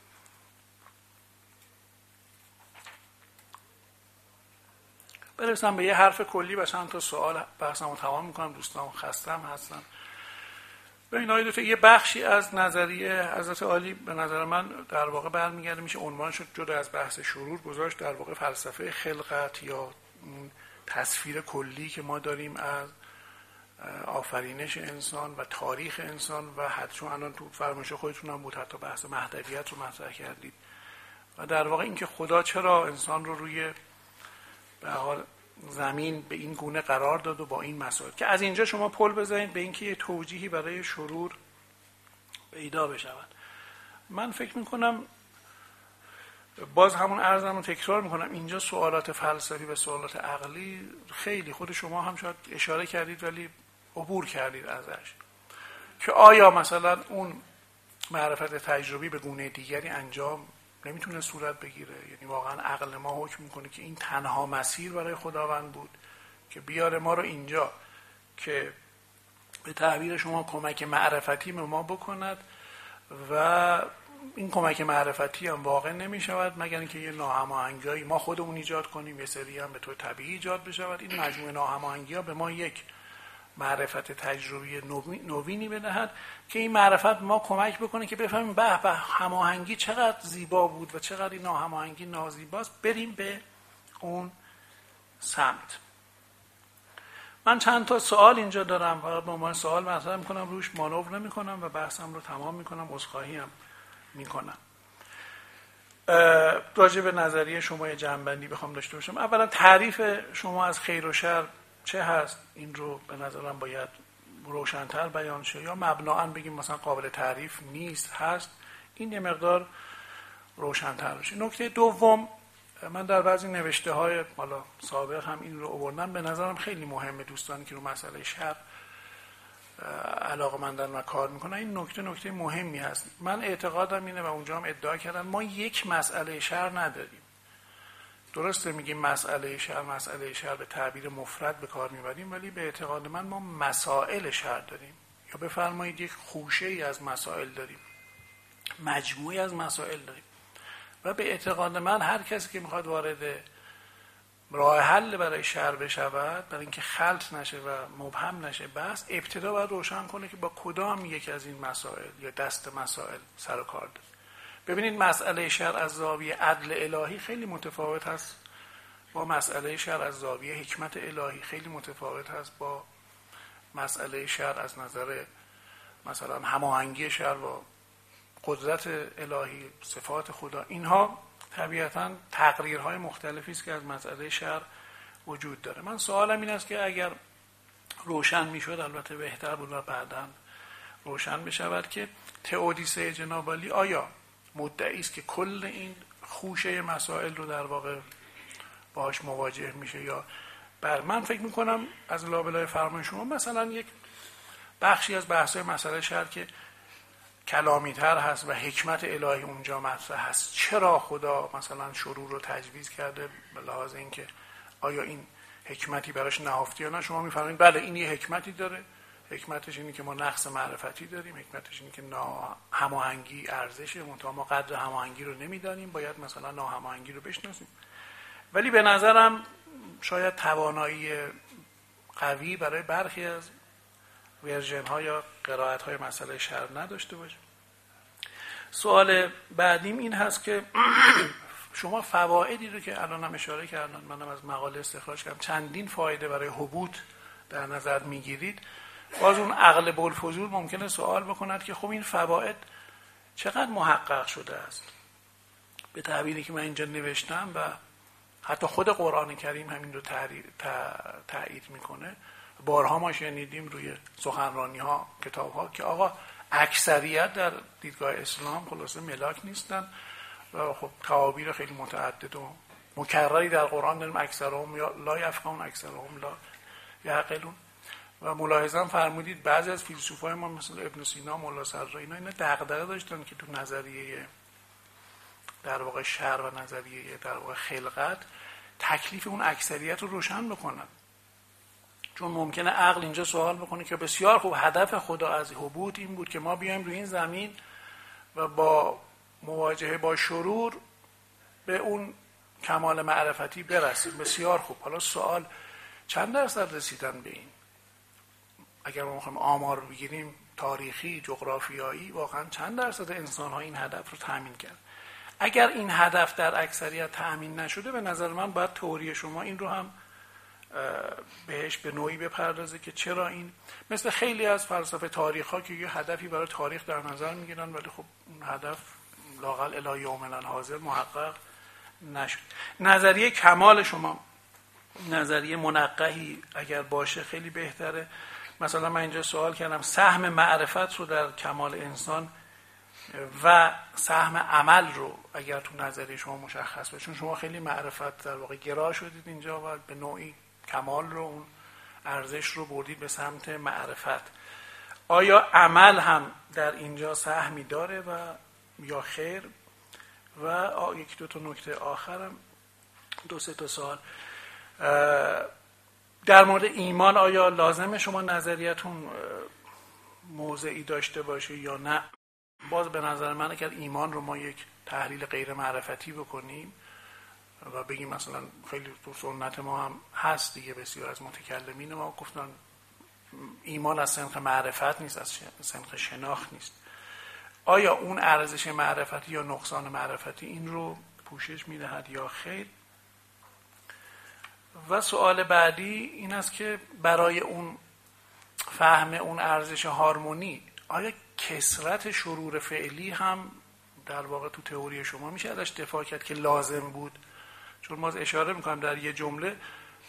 Speaker 5: برسم به یه حرف کلی و چند تا سوال بحثم رو تمام میکنم. دوستان خستم هستن. ببین آقای دکتر، یه بخشی از نظریه حضرت عالی به نظر من در واقع برمیگرده، میشه عنوان شد جدا از بحث شرور گذاشت، در واقع فلسفه خلقت یا تصویر کلی که ما داریم از آفرینش انسان و تاریخ انسان و حتی الان تو فرمایش خودتون هم بود حتی بحث مهدویت رو مطرح کردید و در واقع اینکه خدا چرا انسان رو روی به حال زمین به این گونه قرار داد و با این مسائل، که از اینجا شما پل بزنید به اینکه یه توجیهی برای شرور پیدا بشود. من فکر میکنم باز همون عرضم رو تکرار میکنم، اینجا سوالات فلسفی و سوالات عقلی خیلی خود شما هم شاید اشاره کردید ولی عبور کردید ازش، که آیا مثلا اون معرفت تجربی به گونه دیگری انجام نمیتونه صورت بگیره؟ یعنی واقعا عقل ما حکم میکنه که این تنها مسیر برای خداوند بود که بیاره ما رو اینجا که به تعبیر شما کمک معرفتی به ما بکند و این کمک معرفتی هم واقع نمیشود مگر اینکه یه ناهماهنگی ما خودمون ایجاد کنیم، یه سری هم به طور طبیعی ایجاد بشود. این مجموعه ناهماهنگی‌ها به ما یک معرفت تجربی نوینی بدهد که این معرفت ما کمک بکنه که بفهمیم به به هماهنگی چقدر زیبا بود و چقدر این ناهماهنگی نازیباست، بریم به اون سمت. من چند تا سوال اینجا دارم، فقط به عنوان سوال مطرح میکنم، روش مانور نمیکنم و بحثم رو تمام میکنم، عذرخواهی هم میکنم. راجع به نظریه شما یه جنبندی بخوام داشته باشم. اولا تعریف شما از خیر و شر چه هست؟ این رو به نظرم باید روشن‌تر بیان شه، یا مبناً بگیم مثلا قابل تعریف نیست، هست. این یه مقدار روشن‌تر بشه. نکته دوم، من در بعضی نوشته های حالا سابق هم این رو آوردم، به نظرم خیلی مهمه دوستانی که رو مسئله شر علاقه‌مندن و کار میکنن، این نکته نکته مهمی هست. من اعتقادم اینه و اونجا هم ادعا کردم ما یک مسئله شر نداریم. درسته میگیم مسئله شر مسئله شر به تعبیر مفرد به کار میبریم، ولی به اعتقاد من ما مسائل شر داریم، یا بفرمایید یک خوشه ای از مسائل داریم، مجموعی از مسائل داریم. و به اعتقاد من هر کسی که میخواد وارد راه حل برای شر بشود، برای اینکه خلط نشه و مبهم نشه بس، ابتدا باید روشن کنه که با کدام یک از این مسائل یا دست مسائل سر و کار داره. ببینید مسئله شر از زاویه عدل الهی خیلی متفاوت هست با مسئله شر از زاویه حکمت الهی، خیلی متفاوت هست با مسئله شر از نظر مثلا هماهنگی شر با قدرت الهی، صفات خدا. اینها طبیعتاً تقریرهای مختلفی است که از مسئله شر وجود داره. من سوالم این است که اگر روشن میشد، البته بهتر بود و بعداً روشن بشود، که تئودیسه جناب عالی آیا مدعی است که کل این خوشه مسائل رو در واقع باهاش مواجه میشه، یا بر من فکر میکنم از لابلای فرمان شما مثلا یک بخشی از بحث‌های مسئله شر که کلامی تر هست و حکمت الهی اونجا مطرح هست، چرا خدا مثلا شرور رو تجویز کرده، به لحاظ اینکه آیا این حکمتی براش نهفته یا نه، شما میفرمایید بله این یه حکمتی داره، حکمتش اینه که ما نقص معرفتی داریم، حکمتش اینه که ناهماهنگی ارزشه، منتها ما قدر هماهنگی رو نمیدانیم، باید مثلا ناهماهنگی رو بشناسیم. ولی به نظرم شاید توانایی قوی برای برخی از ورژن ها یا قرائت های مسئله شر نداشته باشه. سوال بعدیم این هست که شما فوایدی رو که الان هم اشاره کردن، منم از مقاله استخراج کردم، چندین فایده برای حبوط در نظر میگیرید. باز اون عقل بلفضول ممکنه سوال بکند که خب این فواید چقدر محقق شده است؟ به تعبیری که من اینجا نوشتم و حتی خود قرآن کریم همین رو تایید میکنه. بارها ما شنیدیم روی سخنرانی ها، کتاب ها که آقا اکثریت در دیدگاه اسلام خلاصه ملاک نیستن و خب تعابیر خیلی متعدد و مکرری در قرآن داریم، اکثرهم لا یفقهون اکثرهم لا یعقلون. و ملاحظه هم فرمودید بعضی از فیلسوفای ما مثل ابن سینا، مولا صدرا، اینا اینا دغدغه داشتن که تو نظریه در واقع شر و نظریه در واقع خلقت تکلیف اون اکثریت رو روشن بکنن. چون ممکنه عقل اینجا سوال بکنه که بسیار خوب، هدف خدا از حبوط این بود که ما بیایم روی این زمین و با مواجهه با شرور به اون کمال معرفتی برسیم. بسیار خوب، حالا سوال چند درصد رسیدن به این؟ اگر ما میخوایم آمار رو بگیریم تاریخی، جغرافیایی، واقعا چند درصد انسان ها این هدف رو تامین کرد؟ اگر این هدف در اکثریت تامین نشده، به نظر من باید تئوری شما این رو هم بهش به نوعی بپردازه که چرا این، مثل خیلی از فلسفه تاریخ ها که یه هدفی برای تاریخ در نظر میگیرن ولی خب اون هدف لااقل الی یومنا حاضر محقق نشد. نظریه کمال شما نظریه منقحی اگر باشه خیلی بهتره. مثلا من اینجا سوال کردم سهم معرفت رو در کمال انسان و سهم عمل رو اگر تو نظریه شما مشخص بشه، چون شما خیلی معرفت در واقع گرا شدید اینجا و به نوعی کمال رو، اون ارزش رو بردید به سمت معرفت. آیا عمل هم در اینجا سهمی داره و یا خیر؟ و یک دو تا نکته آخرم، دو سه تا سوال در مورد ایمان. آیا لازمه شما نظریتون موضعی داشته باشه یا نه؟ باز به نظر من اگر ایمان رو ما یک تحلیل غیر معرفتی بکنیم و بگیم مثلا خیلی تو سنت ما هم هست دیگه، بسیار از متکلمین ما گفتن ایمان از سنخ معرفت نیست، از سنخ شناخت نیست. آیا اون ارزش معرفتی یا نقصان معرفتی این رو پوشش میدهد یا خیر؟ و سوال بعدی این است که برای اون فهم اون ارزش هارمونی، آیا کثرت شرور فعلی هم در واقع تو تئوری شما میشه ازش دفاع کرد که لازم بود؟ چون ما اشاره میکنم در یه جمله،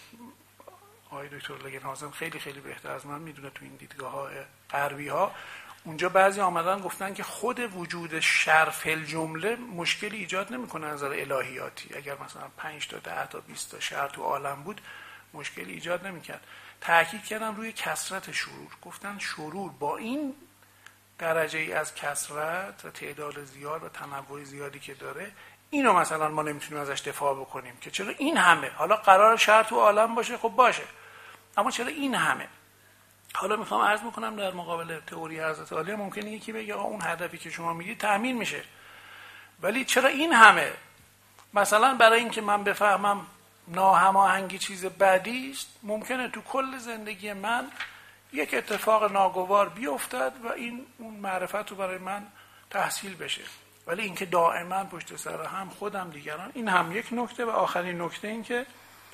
Speaker 5: آقای دکتر لگنهازن خیلی خیلی بهتر از من میدونه تو این دیدگاه های غربی ها، اونجا بعضی آمدن گفتن که خود وجود شر فی الجمله مشکلی ایجاد نمیکنه از نظر الهیاتی. اگر مثلا پنج تا ده تا بیست تا شر تو عالم بود مشکلی ایجاد نمیکرد. تاکید کردن روی کثرت شرور، گفتن شرور با این درجه ای از کثرت و تعداد زیاد و تنوع زیادی که داره، اینو مثلا ما نمیتونیم ازش دفاع بکنیم که چرا این همه، حالا قرار شر تو عالم باشه خب باشه، اما چرا این همه؟ حالا میخوام عرض بکنم در مقابل تئوری حضرت عالی ممکنه یکی بگه اون هدفی که شما میگید تأمین میشه، ولی چرا این همه؟ مثلا برای اینکه من بفهمم ناهماهنگی چیز بدی است، ممکنه تو کل زندگی من یک اتفاق ناگوار بیفتد و این اون معرفت رو برای من تحصیل بشه، ولی اینکه دائما پشت سر هم خودم دیگران، این هم یک نکته. و آخرین نکته این که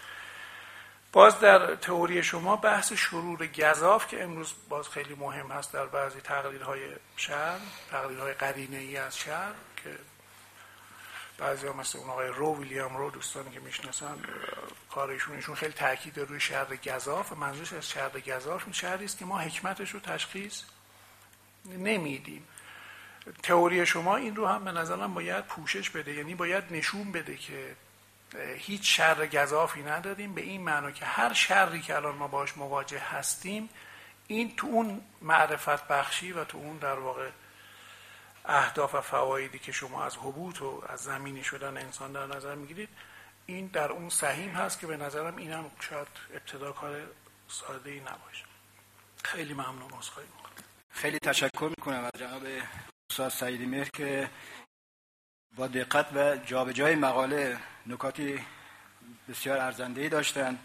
Speaker 5: باز در تئوری شما بحث شرور گزاف که امروز باز خیلی مهم هست در بعضی تقریرهای شر، تقریرهای قرینه‌ای از شر که بعضی ها مثل اون آقای رو ویلیام رو دوستانی که میشناسن کارشون ایشون خیلی تاکید روی شر گزاف و منظورش از شر گزاف این شری است که ما حکمتش رو تشخیص نمیدیم. تئوری شما این رو هم به نظرم باید پوشش بده، یعنی باید نشون بده که هیچ شر گزافی نداریم، به این معنا که هر شری که الان ما باش مواجه هستیم این تو اون معرفت بخشی و تو اون در واقع اهداف و فوایدی که شما از حبوط و از زمینی شدن انسان در نظر میگیرید، این در اون سهیم هست که به نظرم اینم شاید ابتدا کار ساده ای نباشه. خیلی ممنون، عذرخواهی میکنم.
Speaker 4: خیلی تشکر میکنم از جناب استاد سعیدی مهر که با دقت و جابجای مقاله نکاتی بسیار ارزنده‌ای داشتن.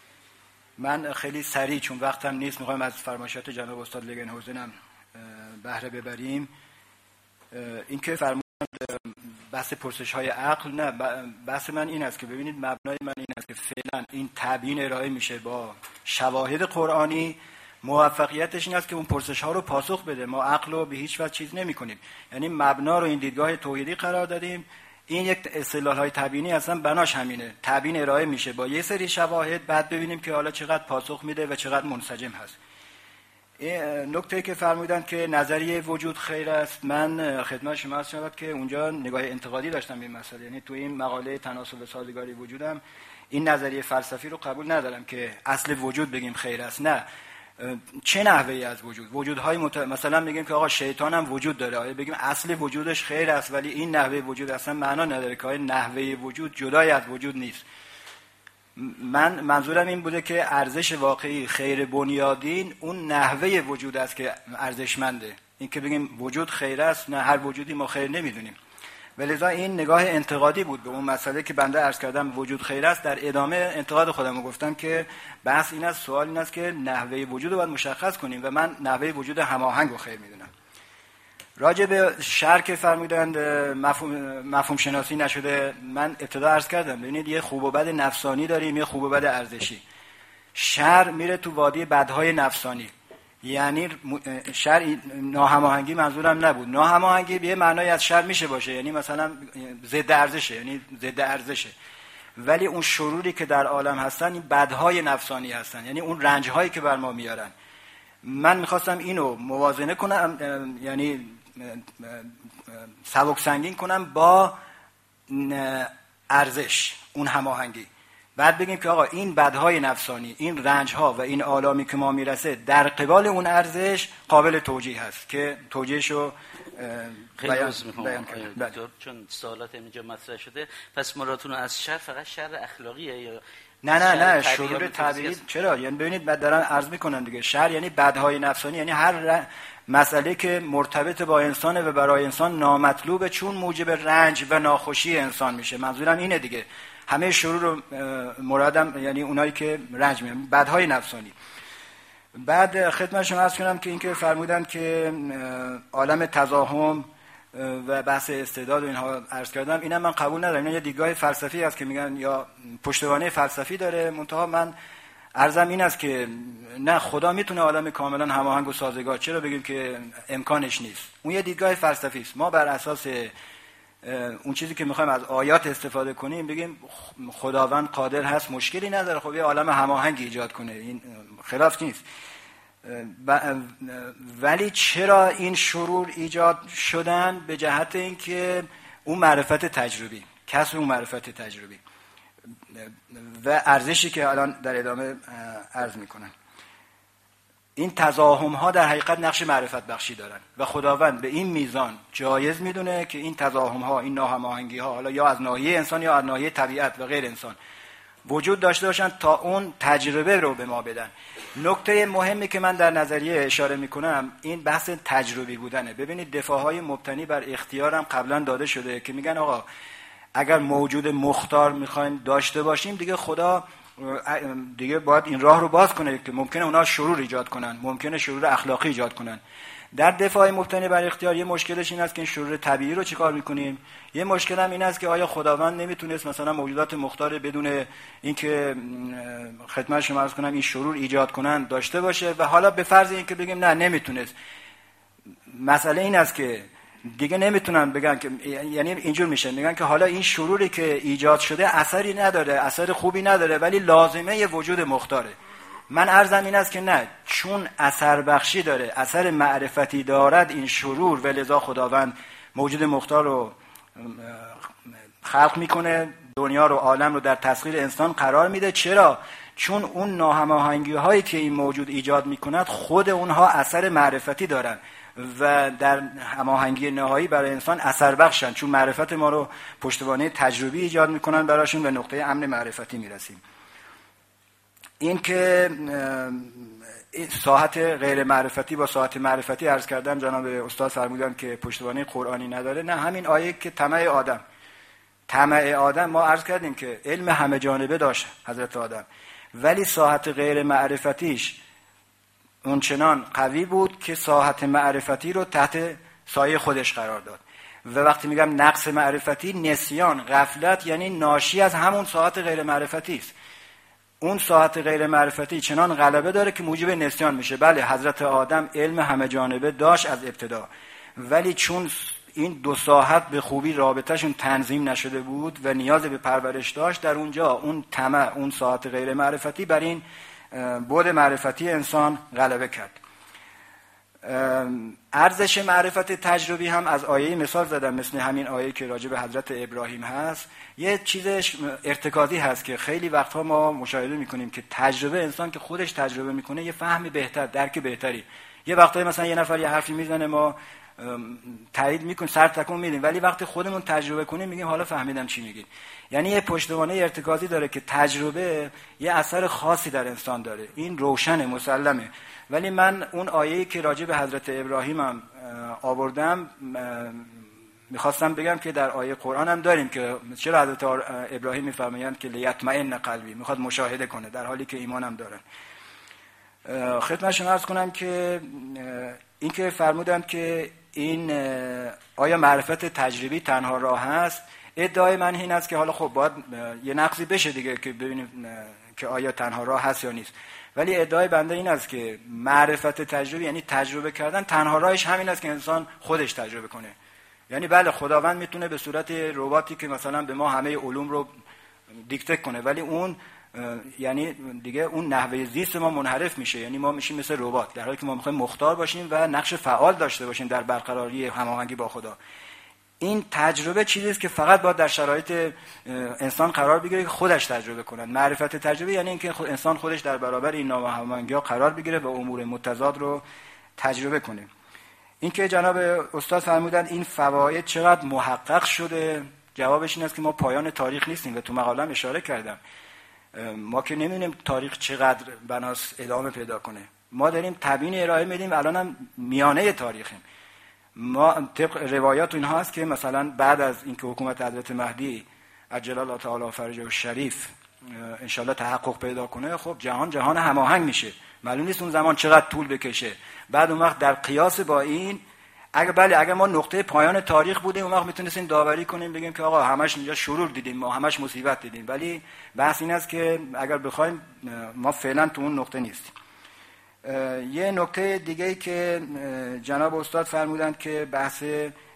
Speaker 4: من خیلی سریع چون وقتم نیست میخوایم از فرمایشات جناب استاد لگنهوزن بهره ببریم. این که فرمودند بحث پرسش های عقل، نه، بحث من این است که ببینید مبنای من این است که فعلا این تبیین ارائه میشه با شواهد قرآنی، موفقیتش این است که اون پرسش ها رو پاسخ بده. ما عقل رو به هیچ وجه چیز نمی کنیم، یعنی مبنا رو این دیدگاه توحیدی قرار دادیم. این یک اصطلاح های تبیینی اصلا بناش همینه، تبیین ارائه میشه با یه سری شواهد، بعد ببینیم که حالا چقدر پاسخ میده و چقدر منسجم هست. این نکته که فرمودن که نظریه وجود خیر است، من خدمت شما عرض شود که اونجا نگاه انتقادی داشتم به این مسئله، یعنی تو این مقاله تناسب سازگاری وجودم این نظریه فلسفی رو قبول ندارم که اصل وجود بگیم خیر است. نه، چه نحوهی از وجود، وجودهای مت... مثلا میگیم که آقا شیطان هم وجود داره، آیا بگیم اصل وجودش خیر است ولی این نحوه وجود اصلا معنا نداره که آیا نحوه وجود جدای از وجود نیست. من منظورم این بوده که ارزش واقعی خیر بنیادین اون نحوه وجود است که ارزشمنده. این که بگیم وجود خیر است، نه، هر وجودی ما خیر نمیدونیم. ولذا این نگاه انتقادی بود به اون مسئله که بنده عرض کردم وجود خیر است. در ادامه انتقاد خودم رو گفتم که بحث این است، سوال این است که نحوه وجود رو باید مشخص کنیم و من نحوه وجود هماهنگ رو خیر میدونم. راجع به شر که فرمودند مفهوم مفهوم شناسی نشده، من ابتدا عرض کردم ببینید یه خوب و بد نفسانی داریم، یه خوب و بد ارزشی. شر میره تو وادی بدهای نفسانی، یعنی شر ناهماهنگی منظورم نبود. ناهماهنگی به معنای از شر میشه باشه، یعنی مثلا ضد ارزشه، یعنی ضد ارزشه، ولی اون شروری که در عالم هستن این بدهای نفسانی هستن، یعنی اون رنجهایی که بر ما میارن. من میخواستم اینو موازنه کنم، یعنی سبک سنگین کنم با ارزش، اون هماهنگی. بعد بگیم که آقا این بدهای نفسانی، این رنجها و این آلامی که ما میرسه در قبال اون ارزش قابل توجیه هست که توجیهشو
Speaker 3: بیان بیان چون سوالات اینجا مطرح شده. پس مرادتون از شر فقط شر اخلاقیه یا
Speaker 4: نه نه نه شرور طبیعی؟ چرا؟ یعنی ببینید بعد دارن عرض میکنن دیگه، شر یعنی بدهای نفسانی، یعنی هر مسئله که مرتبط با انسانه و برای انسان نامطلوبه چون موجب رنج و ناخوشی انسان میشه. منظورم اینه دیگه، همه شرور رو مرادم یعنی اونایی که رنج میبرن، بدهای نفسانی. بعد خدمت شما عرض کنم که اینکه فرمودن که عالم تزاحم و بحث استعداد و اینها عرض کردم، اینا من قبول ندارم. اینا یه دیدگاه فلسفی است که میگن یا پشتوانه فلسفی داره، منتها من عرضم این است که نه، خدا میتونه عالم کاملا هماهنگ و سازگار، چرا بگیم که امکانش نیست؟ اون یه دیدگاه فلسفی است. ما بر اساس اون چیزی که میخوایم از آیات استفاده کنیم بگیم خداوند قادر هست، مشکلی نداره، خب یه عالم هماهنگ ایجاد کنه، این خلاف نیست. ولی چرا این شرور ایجاد شدن؟ به جهت اینکه اون معرفت تجربی، کسب اون معرفت تجربی و ارزشی که الان در ادامه عرض میکنم. این تزاحم ها در حقیقت نقش معرفت بخشی دارن و خداوند به این میزان جایز میدونه که این تزاحم ها، این ناهماهنگی ها، حالا یا از ناحیه انسان یا از ناحیه طبیعت و غیر انسان وجود داشته باشن تا اون تجربه رو به ما بدن. نکته مهمی که من در نظریه اشاره میکنم این بحث تجربی بودنه. ببینید دفاعهای مبتنی بر اختیارم قبلا داده شده که میگن آقا اگر موجود مختار میخوایم داشته باشیم دیگه خدا دیگه باید این راه رو باز کنه که ممکنه اونا شرور ایجاد کنن، ممکنه شرور اخلاقی ایجاد کنن. در دفاع مبتنی بر اختیار یه مشکلش این است که این شرور طبیعی رو چیکار میکنیم؟ یه مشکل هم این است که آیا خداوند نمیتونست مثلا موجودات مختار بدون اینکه خدمت شما عرض کنم این شرور ایجاد کنن داشته باشه؟ و حالا به فرض اینکه بگیم نه نمیتونست، مسئله این است که دیگه نمیتونن بگن که، یعنی اینجور میشه میگن که حالا این شروری که ایجاد شده اثری نداره، اثر خوبی نداره، ولی لازمه ی وجود مختاره. من عرضم این است که نه، چون اثر بخشی داره، اثر معرفتی دارد این شرور و لذا خداوند موجود مختار رو خلق میکنه، دنیا رو، عالم رو در تسخیر انسان قرار میده. چرا؟ چون اون ناهماهنگی هایی که این موجود ایجاد میکند خود اونها اثر معرفتی دارن و در هماهنگی نهایی برای انسان اثر بخشن، چون معرفت ما رو پشتوانه تجربی ایجاد میکنن براشون و نقطه امن معرفتی میرسیم. این که ساحت غیر معرفتی با ساحت معرفتی عرض کردم، جناب استاد فرمودن که پشتوانه قرآنی نداره. نه، همین آیه که طمع آدم طمع آدم ما عرض کردیم که علم همه جانبه داشت حضرت آدم، ولی ساحت غیر معرفتیش اون چنان قوی بود که ساحت معرفتی رو تحت سایه خودش قرار داد. و وقتی میگم نقص معرفتی، نسیان، غفلت، یعنی ناشی از همون ساحت غیر معرفتی است. اون ساحت غیر معرفتی چنان غلبه داره که موجب نسیان میشه. بله، حضرت آدم علم همه جانبه داشت از ابتدا، ولی چون این دو ساحت به خوبی رابطهشون تنظیم نشده بود و نیاز به پرورش داشت، در اونجا اون طمع، اون ساحت غیر معرفتی بر این بعد معرفتی انسان غلبه کرد. ارزش معرفت تجربی هم از آیه مثال زدم، مثل همین آیه که راجع به حضرت ابراهیم هست. یه چیزش ارتکازی هست که خیلی وقتها ما مشاهده میکنیم که تجربه، انسان که خودش تجربه میکنه یه فهم بهتر، درک بهتری. یه وقتایی مثلا یه نفر یه حرفی میزنه، ما تایید میکنیم، سر تکون میدیم، ولی وقتی خودمون تجربه کنیم میگیم حالا فهمیدم چی میگید. یعنی یه پشتوانه ارتکازی داره که تجربه یه اثر خاصی در انسان داره، این روشنه، مسلمه. ولی من اون آیه‌ای که راجع به حضرت ابراهیم هم آوردم میخواستم بگم که در آیه قرآن هم داریم که چرا حضرت ابراهیم میفرمایند که لیطمئن قلبی، میخواد مشاهده کنه در حالی که ایمان هم دارن. خدمتشون عرض کنم که این که فرمودند که این آیا معرفت تجربی تنها راه هست، ادعای من این است که حالا خب باید یه نقضی بشه دیگه که ببینیم که آیا تنها راه هست یا نیست. ولی ادعای بنده این است که معرفت تجربی، یعنی تجربه کردن، تنها راهش همین است که انسان خودش تجربه کنه. یعنی بله، خداوند میتونه به صورت رباتی که مثلا به ما همه علوم رو دیکته کنه، ولی اون یعنی دیگه اون نحوه زیست ما منحرف میشه، یعنی ما میشیم مثل ربات، در حالی که ما میخوایم مختار باشیم و نقش فعال داشته باشیم در برقراری هماهنگی با خدا. این تجربه چیزی است که فقط باید در شرایط انسان قرار بگیره که خودش تجربه کنن. معرفت تجربه یعنی اینکه انسان خودش در برابر این ناهماهنگی‌ها قرار بگیره و امور متضاد رو تجربه کنه. این که جناب استاد فرمودن این فواید چقدر محقق شده، جوابش این است که ما پایان تاریخ نیستیم و تو مقاله‌ام اشاره کردم. ما که نمی‌دونیم تاریخ چقدر بناس ادامه پیدا کنه. ما داریم تبیین ارائه میدیم، الانم میانه تاریخیم. ما طبق روایات اینها هست که مثلا بعد از اینکه حکومت حضرت مهدی عجل الله تعالی فرجه الشریف انشالله تحقق پیدا کنه، خب جهان جهان هماهنگ میشه. معلوم نیست اون زمان چقدر طول بکشه. بعد اون وقت در قیاس با این، اگه بله اگه ما نقطه پایان تاریخ بودیم اون وقت میتونستیم داوری کنیم بگیم که آقا همش اینجا شرور دیدیم، ما همش مصیبت دیدیم. ولی بحث این است که اگر بخوایم ما فعلا تو اون نقطه نیستیم. یه نکته دیگه ای که جناب استاد فرمودند که بحث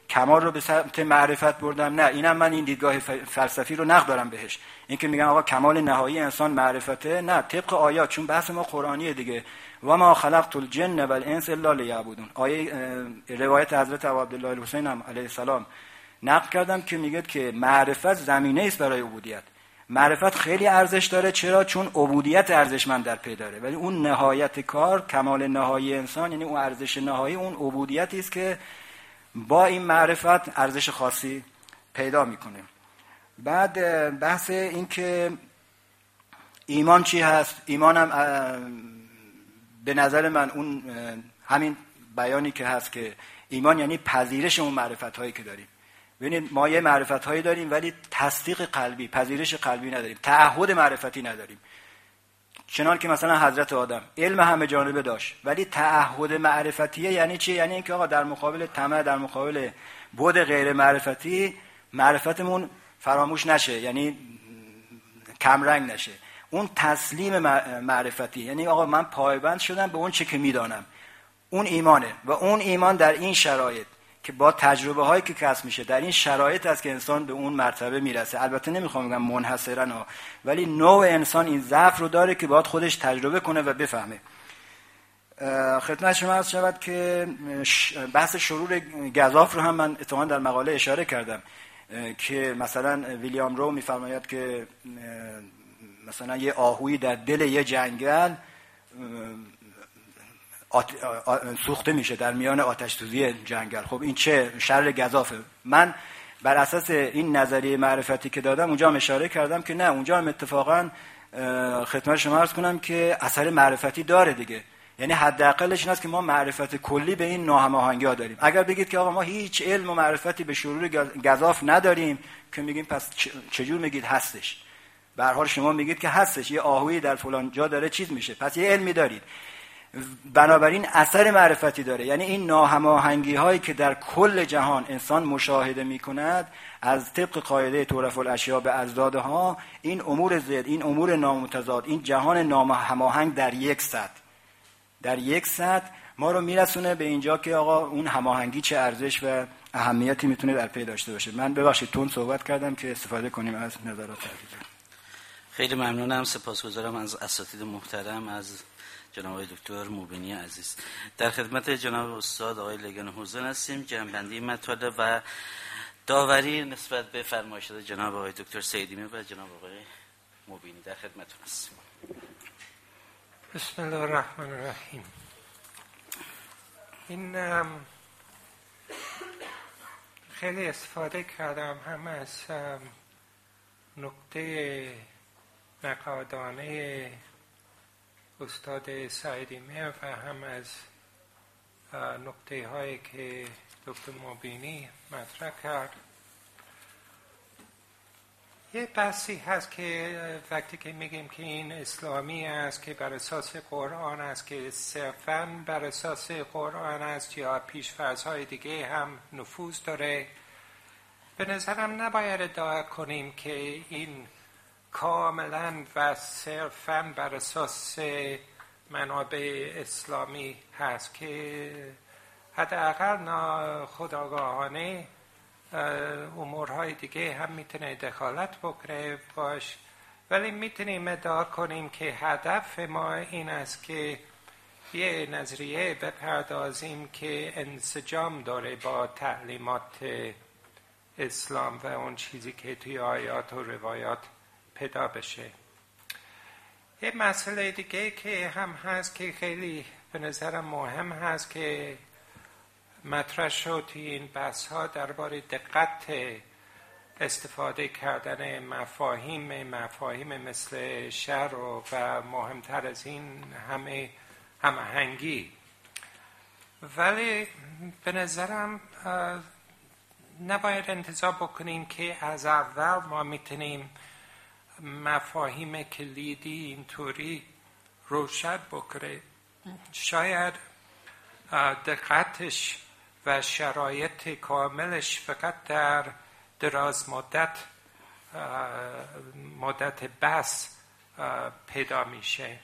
Speaker 4: کمال رو به سمت معرفت بردم. نه، اینم من این دیدگاه فلسفی رو نقد دارم بهش. این که میگن آقا کمال نهایی انسان معرفته، نه، طبق آیات، چون بحث ما قرآنیه دیگه. و ما خلقت الجن والانس الا لیعبدون. آیه روایت حضرت عبدالله الحسین هم علیه السلام نقل کردم که میگه که معرفت زمینه است برای عبودیت. معرفت خیلی ارزش داره. چرا؟ چون عبودیت ارزشمند در پی داره. ولی اون نهایت کار، کمال نهایی انسان، یعنی اون ارزش نهایی، اون عبودیتی است که با این معرفت ارزش خاصی پیدا میکنه. بعد بحث این که ایمان چی هست، ایمانم به نظر من اون همین بیانی که هست که ایمان یعنی پذیرش اون معرفت هایی که داریم. ببینید ما یه معرفت هایی داریم ولی تصدیق قلبی، پذیرش قلبی نداریم، تعهد معرفتی نداریم. چنان که مثلا حضرت آدم علم همه جانبه داشت ولی تعهد معرفتیه. یعنی چی؟ یعنی اینکه آقا در مقابل طمع، در مقابل بعد غیر معرفتی، معرفتمون فراموش نشه، یعنی کمرنگ نشه. اون تسلیم معرفتی، یعنی آقا من پایبند شدم به اون چه که میدانم، اون ایمانه. و اون ایمان در این شرایط که با تجربه هایی که کسب میشه، در این شرایط است که انسان به اون مرتبه میرسه. البته نمیخوام بگم منحصرا، ولی نوع انسان این ضعف رو داره که باید خودش تجربه کنه و بفهمه. خدمت شما عرض شود که بحث شرور گزاف رو هم من اتفاقا در مقاله اشاره کردم که مثلا ویلیام رو میفرماید که مثلا یه آهویی در دل یه جنگل سوخته میشه در میان آتش سوزی جنگل. خب این چه شر گزافه؟ من بر اساس این نظریه معرفتی که دادم اونجا هم اشاره کردم که نه، اونجا هم اتفاقا خدمت شما عرض کنم که اثر معرفتی داره دیگه. یعنی حداقلش این است که ما معرفت کلی به این ناهماهنگی‌ها داریم. اگر بگید که آقا ما هیچ علم و معرفتی به شرور گزاف نداریم، که میگیم پس چجور میگید هستش؟ به هر حال شما میگید که هستش، یه آهویی در فلان جا داره چیز میشه، پس یه علمی دارید. بنابراین اثر معرفتی داره. یعنی این ناهماهنگی هایی که در کل جهان انسان مشاهده میکند از طبق قاعده تعرف الاشیاء به اضدادها، این امور ضد، این امور نامتضاد، این جهان ناهماهنگ در یک سطح در یک سطح ما رو میرسونه به اینجا که آقا اون هماهنگی چه ارزش و اهمیتی میتونه در پی داشته باشه. من ببخشید تون صحبت کردم که استفاده کنیم از نظرات عزیزان.
Speaker 3: خیلی ممنونم، سپاسگزارم از اساتید محترم، از جناب آقای دکتر موبینی عزیز. در خدمت جناب استاد آقای لگنهوزن هستیم. جنبندی مطالب و داوری نسبت به فرمایشات جناب آقای دکتر سیدیمی و جناب آقای موبینی در خدمتتون هستیم.
Speaker 6: بسم الله الرحمن الرحیم. این خیلی استفاده کردم هم از نکته نقادانه استاد سعیدیمی و هم از نکته هایی که دکتر موبینی مطرح کرد. یه بحثی هست که وقتی که میگیم که این اسلامی است که بر اساس قرآن است، که صرفاً بر اساس قرآن است یا پیش‌فرض‌های دیگه هم نفوذ داره، به نظرم نباید ادعا کنیم که این کاملاً و صرفاً بر اساس منابع اسلامی هست، که حداقل ناخودآگاهانه امورهای دیگه هم میتونه دخالت بکنه باش، ولی میتونیم ادعا کنیم که هدف ما این است که یه نظریه بپردازیم که انسجام داره با تعلیمات اسلام و اون چیزی که توی آیات و روایات پیدا بشه. یه مسئله دیگه که هم هست که خیلی به نظرم مهم هست که مطرح شد توی این بحث ها درباره دقت استفاده کردن مفاهیم مفاهیم مثل شر و, و مهمتر از این همه هماهنگی. ولی به نظرم نباید انتظار بکنیم که از اول ما میتونیم مفاهیم کلیدی اینطوری روشن بکنه. شاید دقتش و شرایط کاملش فقط در دراز مدت مدت بس پیدا میشه.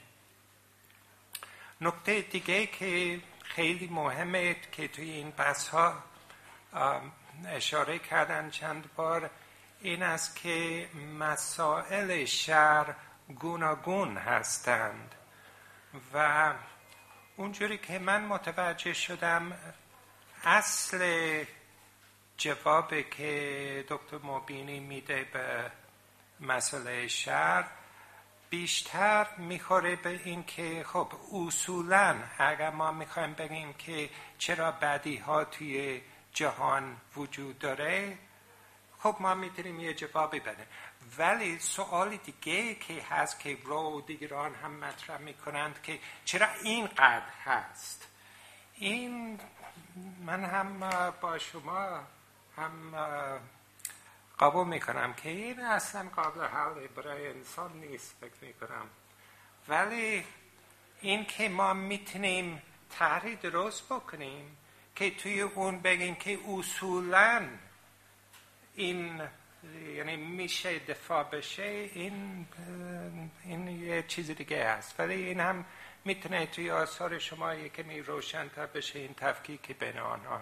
Speaker 6: نکته دیگه که خیلی مهمه که توی این بحث ها اشاره کردن چند بار این است که مسائل شرع گوناگون هستند و اونجوری که من متوجه شدم اصل جوابی که دکتر مبینی میده به مسئله شرع بیشتر میخوره به این که خب اصولاً اگر ما میخوایم بگیم که چرا بدی ها توی جهان وجود داره خب ما میتونیم یه جوابی بدیم، ولی سوال دیگه که هست که رو دیگران هم مطرح میکنند که چرا اینقدر هست، این من هم با شما هم قبول میکنم که این اصلا قابل حل برای انسان نیست فکر میکنم، ولی این که ما میتونیم طرحی درست بکنیم که توی اون بگیم که اصولاً این یعنی میشه دفاع بشه، این این یه چیز دیگه است، ولی این هم میتونه توی آثار شما یکمی روشن‌تر بشه این تفکیک بین آنها.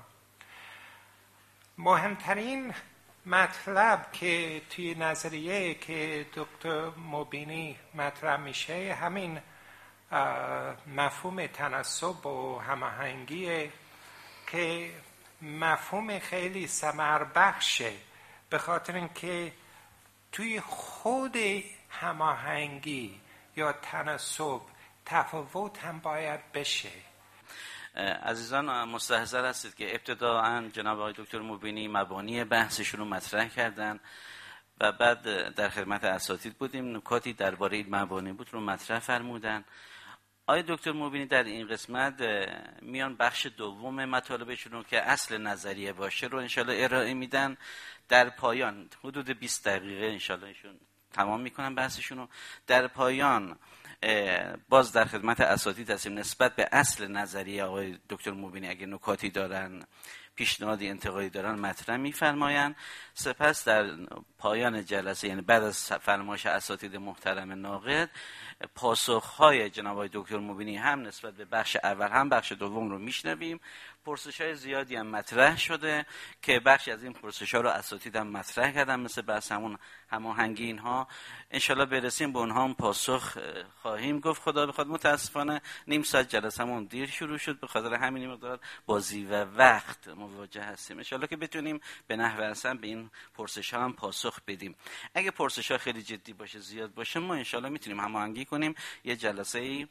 Speaker 6: مهمترین مطلب که توی نظریه که دکتر مبینی مطرح میشه همین مفهوم تناسب و هماهنگیه که مفهوم خیلی ثمر بخشه، به خاطر اینکه توی خود هماهنگی یا تناسب تفاوت هم باید بشه.
Speaker 3: عزیزان مستحضر هستید که ابتداعاً جناب آقای دکتر مبینی مبانی بحثشون رو مطرح کردن و بعد در خدمت اساتید بودیم، نکاتی درباره این مبانی بود رو مطرح فرمودن. آقای دکتر مبینی در این قسمت میان بخش دوم مطالبشون رو که اصل نظریه باشه رو انشالله ارائه میدن. در پایان حدود بیست دقیقه انشالله ایشون تمام میکنن بحثشون رو. در پایان باز در خدمت اساتید هستیم نسبت به اصل نظریه آقای دکتر مبینی، اگه نکاتی دارن پیشنهادی انتقادی دارن مطرح میفرمایند. سپس در پایان جلسه یعنی بعد از فرمایش اساتید محترم ناقد پاسخهای جناب آقای دکتر مبینی هم نسبت به بخش اول هم بخش دوم رو میشنویم. پرسش‌های زیادی هم مطرح شده که بخشی از این پرسش‌ها رو اساتید هم مطرح کردن، مثل بحث همون هماهنگی اینها. انشالله برسیم به اونها هم پاسخ خواهیم گفت. خدا بخواد. متاسفانه نیم ساعت جلسه‌مون دیر شروع شد، به خاطر همین مقدار بازی و وقت مواجه هستیم. انشالله که بتونیم به نحو احسن به این پرسش‌ها هم پاسخ بدیم. اگه پرسش‌ها خیلی جدی باشه، زیاد باشه، ما انشالله میتونیم هماهنگی کنیم یه جلسه‌ای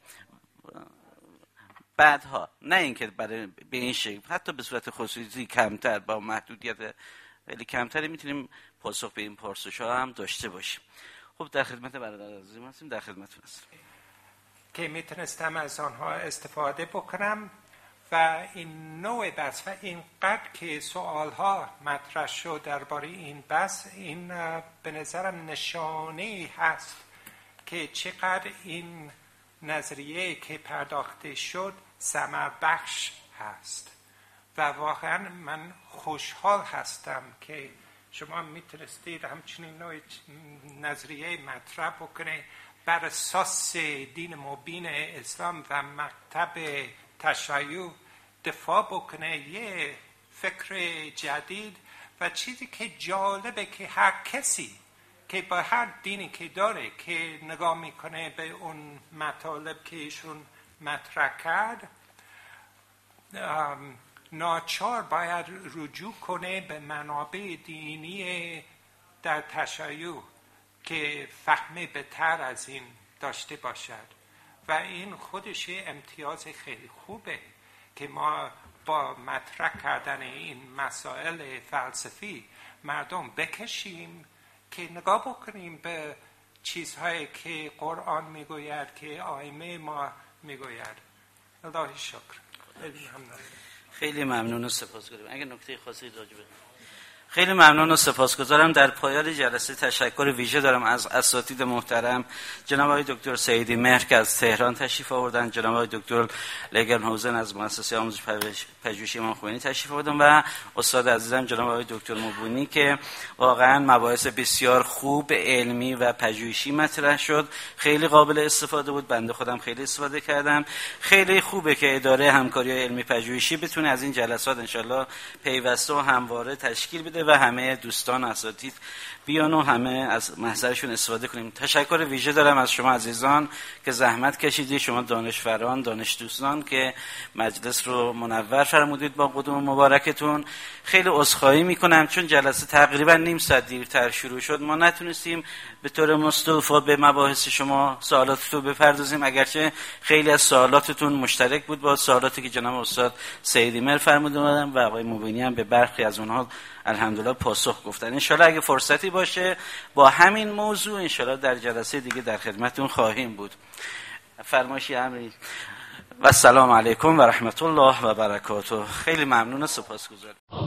Speaker 3: بعدها، نه اینکه برای به این شکل، حتی به صورت خصوصی کمتر با محدودیت خیلی کمتری میتونیم پاسخ به این پرسش‌ها هم داشته باشیم. خب در خدمت برادر عزیزم هستیم، در خدمتتون هستیم
Speaker 6: که میتونستم از آنها استفاده بکنم و این نوع بحث و اینقدر که سوالها مطرح شد درباره این بحث، این به نظرم نشانه هست که چقدر این نظریه که پرداخته شد ثمر بخش هست و واقعا من خوشحال هستم که شما میتونستید همچنین نوع نظریه مطرح بکنه بر اساس دین مبین اسلام و مکتب تشیع دفاع بکنه، یه فکر جدید و چیزی که جالبه که هر کسی که با هر دینی که داره که نگاه میکنه به اون مطالب که ایشون مطرح کرد ناچار باید رجوع کنه به منابع دینی در تشیع که فهم بهتر از این داشته باشد و این خودش امتیاز خیلی خوبه که ما با مطرح کردن این مسائل فلسفی مردم بکشیم که نگاه بکنیم به چیزهایی که قرآن میگوید، که آیمه ما میگوید. الله شکر.
Speaker 3: خیلی ممنون و سپاسگزارم. اگه نکته خاصی راجع به خیلی ممنون و سپاسگزارم. در پایان جلسه تشکر ویژه دارم از اساتید محترم جناب آقای دکتر سعیدی مهر که از تهران تشریف آوردن، جناب آقای دکتر لگنهوزن از مؤسسه آموزش پژوهشی امام خمینی تشریف آوردن و استاد عزیزم جناب آقای دکتر مبونی که واقعا مباحث بسیار خوب علمی و پژوهشی مطرح شد. خیلی قابل استفاده بود، بنده خودم خیلی استفاده کردم. خیلی خوبه که اداره همکاری علمی پژوهشی بتونه از این جلسات انشالله پیوسته و همواره تشکیل بده و همه دوستان اساتید بیان و همه از محضرشون استفاده کنیم. تشکر ویژه دارم از شما عزیزان که زحمت کشیدید، شما دانشوران، دانش دوستان که مجلس رو منور فرمودید با قدوم مبارکتون. خیلی عذرخواهی میکنم چون جلسه تقریبا نیم ساعت دیرتر شروع شد، ما نتونستیم به طور مستوفا به مباحث شما سوالاتتون بپردازیم، اگرچه خیلی از سوالاتتون مشترک بود با سوالاتی که جناب استاد سعیدی مهر فرمودن و آقای مبینی هم به برخی از اونها الحمدلله پاسخ گفتن. انشالله اگه فرصتی باشه با همین موضوع انشالله در جلسه دیگه در خدمتون خواهیم بود. فرمایشی امری و السلام علیکم و رحمت الله و برکاته. خیلی ممنون و سپاسگزارم.